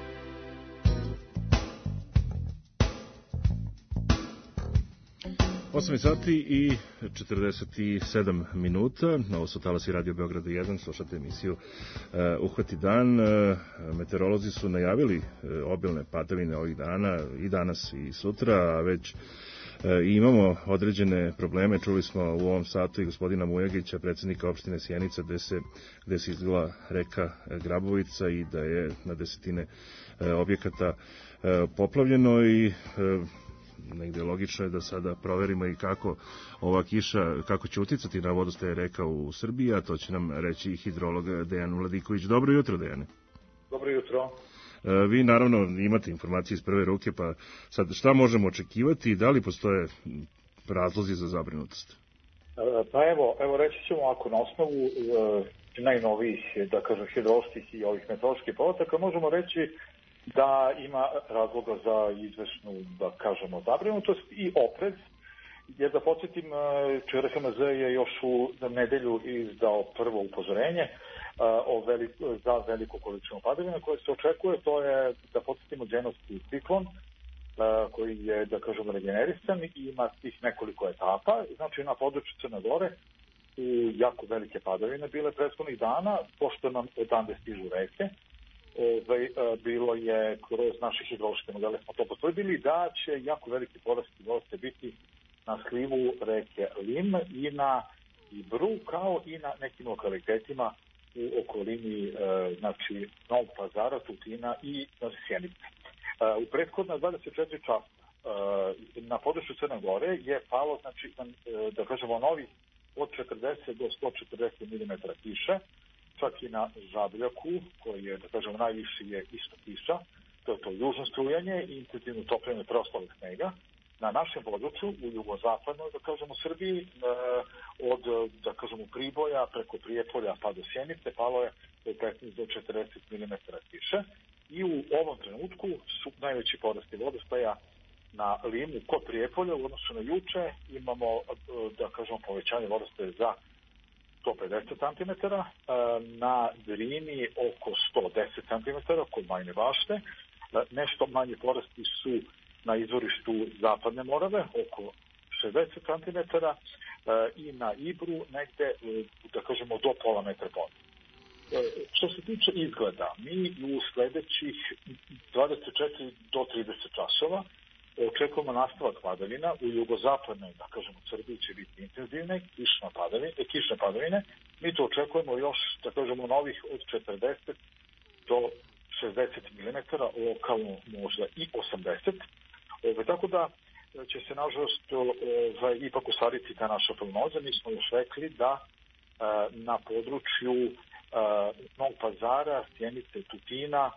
Speaker 2: Osam sati i 47 minuta. Ovo su talasi Radio Beograda 1. Slušate emisiju Uhvati dan. Meteorolozi su najavili obilne padavine ovih dana, i danas i sutra, a već imamo određene probleme. Čuli smo u ovom satu i gospodina Mujagića, predsjednika opštine Sjenica, gde se izgleda reka Grabovica i da je na desetine objekata poplavljeno i negde logično je da sada proverimo i kako ova kiša, kako će uticati na vodostaje reka u Srbiji, a to će nam reći hidrolog Dejan Vladiković. Dobro jutro, Dejane.
Speaker 16: Dobro jutro.
Speaker 2: Vi naravno imate informacije iz prve ruke, pa sad šta možemo očekivati i da li postoje razlozi za zabrinutost?
Speaker 16: Pa evo reći ćemo ako na osnovu najnovijih, da kažem, hidroloških i ovih meteoroloških podataka možemo reći da ima razloga za izvesnu, da kažemo, zabrinutost i oprez, jer da podsjetim, ČRHMZ je još u nedelju izdao prvo upozorenje za veliku količinu padavina koje se očekuje. To je, da podsjetimo, dženovski ciklon koji je, da kažemo, regenerisan i ima tih nekoliko etapa. Znači, na području Crne Gore su jako velike padavine bile prethodnih dana, pošto nam odande stižu reke. Bilo je kroz naše hidrološke modele smo to potvrdili da će jako veliki porast vode biti na slivu reke Lim i na Ibru, kao i na nekim lokalitetima u okolini, znači, Novog Pazara, Tutina i Sjenice. U prethodna 24 časa na području Crne Gore je palo, znači, da kažemo, novih od 40 do 140 mm kiše, čak i na Žabljaku, koji je, da kažemo, najviši je isto kiša, to je to južno strujanje i intenzivno topljenje preostalih snega. Na našem području, u jugozapadnoj, da kažemo, Srbiji, od, da kažemo, Priboja preko Prijepolja pa do Sjenice, palo je od 15 do 40 mm kiše i u ovom trenutku su najveći porasti vodostaja na Limu kod Prijepolja u odnosu na juče. Imamo, da kažemo, povećanje vodostaja za 150 cm, na Drini oko 110 cm kod Bajine Bašte. Nešto manje porasti su na izvorištu Zapadne Morave, oko 60 cm, i na Ibru negde, da kažemo, do pola metra vode. Što se tiče izgleda, mi u sledećih 24 do 30 časova očekujemo nastavak padavina. U jugozapadnoj, da kažemo, Srbiji će biti intenzivne kišne padavine. Mi to očekujemo još, da kažemo, novih od 40 do 60 mm, lokalno možda i 80. Tako da će se nažalost ipak ostvariti ta naša prognoza. Mi smo još rekli da na području Novog Pazara, Sjenice, Tutina,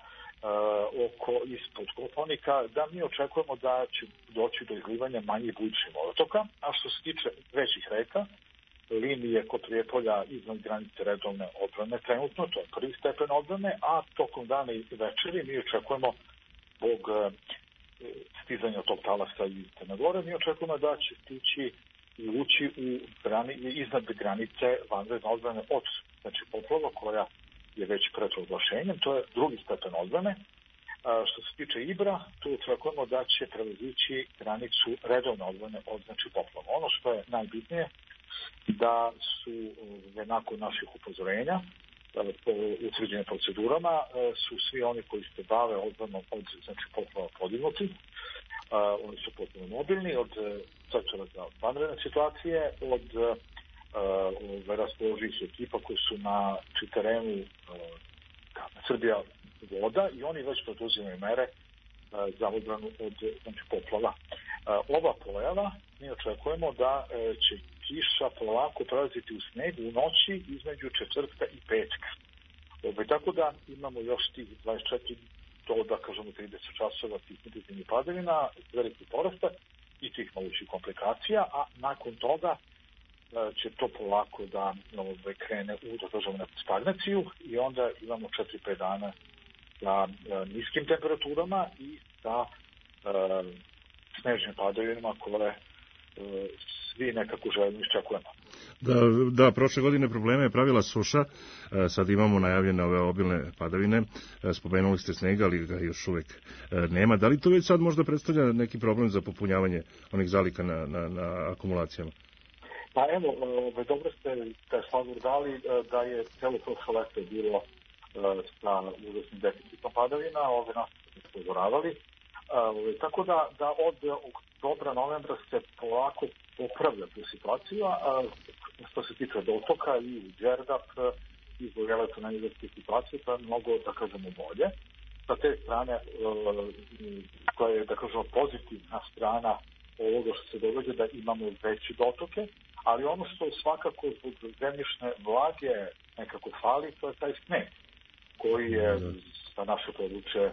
Speaker 16: ispod Kopaonika, da mi očekujemo da će doći do izlivanja manjih bujičnih vodotoka, a što se tiče većih reka, linije kod Prijepolja iznad granice redovne odbrane trenutno, to je prvi stepen odbrane, a tokom dana i večeri mi očekujemo zbog stizanja tog talasa iz Crne Gore, mi očekujemo da će stići i ući iznad granice vanredne odbrane od poplava koja je već pred proglašenjem, to je drugi stepen odbrane. Što se tiče Ibra, tu očekujemo da će prevazići granicu redovne odbrane od poplava. Ono što je najbitnije da su nakon naših upozorenja po utvrđenim procedurama su svi oni koji se bave odbranom od poplava podignuti. Oni su potpuno mobilni od sektora za vanredne situacije, od raspoloživih ekipa koji su na terenu Srbija voda i oni već preduzimaju mere za odbranu od poplava. Ova pojava mi očekujemo da će kiša polako prelaziti u sneg u noći između četvrtka i petka. Tako da imamo još tih 24 do 30 časova tih intenzivnih padavina, veliki porasta i tih mogućih komplikacija, a nakon toga će to polako da krene u neku stagnaciju i onda imamo 4-5 dana sa niskim temperaturama i sa snežnim padavinama koje svi nekako željno iščekujemo.
Speaker 2: Da, prošle godine probleme je pravila suša, sad imamo najavljene ove obilne padavine, spomenuli ste snega, ali ga još uvek nema. Da li to već sad možda predstavlja neki problem za popunjavanje onih zalika na akumulacijama?
Speaker 16: Pa evo, dobro ste taj slavor dali da je celo prošle leto bilo sa užasnim deficitom padavina, ove nas smo upozoravali. Tako da od oktobra, novembra se polako popravlja tu situaciju, što se tiče dotoka i u Đerdap i zbog elektroenergetske situacije, to je mnogo, da kažemo, bolje. Sa te strane, koja je, da kažemo, pozitivna strana ovoga što se događa, da imamo veće dotoke, ali ono što svakako zbog zemljišne vlage nekako fali, to je taj sneg, koji je za naše područje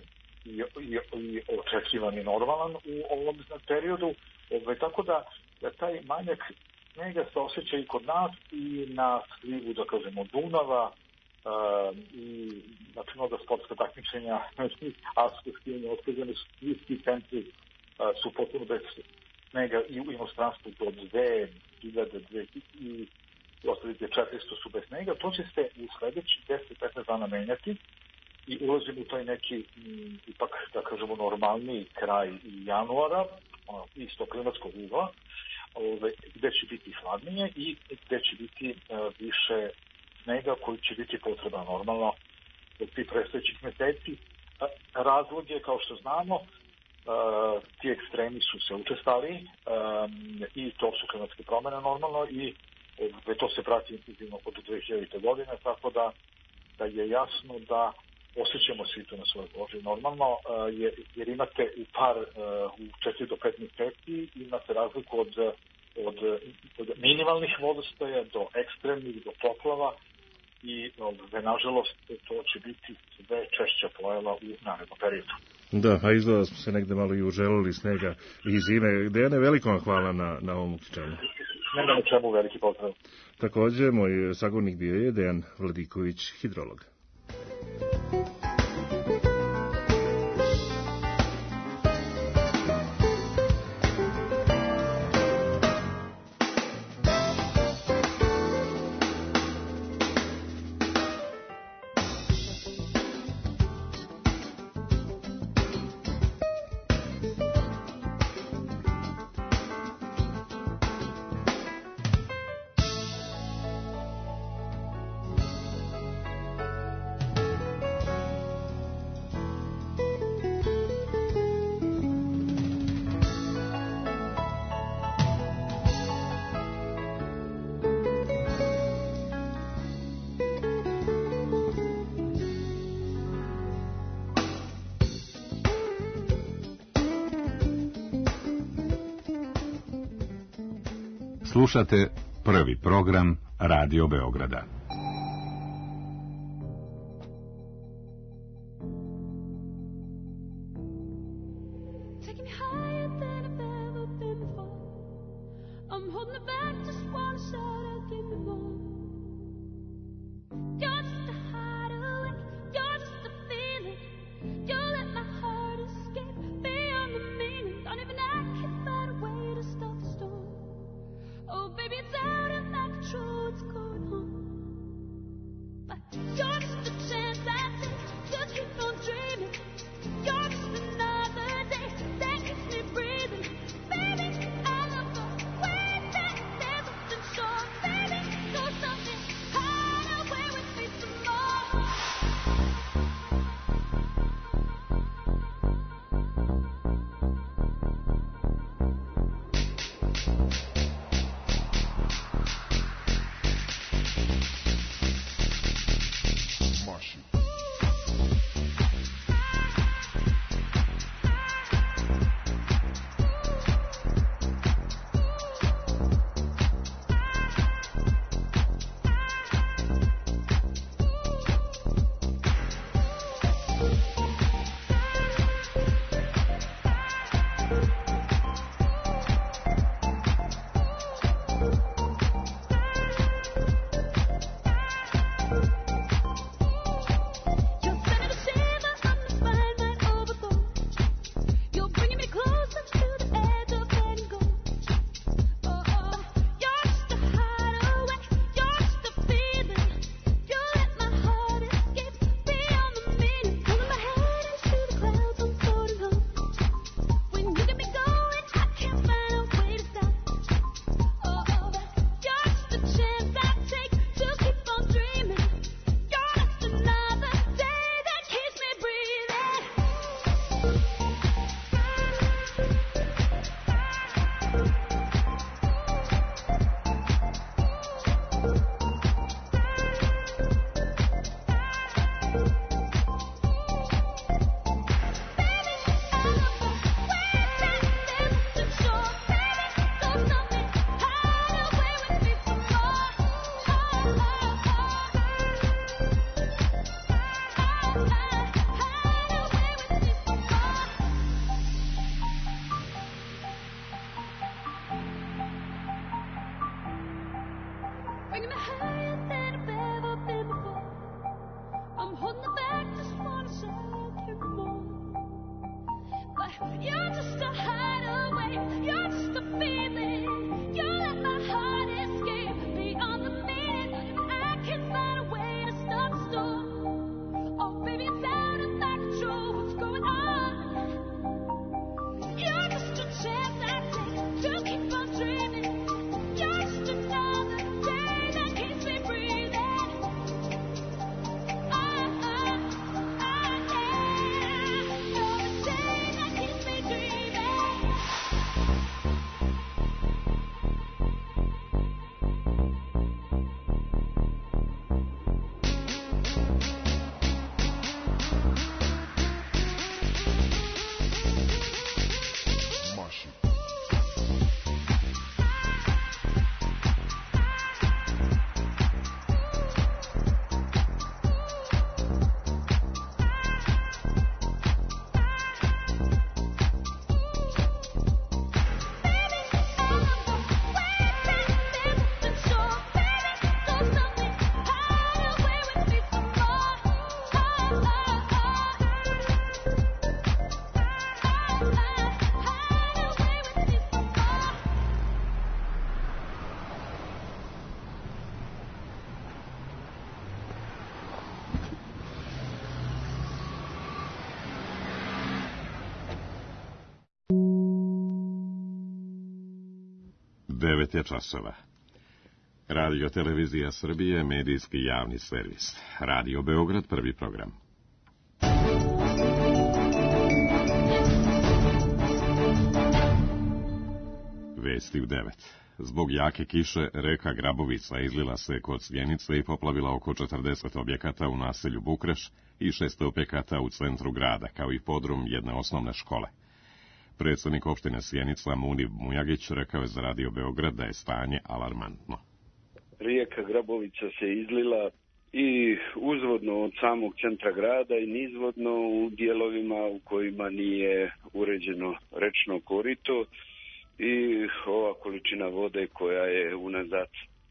Speaker 16: i očekivan i normalan u ovom periodu. Tako da taj manjak snega se osjeća i kod nas i na slivu, da kažemo, Dunava i znači mnoga sportska takmičenja, alpsko skijanje, otkazane su svi ti centri su potpuno bez snega i u inostranstvu do 2000 i ostalite 400 su bez snega. To će se u sledeći 10-15 dana menjati i ulazimo u taj neki ipak, da kažemo, normalniji kraj januara iz tog klimatskog ugla, gde će biti hladnije i gde će biti više snega koji će biti potreban normalno od tih predstojećih meseci. Razlog je, kao što znamo, ti ekstremi su se učestali i to su klimatske promene normalno i to se prati intenzivno od 2000. godine, tako da je jasno da osjećamo svi to na svojoj koži normalno, jer imate u 4 do 5 meseci imate razliku od minimalnih vodostaja do ekstremnih, do poplava i nažalost to će biti sve češća pojava u narednom periodu.
Speaker 2: Da, a izgleda smo se negde malo i uželili snega i zime. Dejane, veliko vam hvala na ovom uključenju.
Speaker 16: Nema na čemu, veliki pozdrav.
Speaker 2: Takođe, moj sagovornik bio je Dejan Vladiković, hidrolog.
Speaker 7: Slušate prvi program Radio Beograda.
Speaker 9: Devet je časova. Radio Televizija Srbije, medijski javni servis. Radio Beograd, prvi program. Vesti u 9. Zbog jake kiše, reka Grabovica izlila se kod Sjenice i poplavila oko 40 objekata u naselju Bukreš i 600 objekata u centru grada, kao i podrum jedne osnovne škole. Predsjednik opštine Sjenica Muniv Mujagić rekao je za Radio Beograd da je stanje alarmantno.
Speaker 1: Rijeka Grabovica se izlila i uzvodno od samog centra grada i nizvodno u dijelovima u kojima nije uređeno rečno korito i ova količina vode koja je unazad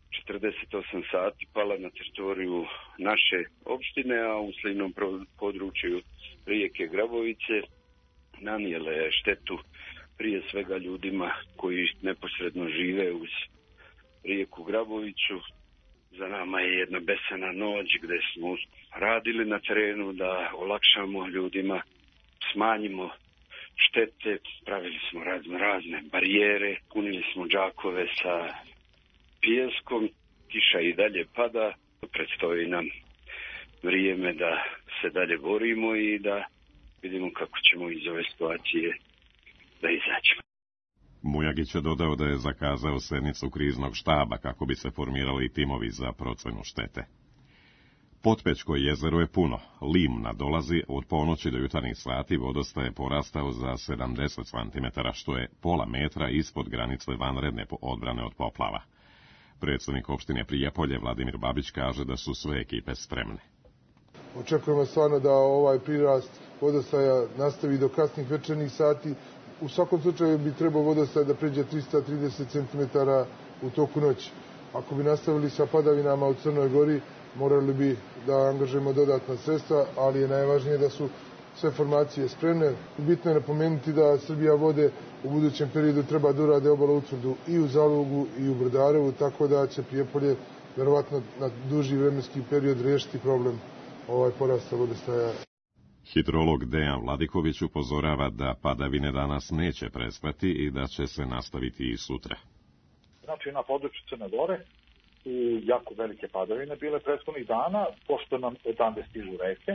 Speaker 1: 48 sati pala na teritoriju naše opštine, a u slivnom području rijeke Grabovice nanijela je štetu prije svega ljudima koji neposredno žive uz rijeku Grabovicu. Za nama je jedna besana noć gdje smo radili na terenu da olakšamo ljudima, smanjimo štete, pravili smo razne barijere, punili smo džakove sa pijeskom, kiša i dalje pada, predstoji nam vrijeme da se dalje borimo i da vidimo kako ćemo iz ove situacije da izađemo.
Speaker 9: Mujagić je dodao da je zakazao sednicu kriznog štaba kako bi se formirali timovi za procenu štete. Potpećko jezero je puno, lim nadolazi, od ponoći do jutarnjih sati vodostaj je porastao za 70 cm, što je pola metra ispod granice vanredne odbrane od poplava. Predsjednik opštine Prijepolje Vladimir Babić kaže da su sve ekipe spremne.
Speaker 18: Očekujemo stvarno da ovaj prirast vodostaja nastavi do kasnih večernjih sati. U svakom slučaju bi trebao vodostaj da pređe 330 cm u toku noći. Ako bi nastavili sa padavinama u Crnoj Gori, morali bi da angažujemo dodatna sredstva, ali je najvažnije da su sve formacije spremne. Bitno je napomenuti da Srbija vode u budućem periodu treba da urade obaloutvrdu i u Zalogu i u Brodarevu, tako da će Prijepolje verovatno na duži vremenski period riješiti problem porasta vodostaja.
Speaker 9: Hidrolog Dejan Vladiković upozorava da padavine danas neće prestati i da će se nastaviti i sutra.
Speaker 16: Znači, na području Crne Gore su jako velike padavine bile prethodnih dana, pošto nam odande stižu reke.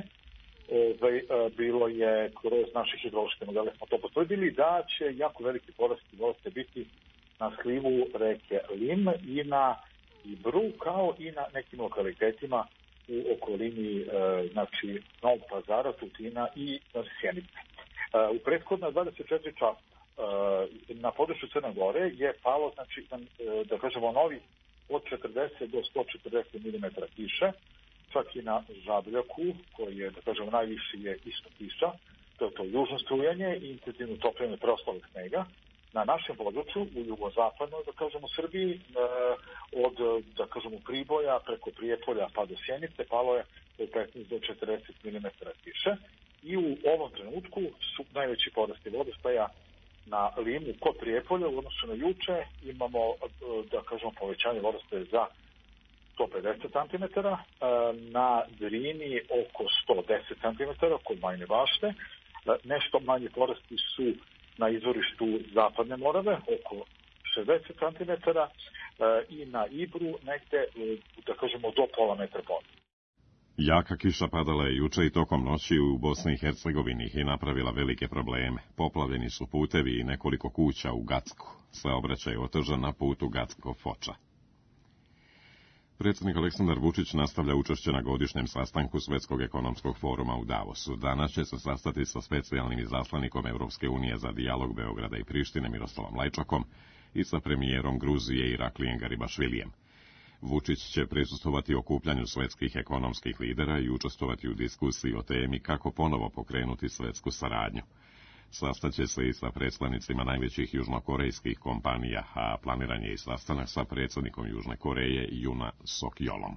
Speaker 16: Bilo je kroz naše hidrološke modele smo to potvrdili da će jako veliki porast vodostaja biti na slivu reke Lim i na Ibru, kao i na nekim lokalitetima u okolini, znači, Novog Pazara, Tutina i Sjenice. U prethodna 24 časa na području Crne Gore je palo, znači, da kažemo, novi od 40 do 140 mm kiše, čak i na Žabljaku, koji je, da kažemo, najviši je isto kiša, to je to južno strujanje i intenzivno topljenje preostalog snega. Na našem području, u jugozapadnoj, da kažemo, Srbiji, od, da kažemo, Priboja preko Prijepolja pa do Sjenice, palo je od 15 do 40 mm kiše i u ovom trenutku su najveći porasti vodostaja na Limu kod Prijepolja u odnosu na juče. Imamo, da kažemo, povećanje vodostaja za 150 cm, na Drini oko 110 cm kod Bajine Bašte. Nešto manje porasti su na izvorištu Zapadne Morave, oko 60 cm, i na Ibru negde, da kažemo, do pola metra vode.
Speaker 9: Jaka kiša padala je juče i tokom noći u Bosni i Hercegovini i napravila velike probleme. Poplavljeni su putevi i nekoliko kuća u Gacku. Saobraćaj je otežan na putu Gacko-Foča. Predsjednik Aleksandar Vučić nastavlja učešće na godišnjem sastanku Svetskog ekonomskog foruma u Davosu. Danas će se sastati sa specijalnim izaslanikom Evropske unije za dijalog Beograda i Prištine Miroslavom Lajčakom i sa premijerom Gruzije Iraklijem Garibašvilijem. Vučić će prisustvovati okupljanju svetskih ekonomskih lidera i učestvovati u diskusiji o temi kako ponovo pokrenuti svetsku saradnju. Sastaće se i sa predstavnicima najvećih južnokorejskih kompanija, a planiran je i sastanak sa predsjednikom Južne Koreje Juna Sok-Jolom.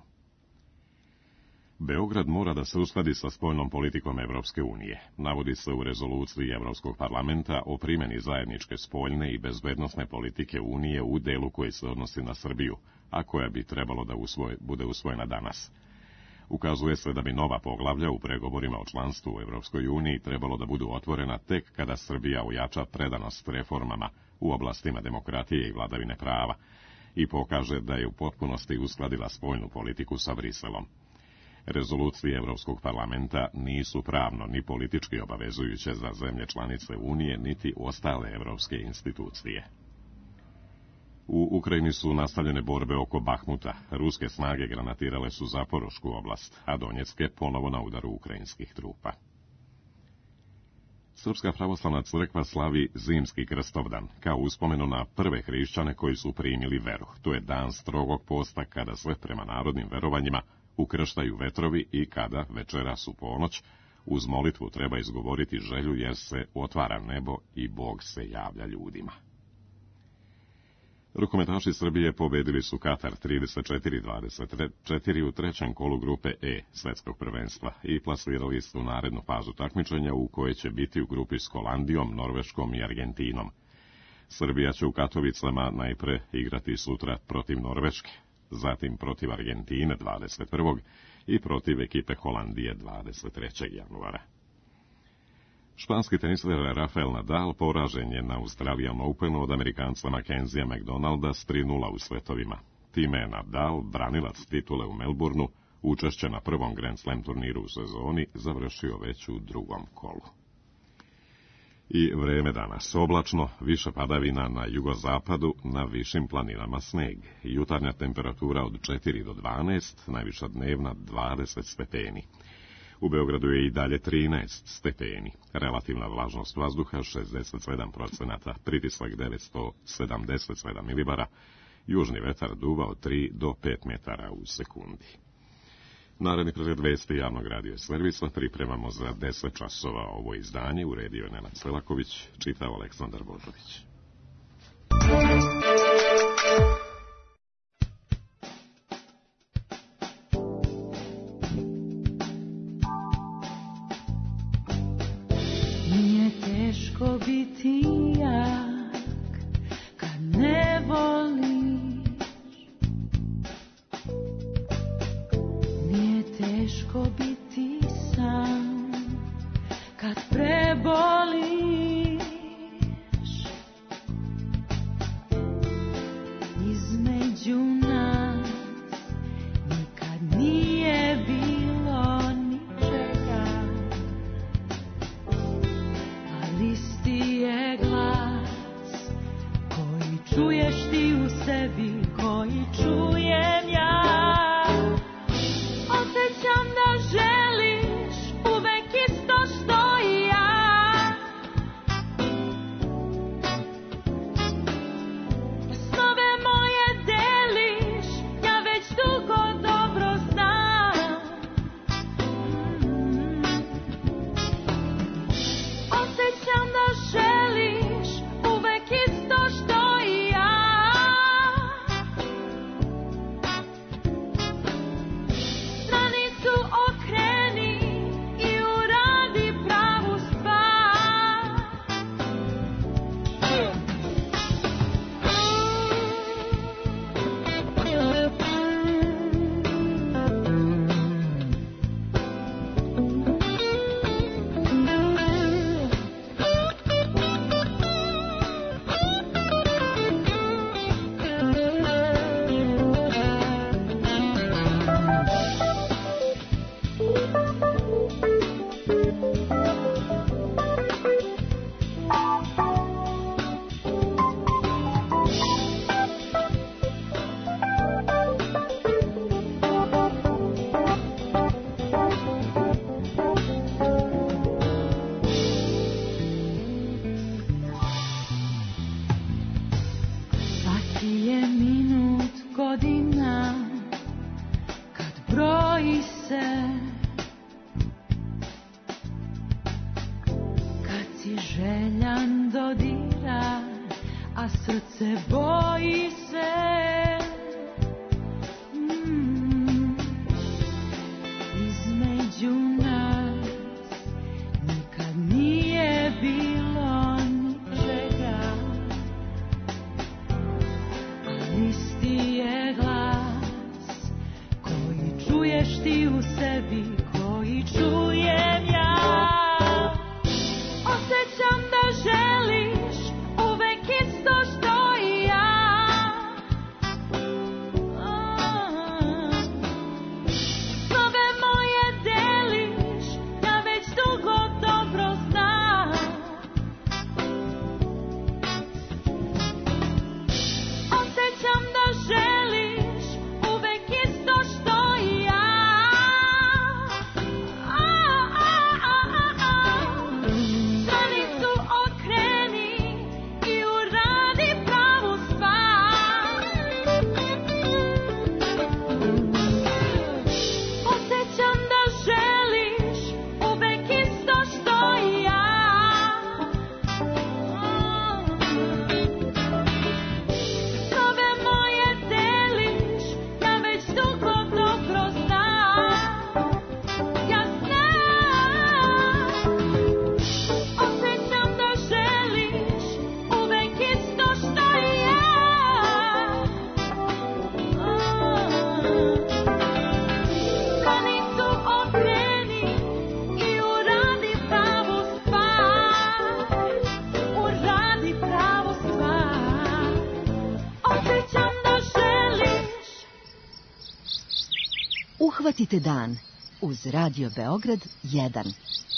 Speaker 9: Beograd mora da se uskladi sa spoljnom politikom Evropske unije. Navodi se u rezoluciji Evropskog parlamenta o primjeni zajedničke spoljne i bezbednosne politike Unije u delu koji se odnosi na Srbiju, a koja bi trebalo da bude usvojena danas. Ukazuje se da bi nova poglavlja u pregovorima o članstvu u Evropskoj uniji trebalo da budu otvorena tek kada Srbija ojača predanost reformama u oblastima demokratije i vladavine prava i pokaže da je u potpunosti uskladila spoljnu politiku sa Briselom. Rezolucije Evropskog parlamenta nisu pravno ni politički obavezujuće za zemlje članice Unije niti ostale evropske institucije. U Ukrajini su nastavljene borbe oko Bahmuta. Ruske snage granatirale su Zaporošku oblast, a Donjecke ponovo na udaru ukrajinskih trupa. Srpska pravoslavna crkva slavi zimski krstovdan, kao uspomenu na prve hrišćane koji su primili veru. To je dan strogog posta kada sve prema narodnim verovanjima ukrštaju vetrovi i kada večeras u ponoć uz molitvu treba izgovoriti želju jer se otvara nebo i Bog se javlja ljudima. Rukometaši Srbije pobedili su Katar 34-24 u trećem kolu grupe E svetskog prvenstva i plasirali su narednu fazu takmičenja u kojoj će biti u grupi s Holandijom, Norveškom i Argentinom. Srbija će u Katovicama najpre igrati sutra protiv Norveške, zatim protiv Argentine 21. i protiv ekipe Holandije 23. januara. Španski teniser Rafael Nadal poražen je na Australian Openu od Amerikanca Mackenzija McDonalda s 3:0 u svetovima. Time je Nadal, branilac titule u Melbourneu, učešće na prvom Grand Slam turniru u sezoni, završio već u drugom kolu. I vreme danas oblačno, više padavina na jugozapadu, na višim planinama sneg. Jutarnja temperatura od 4 do 12, najviša dnevna 20 stepeni. U Beogradu je i dalje 13 stepeni. Relativna vlažnost vazduha 67%, pritisak 977 milibara, južni vetar duva od 3 do 5 metara u sekundi. Naredni pregled vesti javnog radio servisa pripremamo za 10 časova. Ovo izdanje uredio je Nenad Selaković, čitao Aleksandar Božović.
Speaker 6: Nije teško biti jak kad ne voliš. Nije teško biti sam kad preboliš. Između nas nikad nije bilo ničega, ali isti je glas koji čuješ ti u sebi, koji čujem ja. Osjećam da želiš uvek isto što i ja. Snove moje deliš, ja već dugo dobro znam. Osjećam da želiš uvek isto što i ja. Stranicu okreni i uradi pravu stvar. Svaki je minut godina kad broji se, kad si željan dodira, a srce boji se. Između nas nikad nije bilo ničega, ali isti je glas koji čuješ ti u sebi, koji čujem ja. Osjećam da želiš uvek isto što i ja.
Speaker 12: Uhvatite dan uz Radio Beograd 1.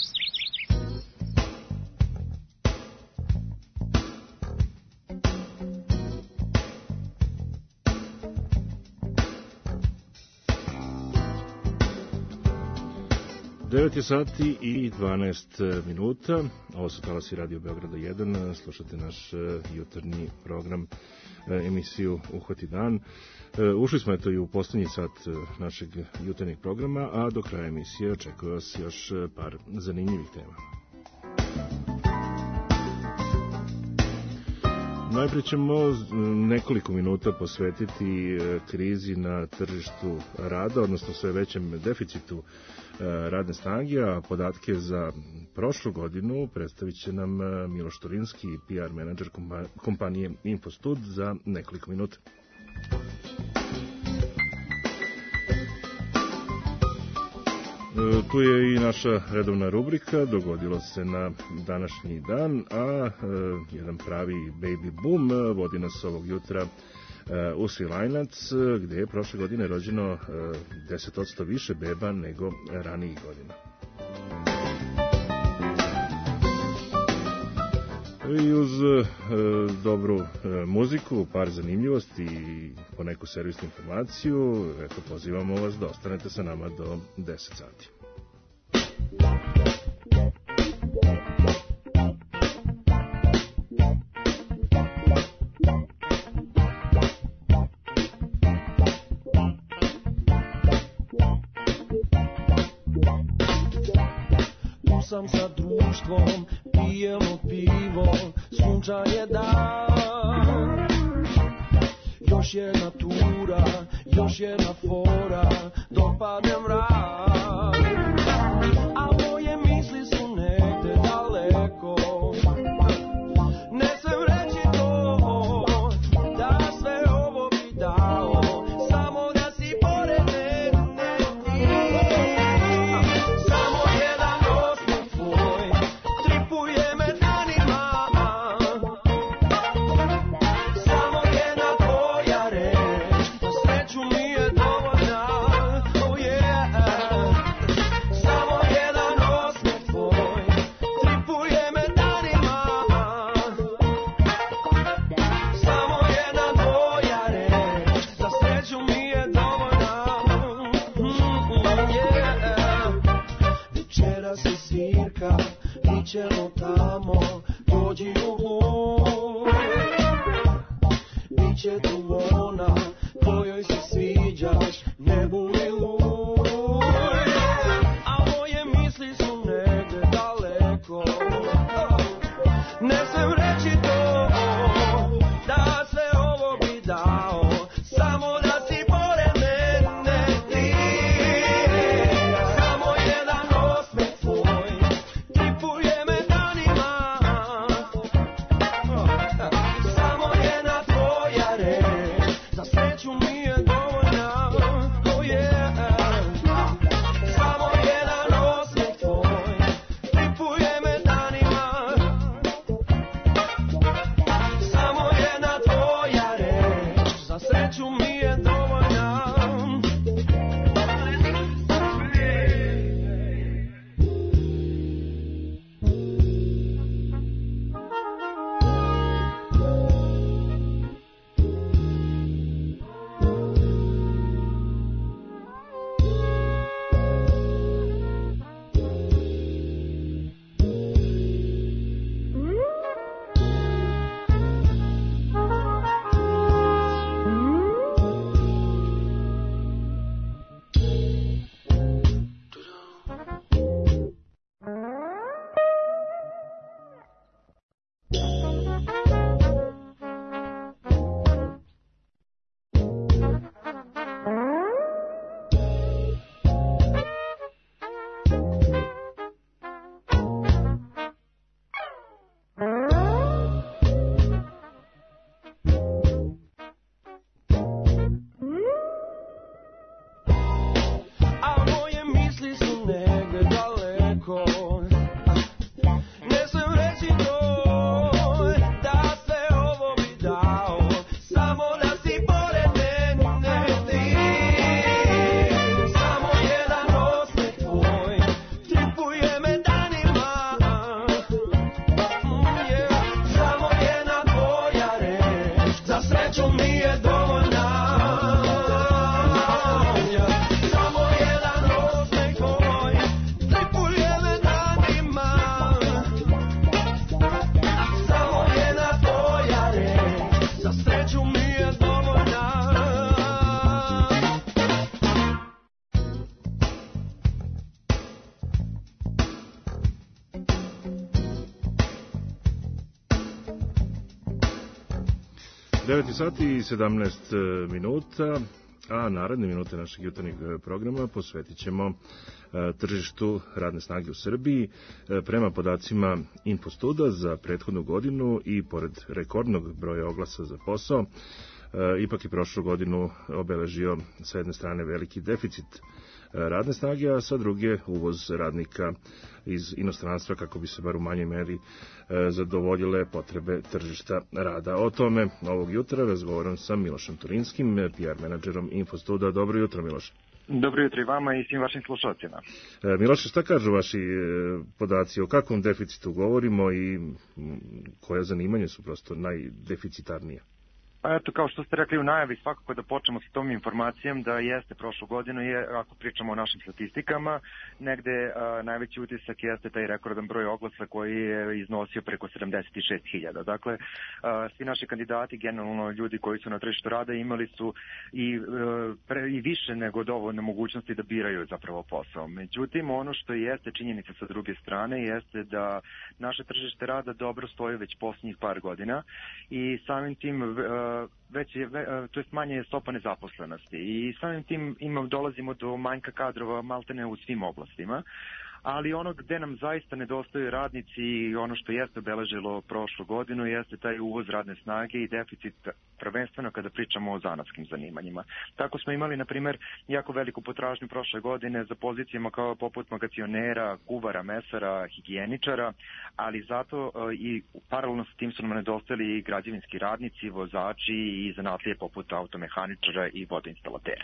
Speaker 2: Devet je sati i 12 minuta. Ovo su talasi Radio Beograda 1. Slušate naš jutarnji program, emisiju Uhvati dan. Ušli smo eto i u poslednji sat našeg jutarnjeg programa, a do kraja emisije očekuje vas još par zanimljivih tema. Najprije ćemo nekoliko minuta posvetiti krizi na tržištu rada, odnosno sve većem deficitu radne snage, a podatke za prošlu godinu predstavit će nam Miloš Turinski, PR menadžer kompanije Infostud, za nekoliko minuta. Tu je i naša redovna rubrika, dogodilo se na današnji dan, a jedan pravi baby boom vodi nas ovog jutra u Svilajnac, gde je prošle godine rođeno 10% više beba nego ranijih godina. I uz dobru muziku, par zanimljivosti i po neku servisnu informaciju, eto, pozivamo vas da ostanete sa nama do 10 sati.
Speaker 6: Sam sa društvom, pijemo pivo, sunčan je dan. Još jedna tura, još jedna fora, dok padne mrak. A moje misli su negde daleko, ne smem reći to, da sve ovo bi dao, samo da si pored mene ti. Samo jedan osmeh tvoj tripuje me danima, samo jedna tvoja reč na sreću mi je dovoljna, oh yeah. Samo jedan osmeh tvoj tripuje me danima, samo jedna tvoja reč za sreću mi je dovoljna, yeah. Večeras je svirka, mi ćemo tamo, dođi u glum. Biće tu ona kojoj se sviđaš, ne budi luj. A moje misli su negde daleko, ne smem reći to, da sve ovo bi dao, samo da si pored mene ti. Samo jedan osmeh tvoj tripuje me danima, samo jedna tvoja reč za sreću mi je dovoljna, oh yeah. Samo jedan osmeh tvoj tripuje me danima, sreću mi je dovoljna. Samo jedan osmeh tvoj tripuje me danima. Samo jedna tvoja reč za sreću mi je dovoljna.
Speaker 2: 9 sati i 17 minuta, a naredne minute našeg jutarnjeg programa posvetit ćemo tržištu radne snage u Srbiji. Prema podacima Infostuda za prethodnu godinu i pored rekordnog broja oglasa za posao, ipak je prošlu godinu obeležio sa jedne strane veliki deficit radne snage, a sa druge uvoz radnika iz inostranstva kako bi se bar u manjoj meri zadovoljile potrebe tržišta rada. O tome ovog jutra razgovaram sa Milošem Turinskim, PR menadžerom Infostuda. Dobro jutro, Miloš.
Speaker 19: Dobro jutro i vama i svim vašim slušalcima.
Speaker 2: Miloše, šta kažu vaši podaci, o kakvom deficitu govorimo i koja zanimanja su prosto najdeficitarnija?
Speaker 19: Pa eto, kao što ste rekli u najavi, svakako da počnemo s tom informacijom da jeste prošlu godinu, ako pričamo o našim statistikama, negde najveći utisak jeste taj rekordan broj oglasa koji je iznosio preko 76.000. Dakle, svi naši kandidati, generalno ljudi koji su na tržištu rada, imali su i više nego dovoljne mogućnosti da biraju zapravo posao. Međutim, ono što jeste činjenica sa druge strane jeste da naše tržište rada dobro stoji već posljednjih par godina i samim tim to je manje stopa nezaposlenosti i samim tim dolazimo do manjka kadrova maltene u svim oblastima, ali ono gde nam zaista nedostaju radnici i ono što jeste obeležilo prošlu godinu jeste taj uvoz radne snage i deficit prvenstveno kada pričamo o zanatskim zanimanjima. Tako smo imali, na primjer, jako veliku potražnju prošle godine za pozicijama kao poput magacionera, kuvara, mesara, higijeničara, ali zato i paralelno sa tim su nam nedostajali i građevinski radnici, vozači i zanatlije poput automehaničara i vodoinstalatera.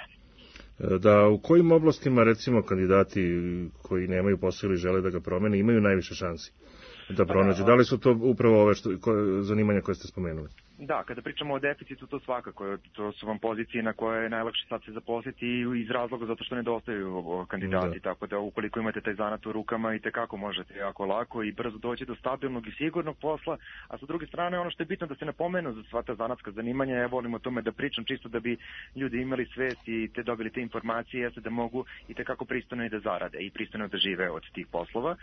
Speaker 2: Da, u kojim oblastima, recimo, kandidati koji nemaju posao ili žele da ga promene imaju najviše šansi da pronađu? Da li su to upravo ove zanimanja koje ste spomenuli?
Speaker 19: Da, kada pričamo o deficitu, to svakako, to su vam pozicije na koje je najlakše sad se zaposliti iz razloga zato što nedostaju kandidati, tako da ukoliko imate taj zanat u rukama i tekako možete jako lako i brzo doći do stabilnog i sigurnog posla, a sa druge strane ono što je bitno da se napomenu za sva ta zanatska zanimanja, ja volim o tome da pričam čisto da bi ljudi imali svest i te dobili te informacije, jeste da mogu i tekako pristojno i da zarade i pristojno da žive od tih poslova,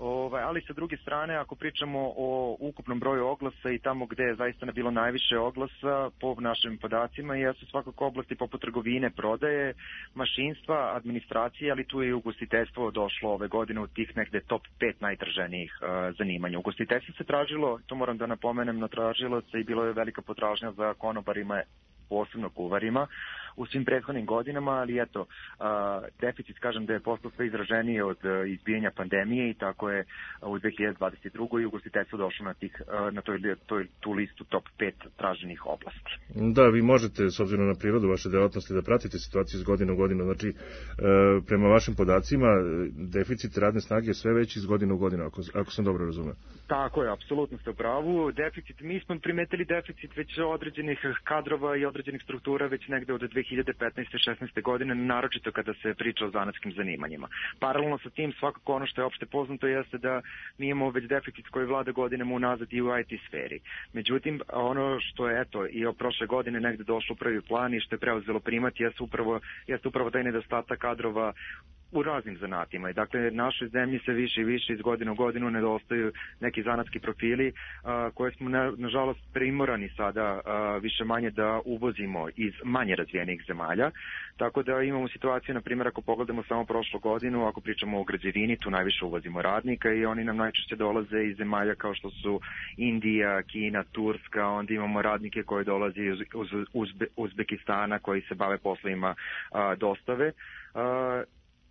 Speaker 19: ali sa druge strane ako pričamo o ukupnom broju oglasa i tamo gde je zaista bilo najviše oglasa po našim podacima jesu svakako oblasti poput trgovine, prodaje, mašinstva, administracije, ali tu je i ugostiteljstvo došlo ove godine u tih negde top 5 najtraženijih zanimanja. Ugostiteljstvo se tražilo, to moram da napomenem, tražilo se i bilo je velika potražnja za konobarima, posebno kuvarima u svim prethodnim godinama, ali eto, deficit, kažem da je postao sve izraženije od izbijanja pandemije i tako je u 2022. i ugostiteljstvo došlo na tu listu top 5 traženih oblasti.
Speaker 2: Da, vi možete, s obzirom na prirodu vaše delatnosti, da pratite situaciju iz godine u godinu. Znači, prema vašim podacima, deficit radne snage je sve veći iz godine u godinu, ako sam dobro razumeo.
Speaker 19: Tako je, apsolutno ste u pravu. Deficit, mi smo primetili deficit već određenih kadrova i određenih struktura već negde od 2015-16. godine, naročito kada se priča o zanatskim zanimanjima. Paralelno sa tim, svakako ono što je opšte poznato jeste da mi imamo već deficit koji vlada godinama unazad i u IT sferi. Međutim, ono što je i od prošle godine negde došlo u prvi plan i što je preuzelo primat jeste upravo taj nedostatak kadrova u raznim zanatima. I dakle, našoj zemlji se više i više iz godine u godinu nedostaju neki zanatski profili koje smo nažalost primorani sada više manje da uvozimo iz manje razvijenih zemalja. Tako da imamo situaciju, na primjer, ako pogledamo samo prošlu godinu, ako pričamo o građevini, tu najviše uvozimo radnika i oni nam najčešće dolaze iz zemalja kao što su Indija, Kina, Turska, onda imamo radnike koji dolaze iz Uzbekistana koji se bave poslovima dostave.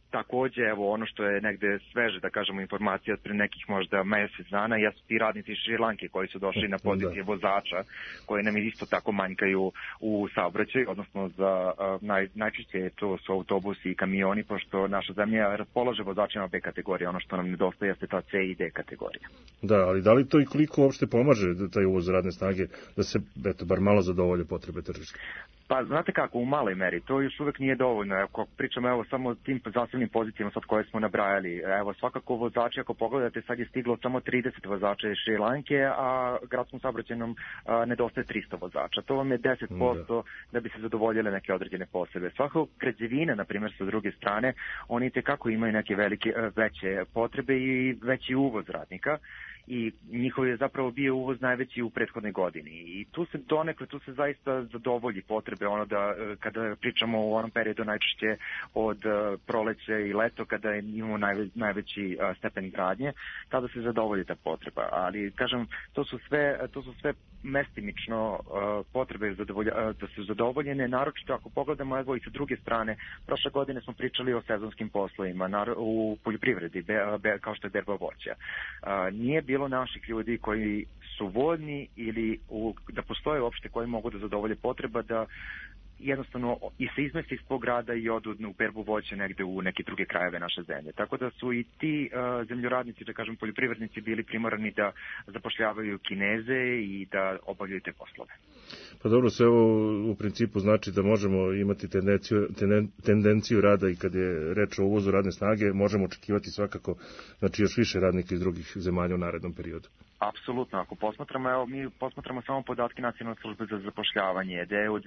Speaker 19: Takođe, evo, ono što je negde sveže, da kažemo, informacija od pre nekih možda mesec dana, jesu ti radnici iz Šrilanke koji su došli na pozicije vozača, koji nam isto tako manjkaju u saobraćaju, odnosno za najčešće to su autobusi i kamioni, pošto naša zemlja raspolaže vozačima B kategorije, ono što nam nedostaje jeste ta C i D kategorija.
Speaker 2: Da, ali da li to i koliko uopšte pomaže taj uvoz radne snage da se, eto, bar malo zadovolje potrebe tržišta?
Speaker 19: Pa, znate kako, u maloj meri, to još uvek nije dovoljno. Ako pričamo, evo, samo o tim zasebnim pozicijama sad koje smo nabrajali. Evo, svakako vozači, ako pogledate, sad je stiglo samo 30 vozača iz Šrilanke, a gradskom saobraćajnom nedostaje 300 vozača. To vam je 10% da bi se zadovoljile neke određene potrebe. Svakako, građevine, na primjer, sa druge strane, oni tekako imaju neke veće potrebe i veći uvoz radnika. I njihov je zapravo bio uvoz najveći u prethodnoj godini. I tu se zaista zadovolji potrebe, ono da kada pričamo u onom periodu najčešće od proleća i leto, kada imamo najveći stepen gradnje, tada se zadovolji ta potreba. Ali, kažem, to su sve mestimično potrebe da su zadovoljene, naročito ako pogledamo evo i sa druge strane, prošle godine smo pričali o sezonskim poslovima u poljoprivredi, kao što je berba voća. Nije bilo naših ljudi koji su voljni ili da postoje uopšte koji mogu da zadovolje potreba da jednostavno i se izmesti iz svog grada i odu u berbu voća negde u neke druge krajeve naše zemlje. Tako da su i ti zemljoradnici, da kažem poljoprivrednici, bili primorani da zapošljavaju Kineze i da obavljaju te poslove.
Speaker 2: Pa dobro, sve ovo u principu znači da možemo imati tendenciju rada i kad je reč o uvozu radne snage, možemo očekivati svakako znači još više radnika iz drugih zemalja u narednom periodu.
Speaker 19: Apsolutno, ako posmatramo, evo mi posmatramo samo podatke Nacionalne službe za zapošljavanje, da je u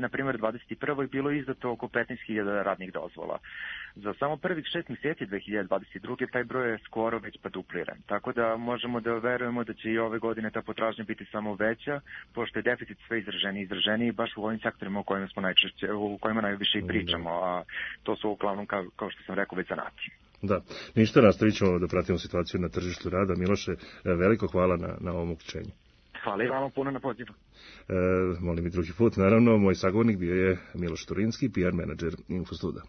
Speaker 19: 2021. bilo izdato oko 15.000 radnih dozvola. Za samo prvih 6 mjeseci 2022. taj broj je skoro već padupliran. Tako da možemo da verujemo da će i ove godine ta potražnja biti samo veća, pošto je deficit sve izraženiji baš u ovim sektorima u kojima najviše i pričamo, a to su uglavnom, kao što sam rekao, već zanati.
Speaker 2: Da, ništa, nastavit ćemo da pratimo situaciju na tržištu rada. Miloše, veliko hvala na ovom uključenju.
Speaker 19: Hvala i vama puno na pozivu.
Speaker 2: Molim i drugi put, naravno, moj sagovornik bio je Miloš Turinski, PR menadžer Infostuda.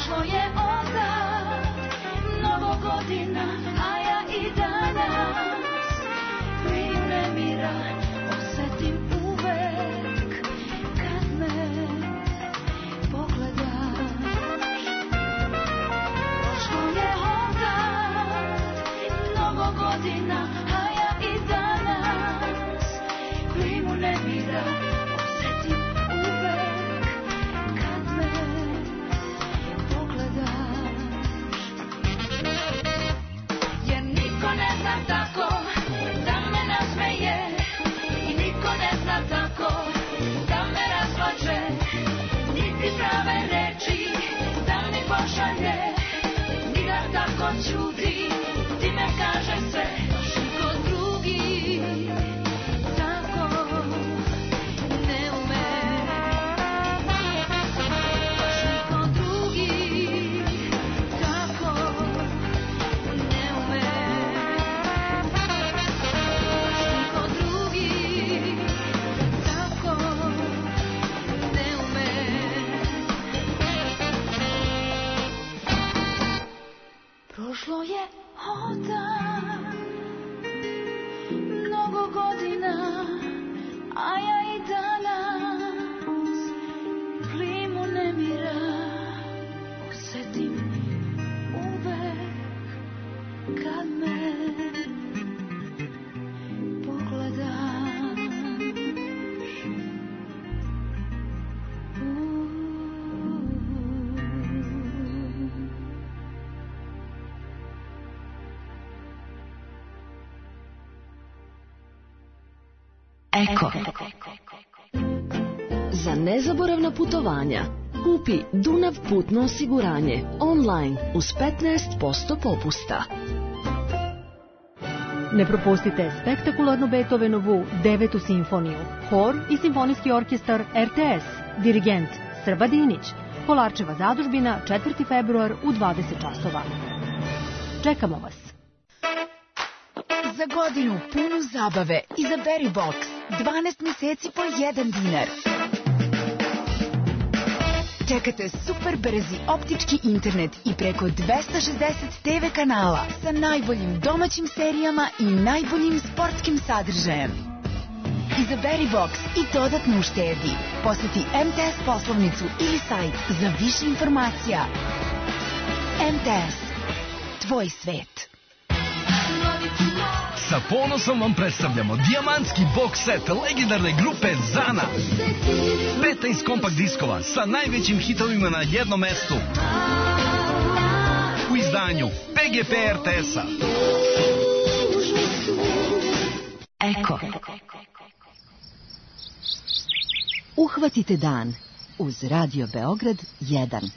Speaker 14: Prošlo je odad mnogo godina, a ja i danas plin nemira osetim uvek kad me pogledaš. Prošlo je odad mnogo godina, a ja i danas plimu nemira osetim uvek kad me pogledaš. Jer niko ne zna tako da me nasmeje i niko ne zna tako da me razlače, niti prave reči da mi pošalje, ni da tako ćuti, ti me kaže sve, još niko drugi tako ne ume. Još niko drugi tako ne ume. Još niko drugi tako ne ume. Prošlo je odad mnogo godina, a ja i danas plimu nemira osetim uvek kad me pogledaš.
Speaker 13: Eko. Za nezaboravna putovanja kupi Dunav putno osiguranje online uz 15% popusta.
Speaker 3: Ne propustite spektakularnu Beethovenovu 9. simfoniju, hor i simfonijski orkestar RTS, dirigent Srba Dinić, Kolarčeva zadužbina, 4. februar u 20 časova. Čekamo vas.
Speaker 17: Za godinu punu zabave izaberi box 12 meseci po 1 dinar. Čekate super brzi optički internet i preko 260 TV kanala sa najboljim domaćim serijama i najboljim sportskim sadržajem. Izaberi box i dodatno uštedi. Posjeti MTS poslovnicu ili sajt za više informacija. MTS. Tvoj svet.
Speaker 20: Sa ponosom vam predstavljamo dijamantski box set legendarne grupe Zana. 15 kompakt diskova sa najvećim hitovima na jednom mestu. U izdanju PGP RTS-a.
Speaker 12: Eko. Uhvatite dan uz Radio Beograd 1.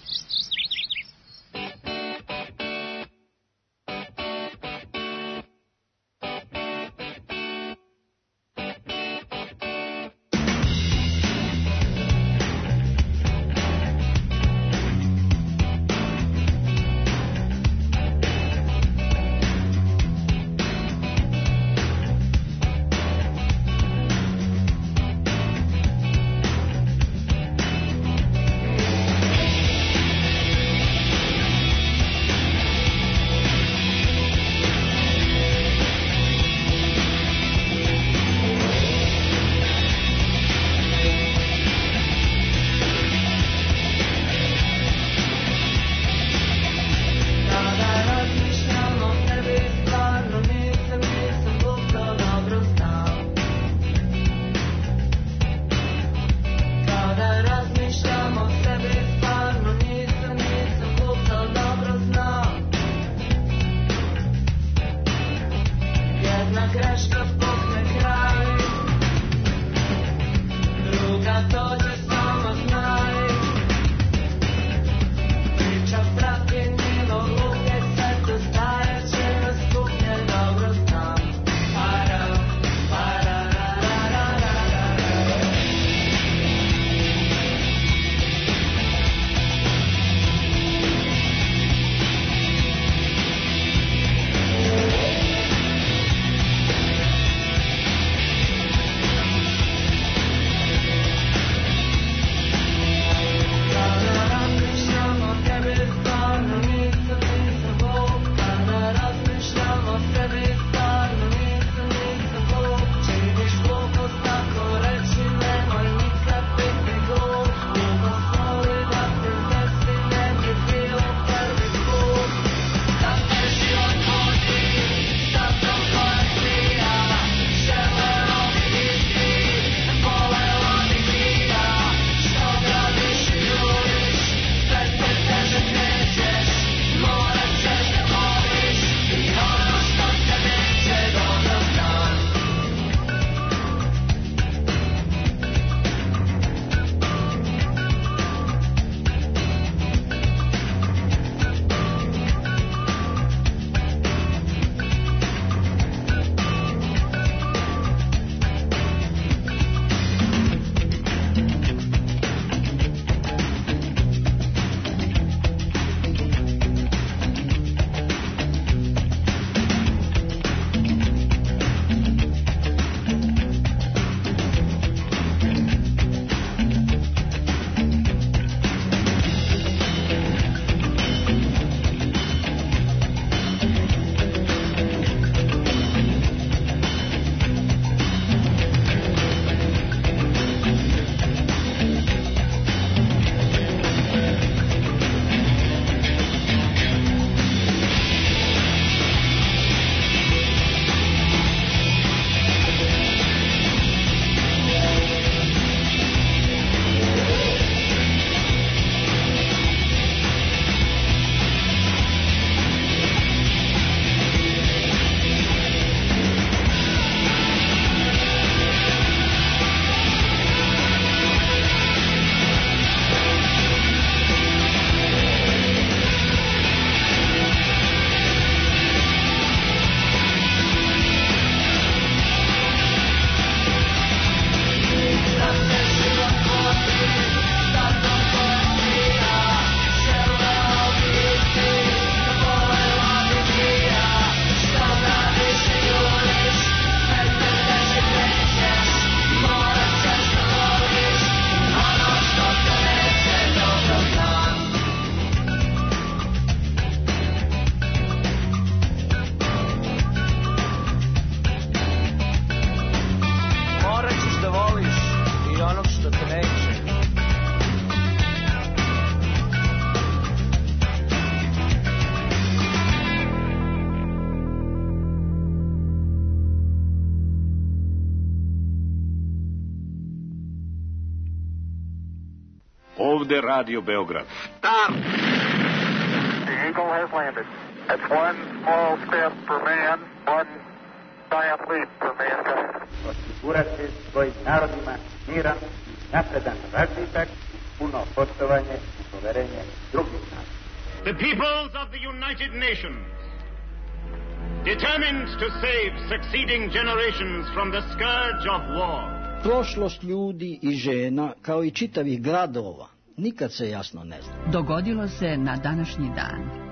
Speaker 4: ovde Radio Beograd.
Speaker 5: Start! The Eagle has landed. That's one small step for man, one giant leap for mankind.
Speaker 21: Osigurati svojim narodima miran i napredan razvitak, puno poštovanje i poverenje drugih naroda.
Speaker 4: The peoples of the United Nations, determined to save succeeding generations from the scourge of war.
Speaker 22: Prošlost ljudi i žena, kao i čitavih gradova, nikad se jasno ne zna.
Speaker 23: Dogodilo se na današnji dan.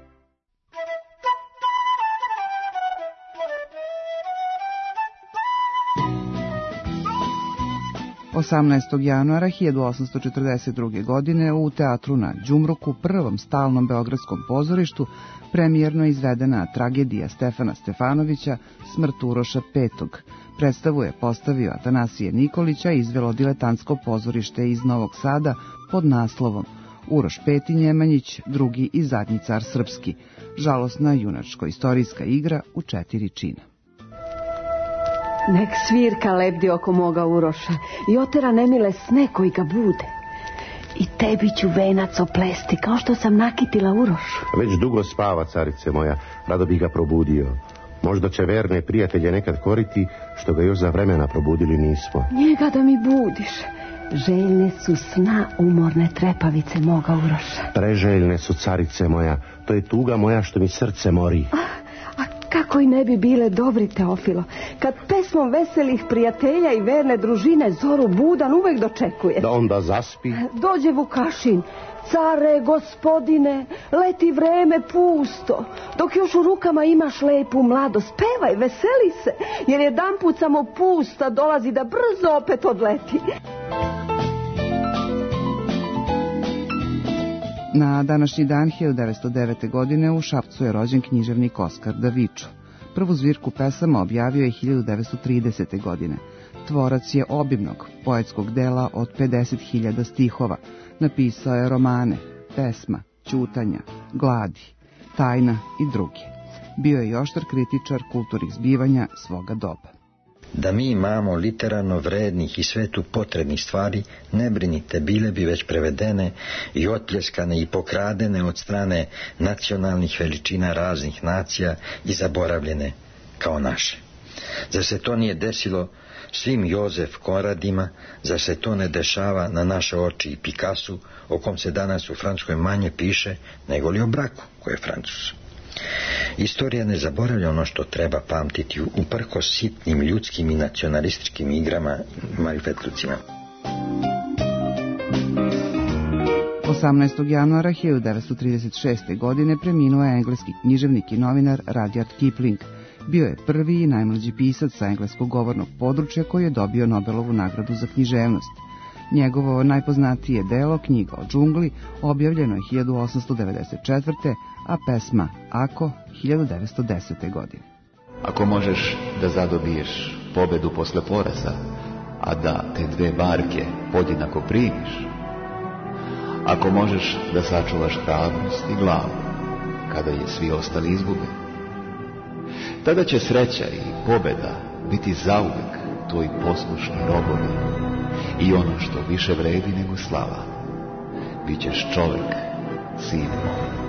Speaker 25: 18. januara 1842. godine u teatru na Đumruku, prvom stalnom beogradskom pozorištu, premijerno izvedena tragedija Stefana Stefanovića Smrt Uroša V. Predstavu je postavio Atanasije Nikolića i izvelo diletantsko pozorište iz Novog Sada pod naslovom Uroš V. Njemanjić, drugi i zadnji car srpski, žalosna junačko-istorijska igra u 4 čina.
Speaker 26: Nek svirka lebdi oko moga Uroša i otera nemile sne koji ga bude. I tebi ću venac oplesti kao što sam nakitila Urošu.
Speaker 27: Već dugo spava, carice moja, rado bi ga probudio. Možda će verne prijatelje nekad koriti, što ga još za vremena probudili nismo.
Speaker 26: Njega da mi budiš. Željne su sna umorne trepavice moga Uroša.
Speaker 27: Preželjne su, carice moja, to je tuga moja što mi srce mori.
Speaker 26: Kako i ne bi bile dobri, Teofilo, kad pesmom veselih prijatelja i verne družine zoru budan uvek dočekuje.
Speaker 27: Da onda zaspi.
Speaker 26: Dođe Vukašin, care, gospodine, leti vreme pusto, dok još u rukama imaš lepu mladost, pevaj, veseli se, jer jedanput samo pusta dolazi da brzo opet odleti.
Speaker 25: Na današnji dan 1909. godine u Šapcu je rođen književnik Oskar Davičo. Prvu zbirku pesama objavio je 1930. godine. Tvorac je obimnog poetskog dela od 50.000 stihova. Napisao je romane, pesma, ćutanja, gladi, tajna i druge. Bio je i oštar kritičar kulturnih zbivanja svoga doba.
Speaker 28: Da mi imamo literarno vrednih i svetu potrebnih stvari, ne brinite, bile bi već prevedene i otljeskane i pokradene od strane nacionalnih veličina raznih nacija i zaboravljene kao naše. Zar se to nije desilo svim Jozef Konradima, zar se to ne dešava na naše oči i Picassu, o kom se danas u Francuskoj manje piše nego li o braku koji je Francus. Istorija ne zaboravlja ono što treba pamtiti uprkos sitnim ljudskim i nacionalističkim igrama i marifetlucima.
Speaker 25: 18. januara 1936. godine preminuo je engleski književnik i novinar Rudyard Kipling. Bio je prvi i najmlađi pisac sa engleskog govornog područja koji je dobio Nobelovu nagradu za književnost. Njegovo najpoznatije delo, Knjiga o džungli, objavljeno je 1894. a pesma Ako 1910. godine.
Speaker 29: Ako možeš da zadobiješ pobedu posle poraza, a da te 2 barke podjednako primiš, ako možeš da sačuvaš hrabrost i glavu kada je svi ostali izgube, tada će sreća i pobeda biti zauvek tvoji poslušni robovi i ono što više vredi nego slava, bit ćeš čovek, sine moj.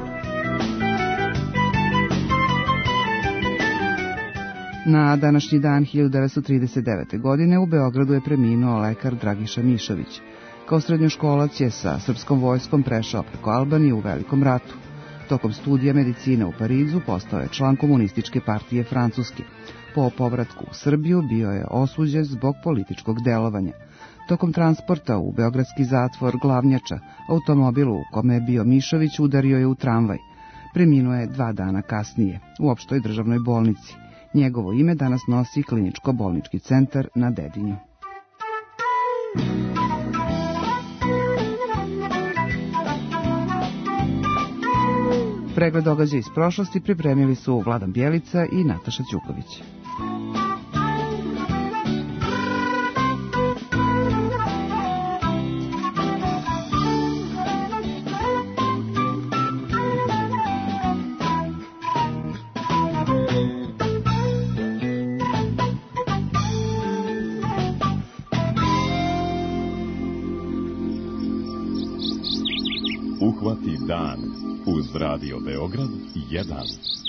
Speaker 25: Na današnji dan 1939. godine u Beogradu je preminuo lekar Dragiša Mišović. Kao srednjoškolac je sa srpskom vojskom prešao preko Albanije u Velikom ratu. Tokom studija medicine u Parizu postao je član komunističke partije Francuske. Po povratku u Srbiju bio je osuđen zbog političkog delovanja. Tokom transporta u beogradski zatvor Glavnjača, automobilu u kome je bio Mišović udario je u tramvaj. Preminuo je 2 dana kasnije u opštoj državnoj bolnici. Njegovo ime danas nosi kliničko-bolnički centar na Dedinju. Pregled događaja iz prošlosti pripremili su Vladan Bjelica i Nataša Ćuković.
Speaker 9: Svaki dan uz Radio Beograd 1.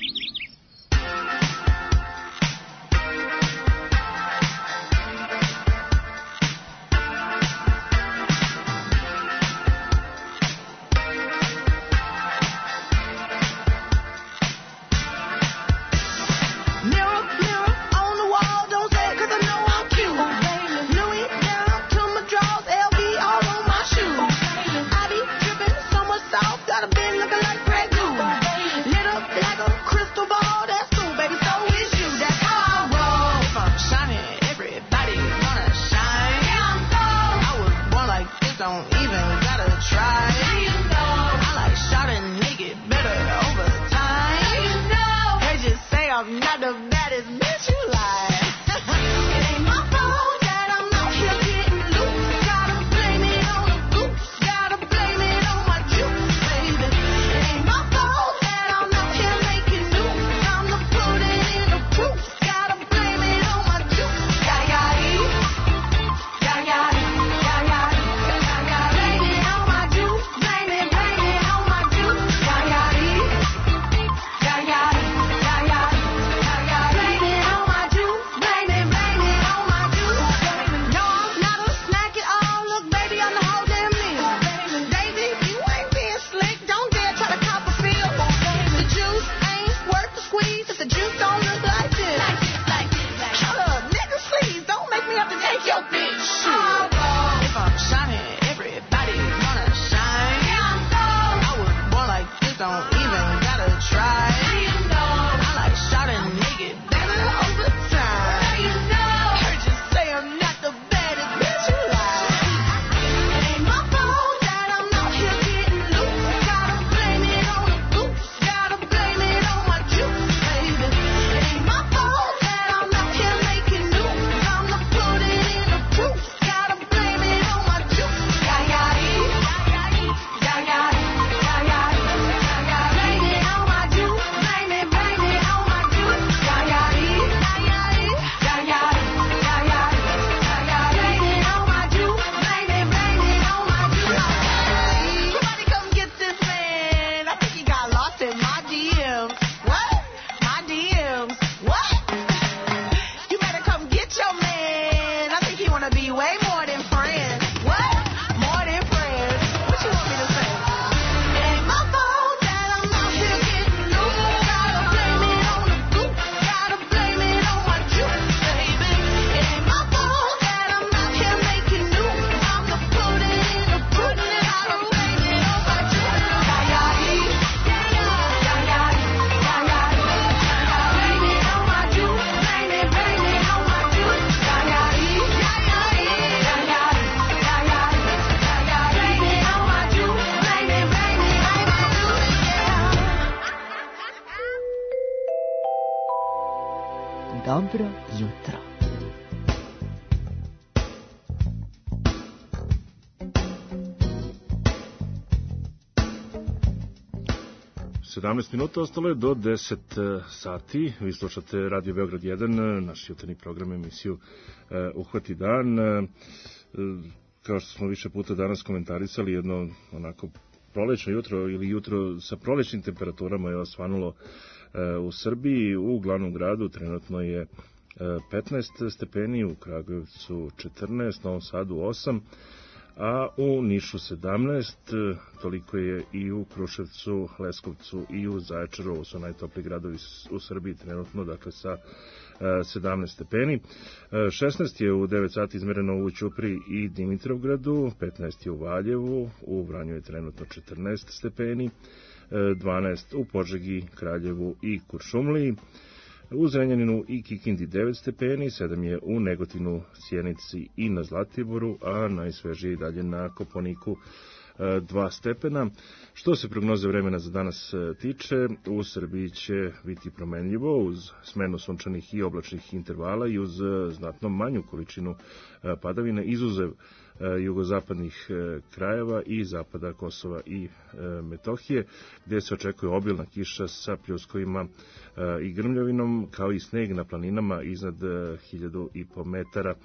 Speaker 12: Dobro jutro.
Speaker 2: Minuta ostalo je do 10 sati. Vi slušate Radio Beograd 1, naš jutarnji program, emisiju Uhvati dan. Kao što smo više puta danas komentarisali, jedno onako prolećno jutro ili jutro sa prolećnim temperaturama je osvanulo u Srbiji. U glavnom gradu trenutno je 15 stepeni, u Kragujevcu 14, Novom Sadu 8, a u Nišu 17, toliko je i u Kruševcu, Leskovcu i u Zaječaru. Ovo su najtopliji gradovi u Srbiji trenutno, dakle sa 17 stepeni. 16 je u 9 sati izmereno u Ćupriji i Dimitrovgradu, 15 je u Valjevu, u Vranju je trenutno 14 stepeni, 12 u Požegi, Kraljevu i Kuršumliji, u Zrenjaninu i Kikindi 9 stepeni, 7 je u Negotinu, Sjenici i na Zlatiboru, a najsvežije i dalje na Kopaoniku 2 stepena. Što se prognoze vremena za danas tiče, u Srbiji će biti promenljivo uz smenu sunčanih i oblačnih intervala i uz znatno manju količinu padavine, izuzev jugozapadnih krajeva i zapada Kosova i Metohije, gdje se očekuje obilna kiša sa pljuskovima i grmljavinom, kao i sneg na planinama iznad 1500 metara.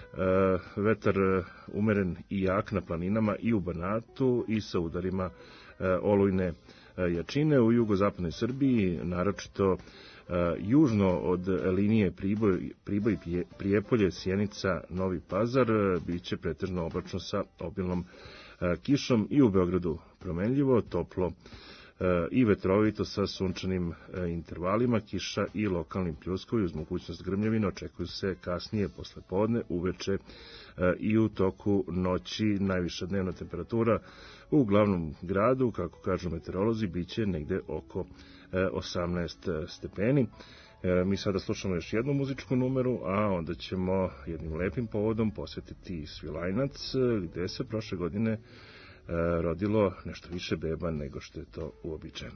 Speaker 2: Vetar umeren i jak na planinama i u Banatu i sa udarima olujne jačine. U jugozapadnoj Srbiji, naročito južno od linije Priboj, Prijepolje, Sjenica, Novi Pazar, biće pretežno oblačno sa obilnom kišom, i u Beogradu promenljivo, toplo i vetrovito sa sunčanim intervalima, kiša i lokalnim pljuskovi uz mogućnost grmljavina očekuju se kasnije posle podne, uveče i u toku noći. Najviša dnevna temperatura u glavnom gradu, kako kažu meteorolozi, biće negde oko 18 stepeni. Mi sada slušamo još jednu muzičku numeru, a onda ćemo jednim lepim povodom posvetiti Svilajnac, gde se prošle godine rodilo nešto više beba nego što je to uobičajeno.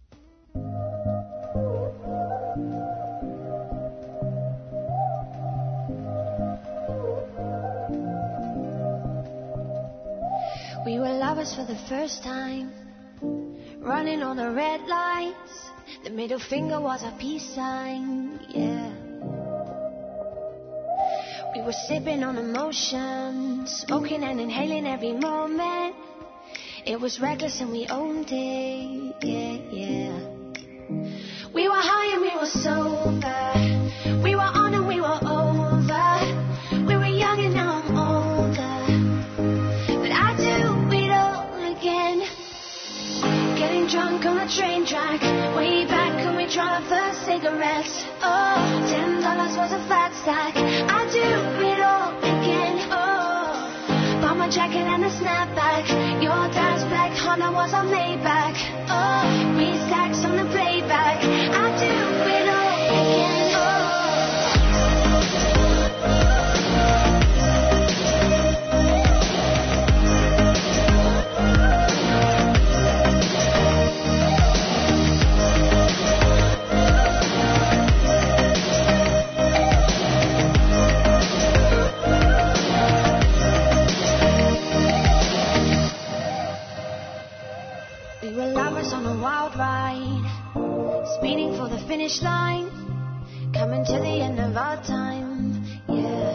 Speaker 14: We were lovers for the first time, running on the red lights. The middle finger was a peace sign, yeah. We were sipping on emotion, smoking and inhaling every moment. It was reckless and we owned it, yeah, yeah. We were high and we were sober. We were on and we were over. We were young and now I'm older. But I do it all again. Getting drunk on a train track. Way back when we tried our first cigarettes. Oh, $10 was a fat stack. I do it all again. Oh, bought my jacket and a snapback. Your dad's black Honda was a Maybach. Oh, we stacks on the playback. I do it all again. On a wild ride, speeding for the finish line, coming to the end of our time, yeah.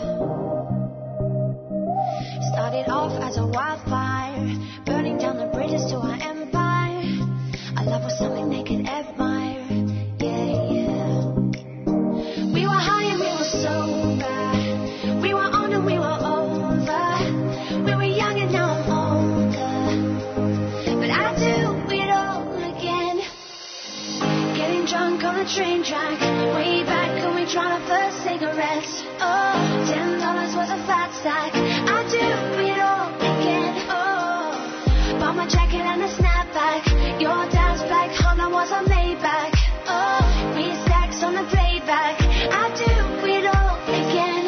Speaker 14: Started off as a wildfire, burning down the bridges to our empire. Our love was something they could admire, yeah, yeah. We were high and we were sober. We were on and we were over. We were young and now I'm older. But I do it all again. Getting drunk on a train track. Way back when we tried our first cigarettes. Oh, $10 was a fat stack. I do it all again. Oh, bought my jacket and a snapback. Your dad's black Honda was a Maybach. Oh, we stacks on the playback. I do it all again.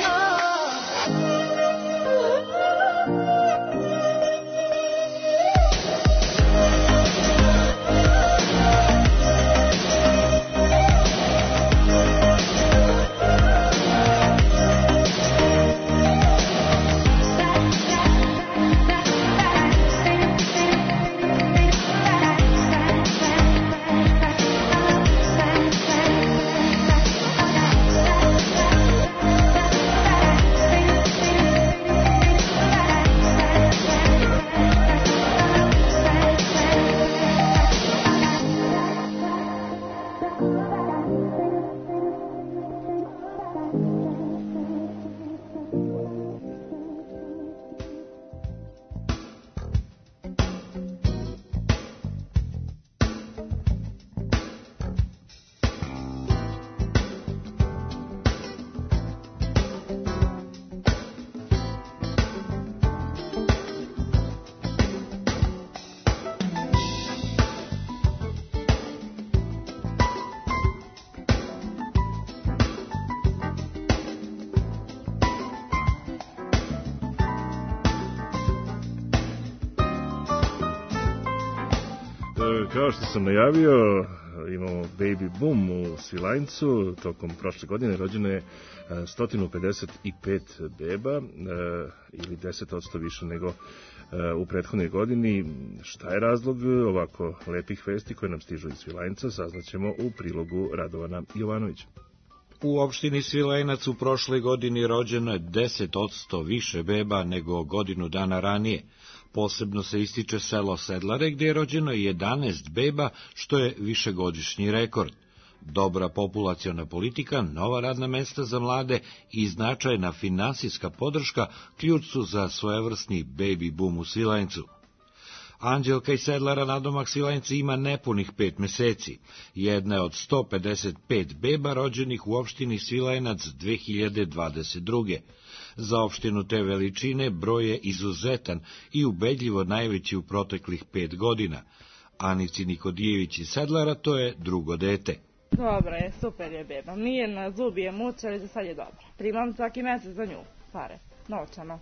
Speaker 2: Kao što sam najavio, imamo baby boom u Svilajncu. Tokom prošle godine rođeno je 155 beba, ili 10% više nego u prethodnoj godini. Šta je razlog ovako lepih vesti koje nam stižu iz Svilajnca, saznaćemo u prilogu Radovana Jovanovića.
Speaker 1: U opštini Svilajnac u prošloj godini rođeno je 10% više beba nego godinu dana ranije. Posebno se ističe selo Sedlare, gdje je rođeno 11 beba, što je višegodišnji rekord. Dobra populaciona politika, nova radna mesta za mlade i značajna finansijska podrška ključ su za svojevrsni baby boom u Svilajncu. Anđelka iz Sedlara nadomak Svilajnci ima nepunih 5 meseci. Jedna je od 155 beba rođenih u opštini Svilajnac 2022. Za opštinu te veličine broj je izuzetan i ubedljivo najveći u proteklih 5 godina. Anici Nikodijević iz Sedlara to je drugo dete.
Speaker 6: Dobro je, super je beba. Nije na zubi je muč, ali za sad je dobro. Primam svaki mesec za nju, pare, novčano.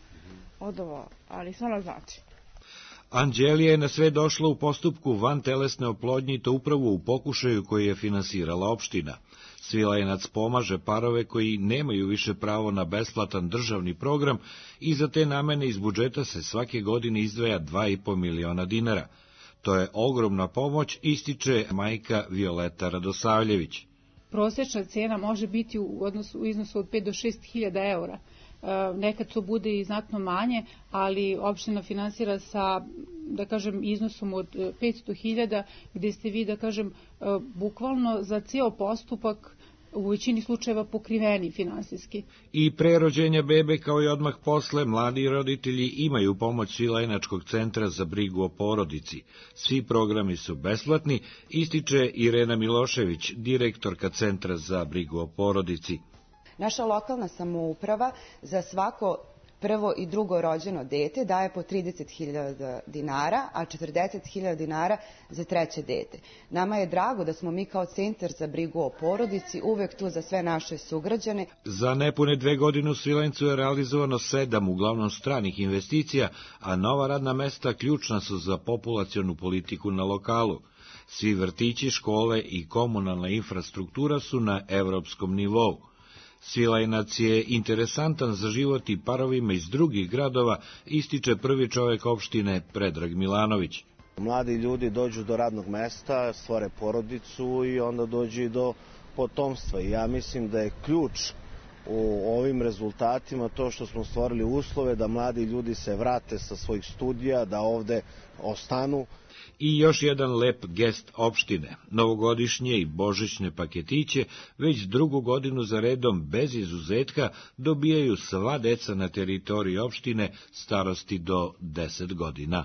Speaker 6: Od ovo, ali stvarno znači.
Speaker 1: Anđelija je na sve došla u postupku vantelesne oplodnje i to upravo u pokušaju koji je finansirala opština. Svilajnac pomaže parove koji nemaju više pravo na besplatan državni program i za te namene iz budžeta se svake godine izdvaja 2,5 miliona dinara. To je ogromna pomoć, ističe majka Violeta Radosavljević.
Speaker 7: Prosječna cena može biti u iznosu od 5 do 6 hiljada eura. Nekad to bude i znatno manje, ali opština finansira sa, da kažem, iznosom od 500.000, gdje ste vi, da kažem, bukvalno za cijel postupak u većini slučajeva pokriveni finansijski.
Speaker 1: I pre rođenja bebe kao i odmah posle, mladi roditelji imaju pomoć Svilajnačkog centra za brigu o porodici. Svi programi su besplatni, ističe Irena Milošević, direktorka Centra za brigu o porodici.
Speaker 8: Naša lokalna samouprava za svako prvo i drugo rođeno dete daje po 30.000 dinara, a 40.000 dinara za treće dete. Nama je drago da smo mi kao Centar za brigu o porodici uvek tu za sve naše sugrađane.
Speaker 1: Za nepune 2 godine u Svilajncu je realizovano 7 uglavnom stranih investicija, a nova radna mesta ključna su za populacionu politiku na lokalu. Svi vrtići, škole i komunalna infrastruktura su na evropskom nivou. Svilajnac je interesantan za život i parovima iz drugih gradova, ističe prvi čovjek opštine Predrag Milanović.
Speaker 10: Mladi ljudi dođu do radnog mesta, stvore porodicu i onda dođu i do potomstva. I ja mislim da je ključ u ovim rezultatima to što smo stvorili uslove da mladi ljudi se vrate sa svojih studija, da ovde ostanu.
Speaker 1: I još jedan lep gest opštine. Novogodišnje i božićne paketiće već drugu godinu za redom bez izuzetka dobijaju sva deca na teritoriji opštine starosti do 10 godina.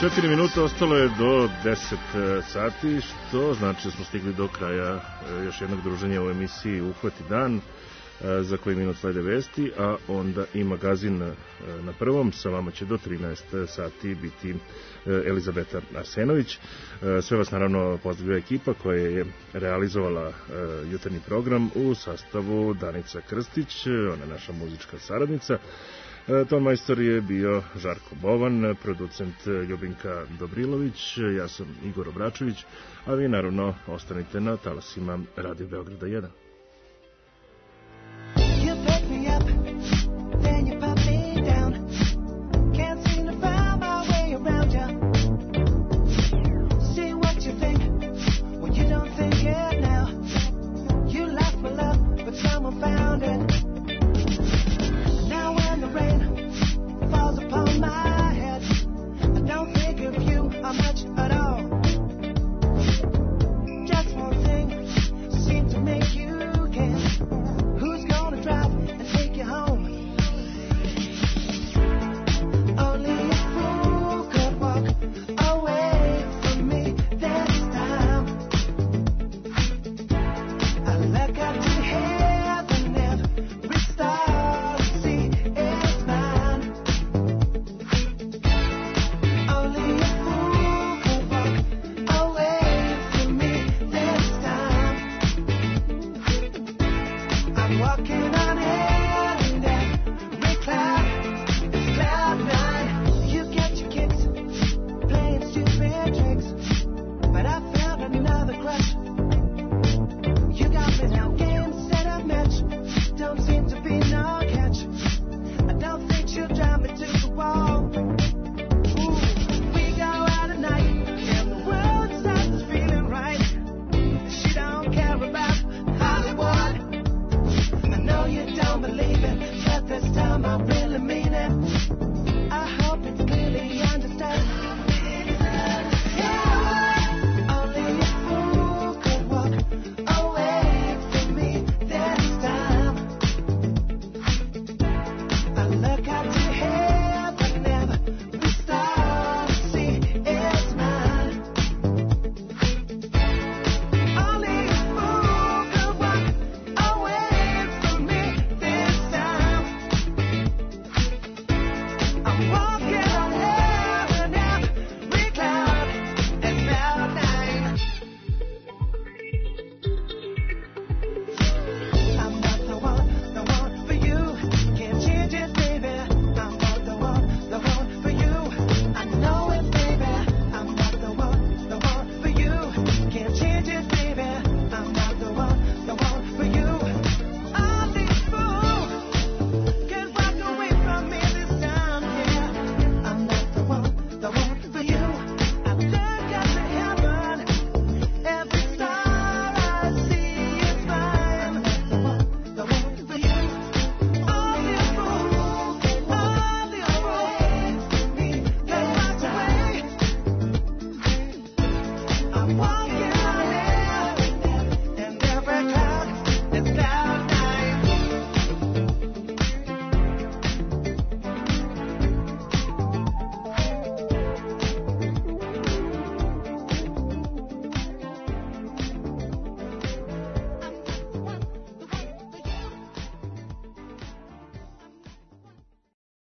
Speaker 2: 4 minuta, ostalo je do 10 sati, što znači da smo stigli do kraja još jednog druženja u emisiji Uhvati dan, za koji minut slede vesti, a onda i magazin na prvom. Sa vama će do 13 sati biti Elizabeta Arsenović. Sve vas naravno pozdravlja ekipa koja je realizovala jutarnji program u sastavu Danica Krstić, ona je naša muzička saradnica. Ton majstor je bio Žarko Bovan, producent Ljubinka Dobrilović, ja sam Igor Obračević, a vi naravno ostanite na talasima Radio Beograda 1.
Speaker 3: Walking